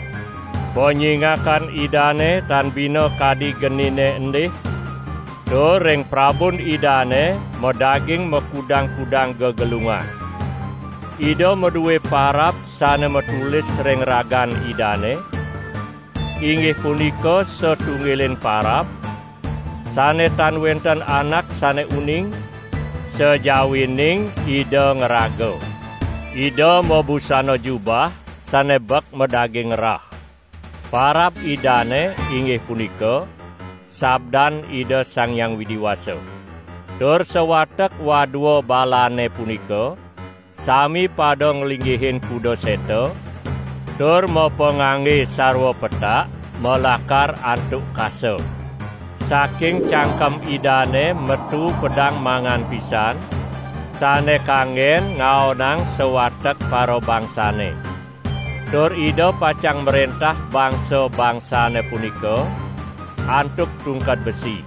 Ponyingakan idane tan bina kadi genine endih, do ring prabun idane medaging mekudang-kudang gegelungan. Ida meduwe parap sane metulis ring ragan idane, inggih punika setunggiling parap, sane tan wenten anak sane uning, sejawining ida ngeraga. Ida mebusana jubah, sane bek medaging rah. Parap idane inggih punika, sabdan ida sang yang widiwasa. Tur sewatek wadua balane punika, sami pada nglinggihin kuda seta, tur mepengangge sarwa petak, melakar antuk kasa. Saking cangkem idane metu pedang mangan pisan, sane kangen ngaonang sewatek para bangsane. Tur ida pacang merentah bangsa-bangsane punika, antuk tungkat besi.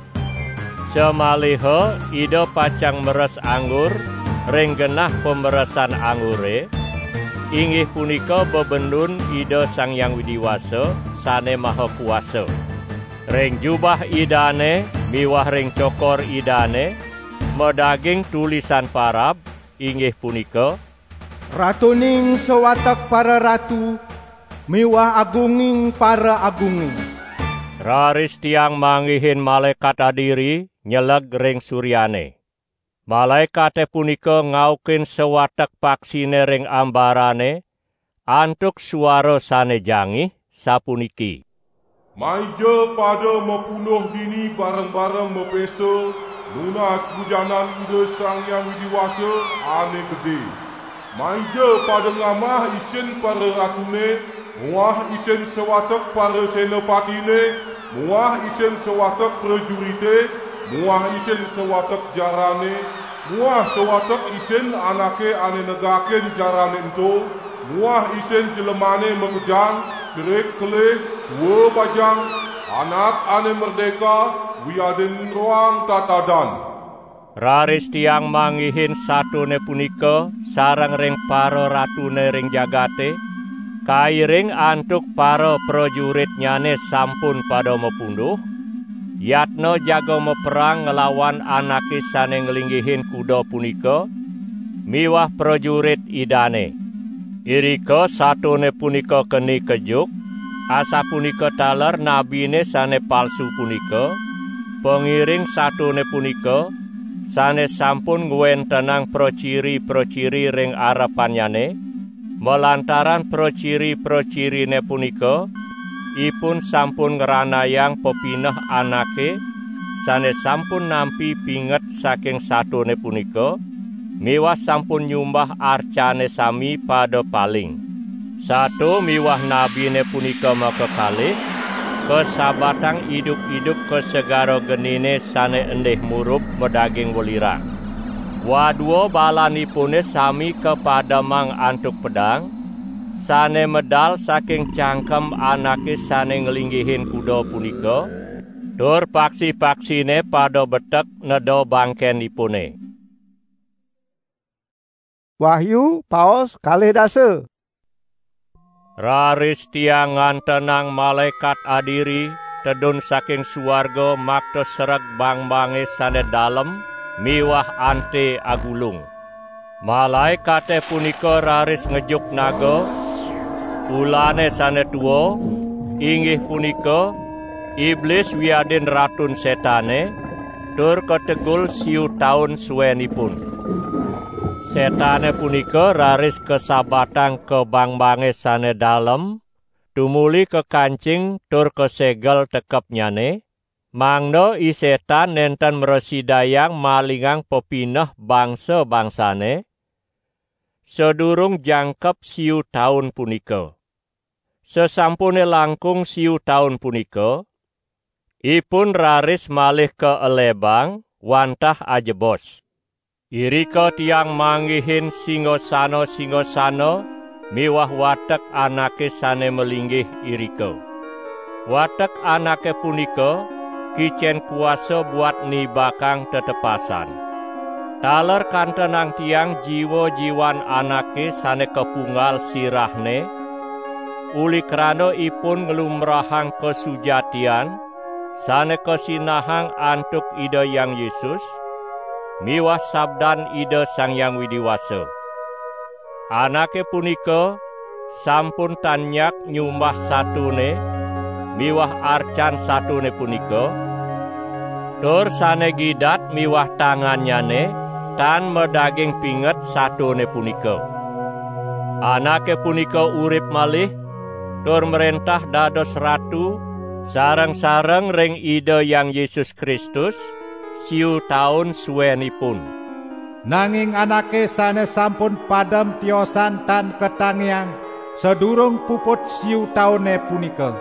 Semaliha ida pacang meres anggur, ring genah pemeresan anggure, inggih punika bebendun ida sang yang widiwasa, sane maha kuasa. Ring jubah idane, miwah ring cokor idane, medaging tulisan parab, inggih punika, Ratuning sewatak para ratu, miwah agunging para agunging. Raris tiang manggihin malaikat adiri, nyeleg ring suryane. Malaikate punika ngaukin sewatak paksine ring ambarane, antuk suara sane jangih, sapuniki. Maija pada mepunuh dini bareng-bareng mepesta, munas bujanan ida sang yang widiwasa ane gede. Maija pada ngamah isin para ratune, muah isin sewatak para senopatine, muah isin sewatak prajurite, muah isin sewatak jarane, muah sewatak isin anake ane negaken jarane ento, muah isin jelemane mekejang, cerik kelih, dua bajang, anak ane merdeka, wiaden ruang tatadan. Raris tiang manggihin satune punika, sareng ring para ratune ring jagate, kairing antuk para prajurit nyane sampun pada mepunduh, yatno jaga meperang ngelawan anake sane nglinggihin kuda punika, miwah prajurit idane. Irika satune punika keni kejuk, asa punika taler nabine sane palsu punika, pengiring satune punika, sane sampun ngwentenang prociri-prociri ring arepanyane, melantaran prociri-procirine punika, ipun sampun ngranayang pepineh anake, sane sampun nampi pinget saking satune punika, miwah sampun nyumbah arcane sami pada paling. Satu miwah nabine punika makekalih, kesabatang iduk-iduk kesegara genine sane endih murup medaging welirang. Wadua balanipune sami kepadamang antuk pedang, sane medal saking cangkem anake sane nglinggihin kuda punika, tur paksi-paksine pada betek nedo bangkenipune. Wahyu paos kalih dasa. Raris tiang ngantenang malaikat adiri, tedun saking suarga makta sereg bang-bange sane dalem, miwah ante agulung. Malaikate punika raris ngejuk naga, ulane sane tuwa, inggih punika, Iblis wiadin ratun setane tur ketegul siu taun suwenipun. Setane punika raris kesabatang ke bang-bange sane dalem, tumuli ke kancing tur kesegel tekep nyane, mangno i setan nenten meresidayang malingang pepineh bangsa-bangsane, sedurung jangkep siu taun punika. Sesampune langkung siu taun punika, ipun raris malih ke elebang wantah ajebos. Irika tiang manggihin singosano miwah watek anake sane melinggih irika. Watek anake punika kicen kuasa buat nibakang tetepasan. Taler kantenang tiang jiwa-jiwan anake sane kepunggal sirahne, uli krana ipun ngelumrahang kesujatian, sane kesinahang antuk Ida Yang Yesus, miwah sabdan Ida Sang Yang Widiwasa. Anake punika sampun tanyak nyumbah satune, miwah arcan satune punika, tur sane gidat miwah tanganyane, tan medaging pinget satune punika. Anake punika urip malih, tur merentah dados ratu, sareng-sareng ring Ida Yang Yesus Kristus, siu taun suwenipun. Nanging anake sane sampun padam tiosan tan ketangiang sedurung puput siu taune punika.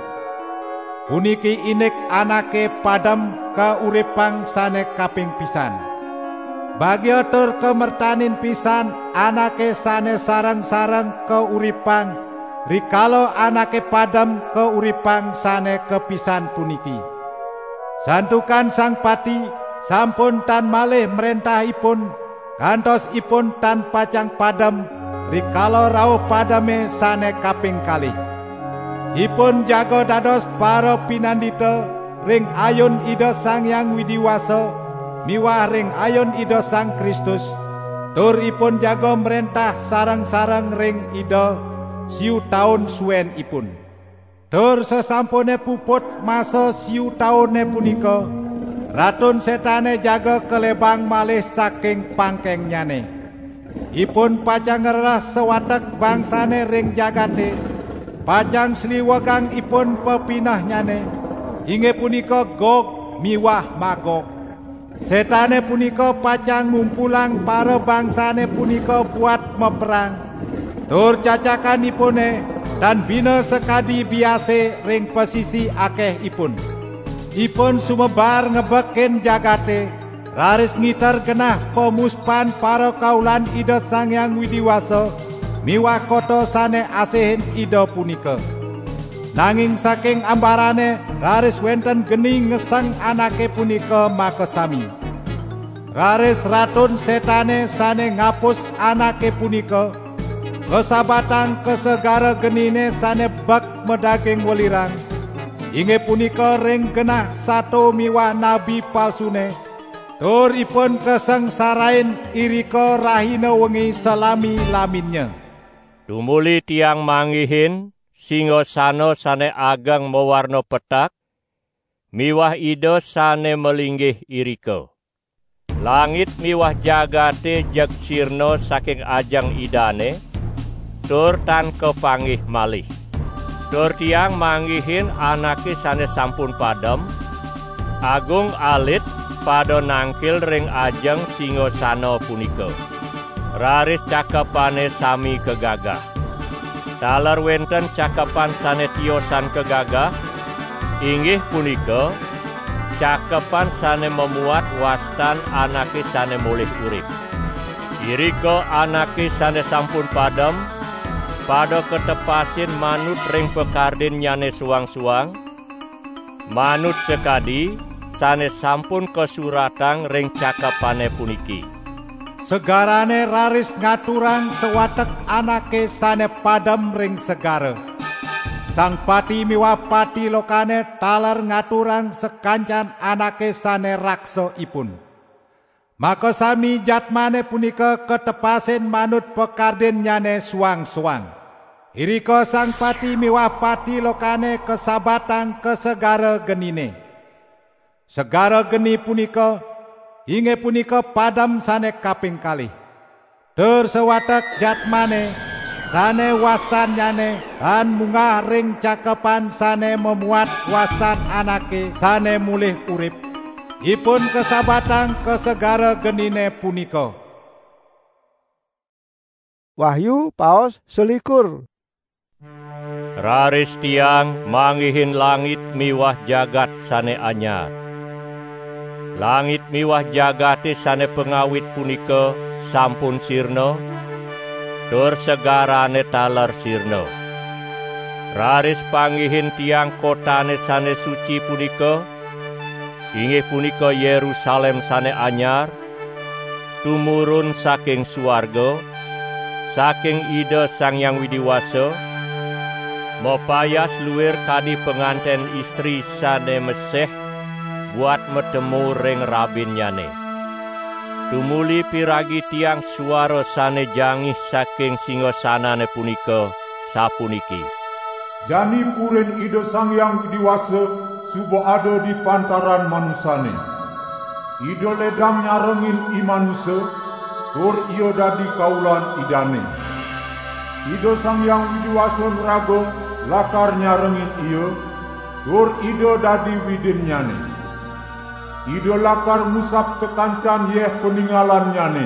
Puniki inik anake padam kauripang sane kaping pisan. Bagya tur kemertanin pisan anake sane sareng-sareng kauripang rikalo anake padam kauripang sane kepisan puniki. Santukan sang pati sampun tan malih merentahipun, kantos ipun tan pacang padam, rikalo rauh padame sane kaping kalih. Ipun jago dados para pinandita ring ayun Ida Sang Yang Widiwasa, miwah ring ayun Ida Sang Kristus, tur ipun jago merentah sareng-sareng ring Ida siu taun suwen ipun. Tur sesampune puput masa siu taune punika, ratun setane jaga kelebang malih saking pangkengnyane. Ipun pacang ngerah sewatek bangsane ring jagate, pacang sliwegang ipun pepinahnyane, inggih punika Gog miwah Magog. Setane punika pacang ngumpulang para bangsane punika buat meperang, tur cacakanipune dan bina sekadi biase ring pesisi akeh ipun. Ipun sumebar ngebekin jagate, raris ngiter genah pemuspan para kaulan Ida Sang Yang Widiwasa, miwah koto sane asihin Ida punika. Nanging saking ambarane raris wenten geni ngeseng anake punika makesami. Raris ratun setane sane ngapus anake punika, kesabatang kesegara genine sane bek medaging welirang, inggih punika ring genah sato miwah nabi palsune, tur ipun kesengsarain irika rahina wengi selami laminnya. Tumuli tiang manggihin singosano sane ageng mewarna petak, miwah Ida sane melinggih irika. Langit miwah jagate jeg sirna saking ajeng idane, tur tan kepanggih malih. Tur tiang manggihin anake sane sampun padem, agung alit pada nangkil ring ajeng singosana punika. Raris cakepane sami kegagah. Taler wenten cakepan sane tiosan kegagah, inggih punika cakepan sane memuat wastan anake sane mulih urip. Irika anake sane sampun padem, pada ketepasin manut ring pekardin nyane suang-suang, manut sekadi sane sampun kesuratang ring cakepane puniki. Segarane raris ngaturang sewatek anake sane padam ring segara. Sang pati miwah pati lokane taler ngaturang sekancan anake sane raksa ipun. Maka sami jatmane punika ketepasin manut pekardin nyane suang-suang. Iriko sang pati miwah pati lokane kesabatang kesegara genine. Segara geni punika inge punika padam sane kaping kalih. Tersewatek jatmane sane wastan nyane dan munggah ring cakepan sane memuat wastan anake sane mulih urip. Ipun kesabatang kesegara genine punika. Wahyu paos 21. Raris tiang manggihin langit miwah jagat sane anyar. Langit miwah jagate sane pengawit punika sampun sirna, tur segarane taler sirna. Raris panggihin tiang kotane sane suci punika, inggih punika Yerusalem sane anyar, tumurun saking suarga, saking Ida Sang Hyang Widiwasa, mopayas luwir kadi penganten istri sane meseh buat metemu ring rabin nyane. Tumuli piragi tiang suara sane jangih saking singgasanane punika sapuniki. Jani puren Ida Sang Hyang Widiwasa subo ada di pantaran manusane. Ida ledang nyarengin imanusa, tur iyo dadi kaulan idane. Ida Sang Hyang Widiwasa ngerago lakar nyarengin iyo, tur Ida dadi widin nyane. Ida lakar musap sekancan yeh peninggalan nyane.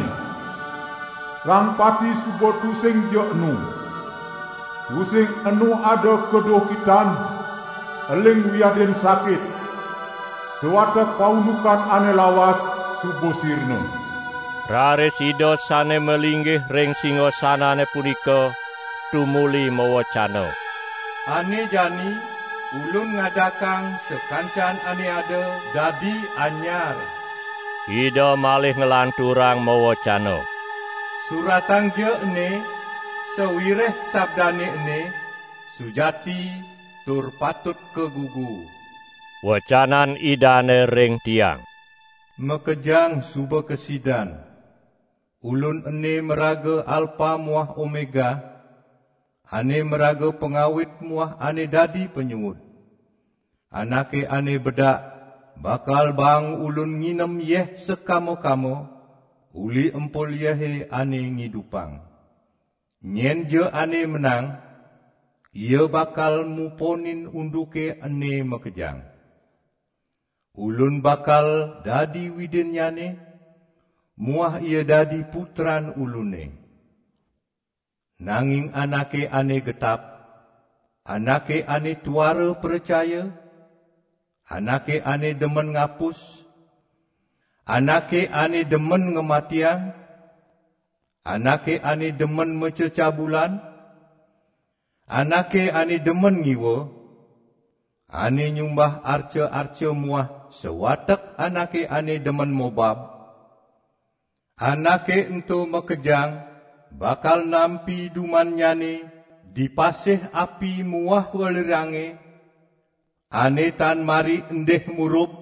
Sang pati subo tusing je enu. Tusing enu ada kedoh kitan, eling wiaden sakit. Sewatek paulukan ane lawas subo sirna. Raris Ida sane melinggih ring singgasanane punika tumuli mawacana. Ane jani ulun ngadakang sekancan ane ada dadi anyar. Ida malih ngelanturang mawacana. Suratang je ene, sewireh sabdane ene, sujati tur patut kegugu. Wacanan idane ring tiang. Mekejang suba kesidan. Ulun ene meraga alpa muah omega. Ane meraga pengawit muah ane dadi penyuwud. Anake ane bedak, bakal bang ulun nginem yeh sekamo-kamo, uli empol yehe ane ngidupang. Nyen je ane menang, ia bakal muponin unduke ane mekejang. Ulun bakal dadi widin nyane, muah ia dadi putran ulune. Nanging anake ane getap, anake ane tuara percaya, anake ane demen ngapus, anake ane demen ngematian, anake ane demen mececabulan, anake ane demen ngiwa, ane nyumbah arca-arca muah sewatek anake ane demen mobab, anake ento mekejang, bakal nampi duman nyane, dipasih api muah walirange, ane tan mari endeh murup,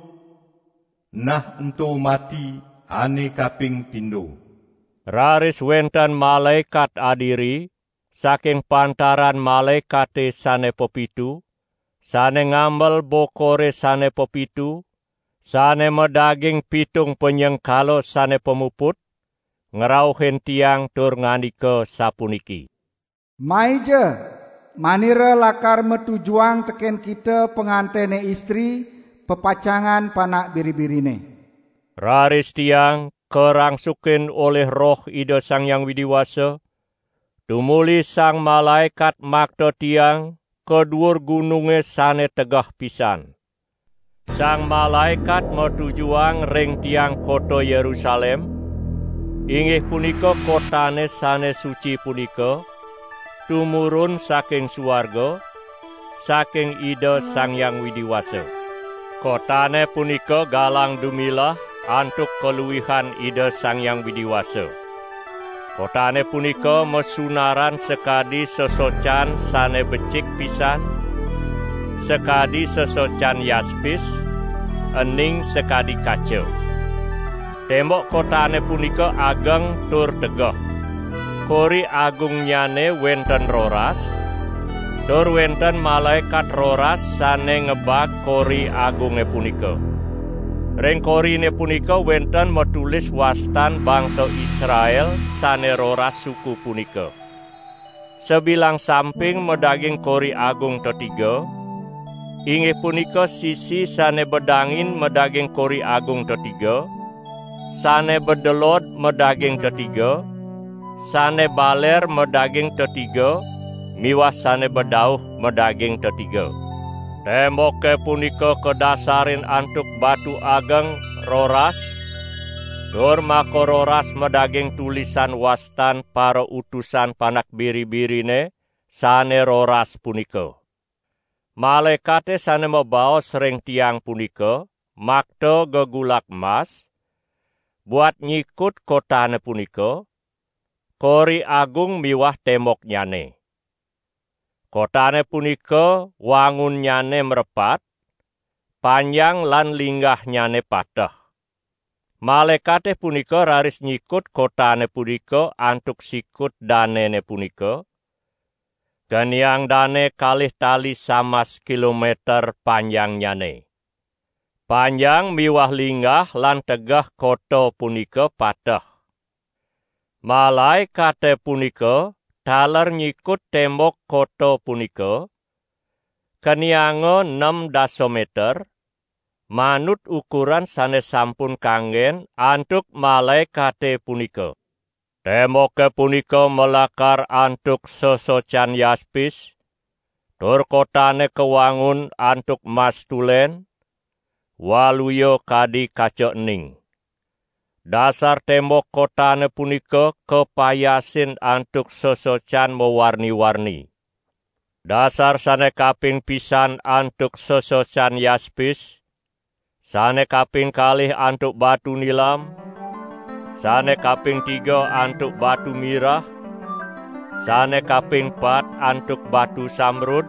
nah ento mati ane kaping pindo. Raris wenten malaikat adiri, saking pantaran malaikate sane pepitu, sane ngambel bokore sane pepitu, sane medaging pitung penyengkalo sane pemuput, ngerauhin tiang tur ngandika sapuniki. Maija, manira lakar metujuang teken kita pengantene istri, pepacangan panak biri-birine. Raris tiang kerangsukin oleh roh Ida Sang Hyang Widiwasa, tumuli sang malaikat makta tiang keduur gununge sane tegah pisan. Sang malaikat metujuang ring tiang kota Yerusalem, inggih punika kotane sane suci punika, tumurun saking suarga, saking Ida Sang Hyang Widiwasa. Kotane punika galang dumilah antuk keluwihan Ida Sang Hyang Widiwasa. Kotane punika mesunaran sekadi sesocan sane becik pisan, sekadi sesocan yaspis, ening sekadi kaca. Tembok kotane punika ageng tur tegah. Kori agung nyane wenten roras, Tur wenten malaikat roras sane ngebak kori agunge punika. Ring korine punika wenten metulis wastan bangsa Israel sane roras suku punika. Sebilang samping medaging kori agung tetiga, inggih punika sisi sane bedangin medaging kori agung tetiga, sane bedelot medaging tetiga, sane baler medaging tetiga, miwah sane bedauh medaging tetiga. Temboke punika kedasarin antuk batu ageng roras, dur mako roras medaging tulisan wastan para utusan panak biri-birine sane roras punika. Malaikate sane mabaos ring tiang punika makta gegulak emas buat nyikut kotane punika, kori agung miwah tembok nyane. Kotane punika wangun nyane merepat, panjang lan linggah nyane patah. Malaikate punika raris nyikut kotane punika antuk sikut danene punika, ganiang dane kalih tali 1 kilometer panjang nyane. Panjang miwah linggah lan tegah kota punika patah. Malaikate punika taler nyikut tembok kota punika, keniango 6 dasometer, manut ukuran sane sampun kanggen antuk malaikate punika. Temboke punika melakar antuk sosocan yaspis, tur kotane kewangun antuk mas tulen, waluyo kadi kaca ening. Dasar tembok kotane punika kepayasin antuk sosocan mewarni-warni. Dasar sane kaping pisan antuk sosocan yaspis, sane kaping kalih antuk batu nilam, sane kaping 3 antuk batu mirah, sane kaping 4 antuk batu samrud,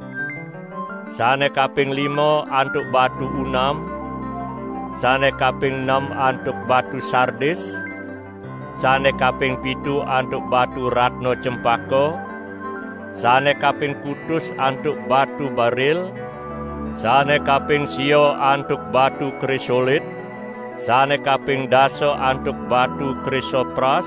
sane kaping 5 antuk batu unam, sane kaping 6 antuk batu sardis, sane kaping 7 antuk batu ratno cempaka, sane kaping kutus antuk batu baril, sane kaping sio antuk batu krisolit, sane kaping 10 antuk batu krisopras,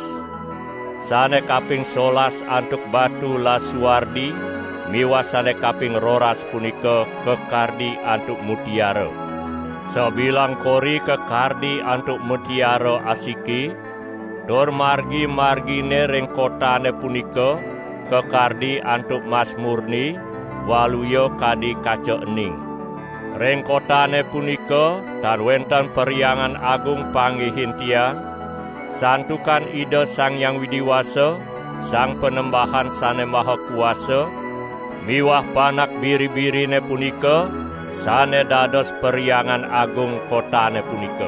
sane kaping 11 antuk batu lasuardi, miwah sane kaping 12 punika kekardi antuk mutiara. Sebilang kori kekardi antuk mutiara asiki, dur margi-margine ring kotane punika kekardi antuk mas murni, waluyo kadi kaca ening. Ring kotane punika tan wenten periangan agung panggihin tiang, santukan ide Sang Hyang Widiwasa, Sang Penembahan sane maha kuasa, miwah panak biri-birine punika, sane dados periangan agung kotane punika.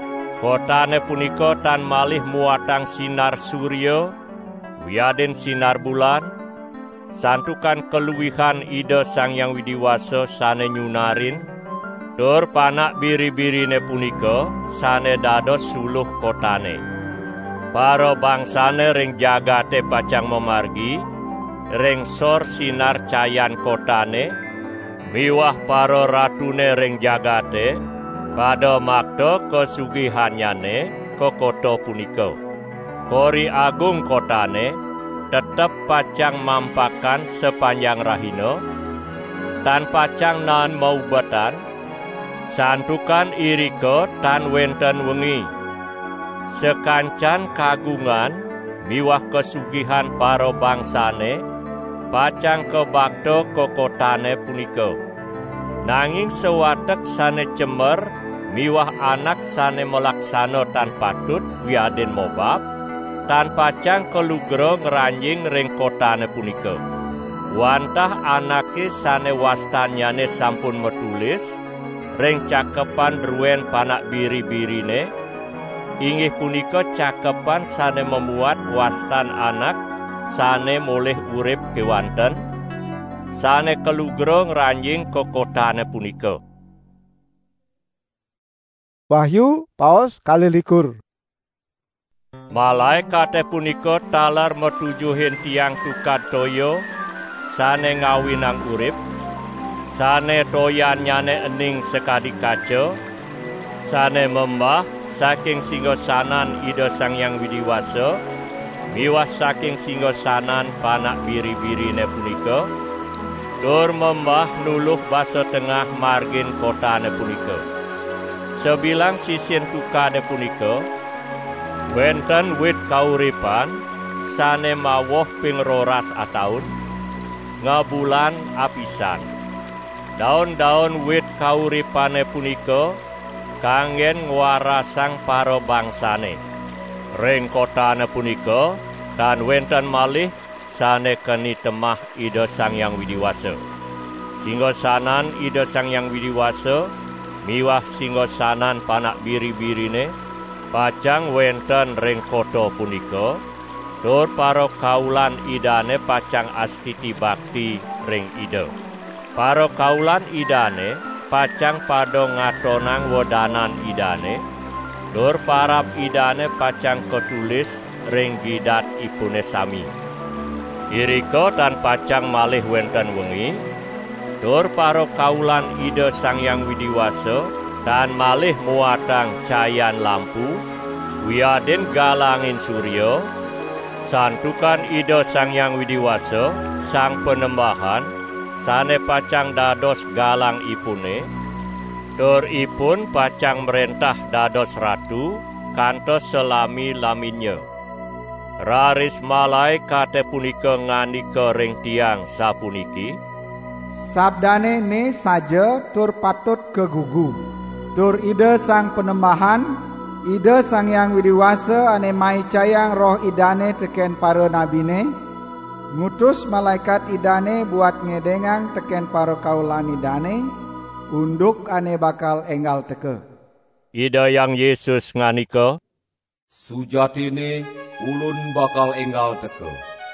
Kotane punika tan malih muatang sinar surya, wiadin sinar bulan, santukan keluwihan ide Sang Hyang Widiwasa sane nyunarin, tur panak biri-birine punika sane dados suluh kotane. Para bangsane ring jagate pacang memargi, ring sor sinar cayan kotane, miwah para ratune ring jagate, pada makta kesugihanyane ke kota punika. Kori agung kotane tetep pacang mampakan sepanjang rahina, tan pacang nan maubatan, santukan irika tan wenten wengi. Sekancan kagungan miwah kesugihan para bangsane, pacang kebakta ke kotane punika. Nanging sewatek sane cemer, miwah anak sane melaksana tan patut wiadin mobab, tan pacang kelugra ngeranjing ring kotane punika. Wantah anake sane wastanyane sampun metulis, ring cakepan druen panak biri-birine, inggih punika cakepan sane memuat wastan anak sane moleh urip kewanten, sane kelugra ngranjing ke kotane punika. Wahyu paos 21. Malaikate punika talar metujuhin tiang tukad toya sane ngawinang urip, sane toyan nyane ening sekadi kaca, sane membah saking singgasanan Ida Sang Hyang Widiwasa, miwah saking singgasanan panak biri-birine punika, tur membah nuluh basa tengah margin kotane punika. Sebilang sisin tukane punika, wenten wit kauripan, sane mawoh ping 12 ataun, ngabulan apisan. Daun-daun wit kauripane punika kanggen ngwarasang para bangsane. Ring kotane punika dan wenten malih sane keni temah Ida Sang Hyang Widiwasa. Singgasanan Ida Sang Hyang Widiwasa miwah singgasanan panak biri-birine pacang wenten ring kota punika, tur para kaulan idane pacang astiti bakti ring Ida. Para kaulan idane pacang padha ngatonang wedanan idane, tur parab idane pacang ketulis ring gidat ipune sami. Irika tan pacang malih wenten wengi, tur para kaulan Ida Sang Hyang Widiwasa tan malih muatang cayan lampu, wiadin galangin surya, santukan Ida Sang Hyang Widiwasa, sang penembahan, sane pacang dados galang ipune, tur ipun pacang merentah dados ratu, kantos selami-laminya. Raris malaikate punika ngandika ring tiang sapuniki, sabdane ne saja tur patut kegugu. Tur Ida Sang Penembahan, Ida Sang Hyang Widiwasa ane maicayang roh idane teken para nabine, ngutus malaikat idane buat ngedengang teken para kaulan idane, unduk ane bakal enggal teke. Ida Yang Yesus nganika, sujatine ulun bakal enggal teke.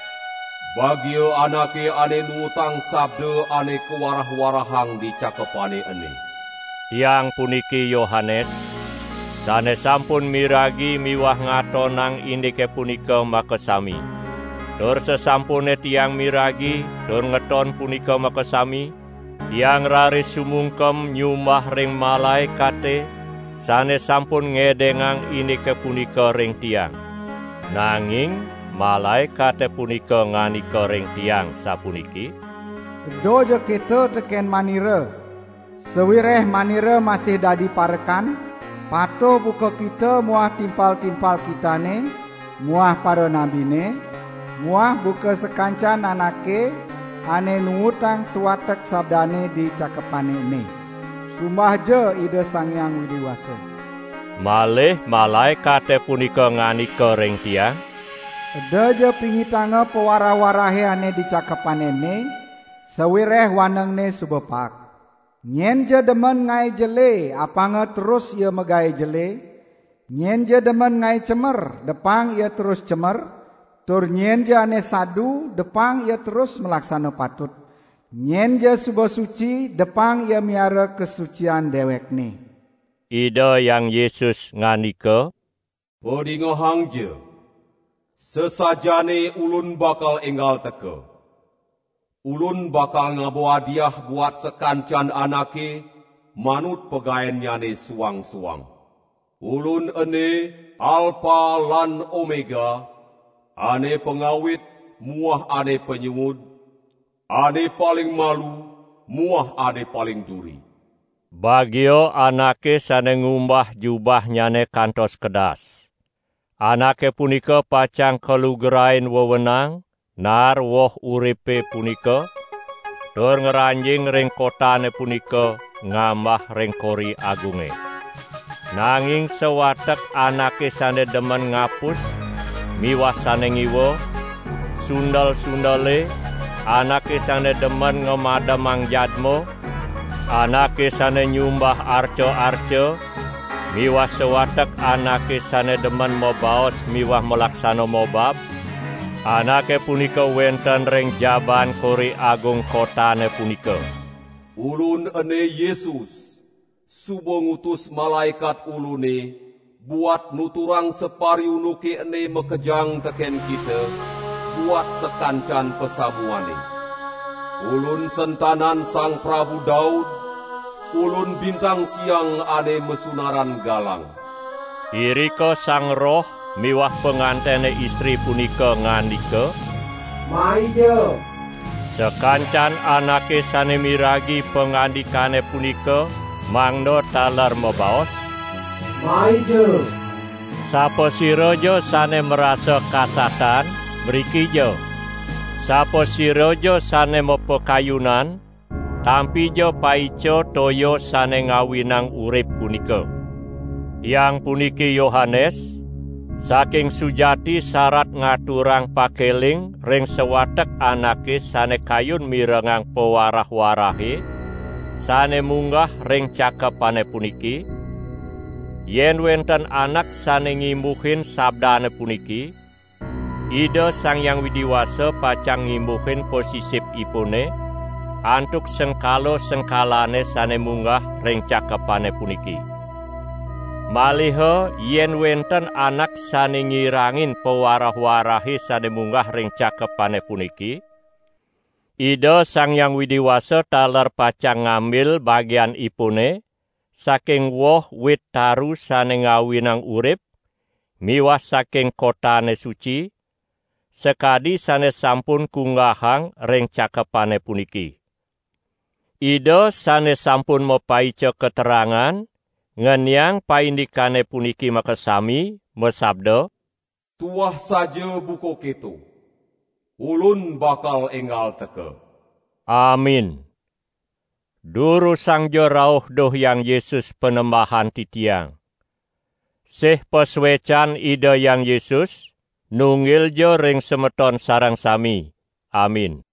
Bagio anake ane nutang sabda ane kewarah-warahang di cakepane ene. Tiang puniki Yohanes, sane sampun miragi miwah ngatonang indike punika makasami. Tur sesampune tiang miragi, tur ngeton punika makasami, tiang raris sumungkem nyumbah ring malaikate, sane sampun ngedengang indike punika ring tiang. Nanging malaikate punika nganika ring tiang sapuniki, dojo kita teken manira, sewireh manira masih dadi parekan, pato buka kita muah timpal-timpal kitane, muah para nabine, muah buka sekancan anake, ane nungutang suwatek sabdane di cakepane ne. Sumbah je Ida Sang Hyang Widiwasa. Malih malaikate punika nganika ring tiang, deje pingitanga pewara-warahe ane di cakepane ne, sewireh wanengne subepak. Nyen je demen ngai jele, apanga terus ia megai jele. Nyen je demen ngai cemer, depang ia terus cemer. Tur nyen je ane sadu, depang ia terus melaksana patut. Nyen je subo suci, depang ia miara kesucian dewek ne. Ida Yang Yesus nganika, podingohang je, sesajane ulun bakal enggal teke. Ulun bakal ngabuadiah buat sekancan anake, manut pegaennyane suang-suang. Ulun ene Alpha lan Omega, ane pengawit, muah ane penyungud, ane paling malu, muah ane paling duri. Bagio anake sane ngumbah jubahnyane kantos kedas. Anake punika pacang kelugerain wewenang, nar woh uripe punika, tur ngeranjing ring kotane punika ngambah ring kori agunge. Nanging sewatek anake sane demen ngapus, miwah sane ngiwo, sundal-sundale, anake sane demen ngemadamang jadmo, anake sane nyumbah arca-arca, miwah sewatek anake sane demen mobaos miwah melaksana mobab, anake punika wenten ring jaban kori agung kotane punika. Ulun ene Yesus, subo ngutus malaikat ulune, buat nuturang separiunuke ene mekejang teken kita, buat sekancan pesamuane. Ulun sentanan Sang Prabu Daud, ulun bintang siang ane mesunaran galang. Irika Sang Roh miwah pengantene istri punika ngandika, Maija. Sekancan anake sane miragi pengandikane punika mangno taler mebaos, Maija. Sapa sirojo sane merasa kasatan mrikijo. Sapa sirojo sane mopo kayunan tampijo paico toyo sane ngawinang urip punika. Yang puniki Yohanes saking sujati syarat ngaturang pakeling ring sewatek anake sane kayun mirengang pewarah-warahe sane munggah ring cakepane puniki. Yen wenten anak sane ngimbuhin sabdane puniki, Ida Sang Hyang Widiwasa pacang ngimbuhin posisip ipune antuk sengkalo-sengkalane sane munggah ring cakepane puniki. Maliha yen wenten anak sane ngirangin pewarah-warahe sane munggah ring cakepane puniki, Ida Sang Hyang Widiwasa taler pacang ngambil bagian ipune saking woh wit taru sane ngawinang urip miwah saking kotane suci sekadi sane sampun kunggahang ring cakepane puniki. Ida sane sampun mopaica keterangan ngenyang paindikane puniki makasami mesabda, Tuah saja buko keto, ulun bakal enggal teke. Amin. Duru sangjo rauh doh yang Yesus penembahan titiang. Seh peswecan ida yang Yesus, nunggil jo ring semeton sarang sami. Amin.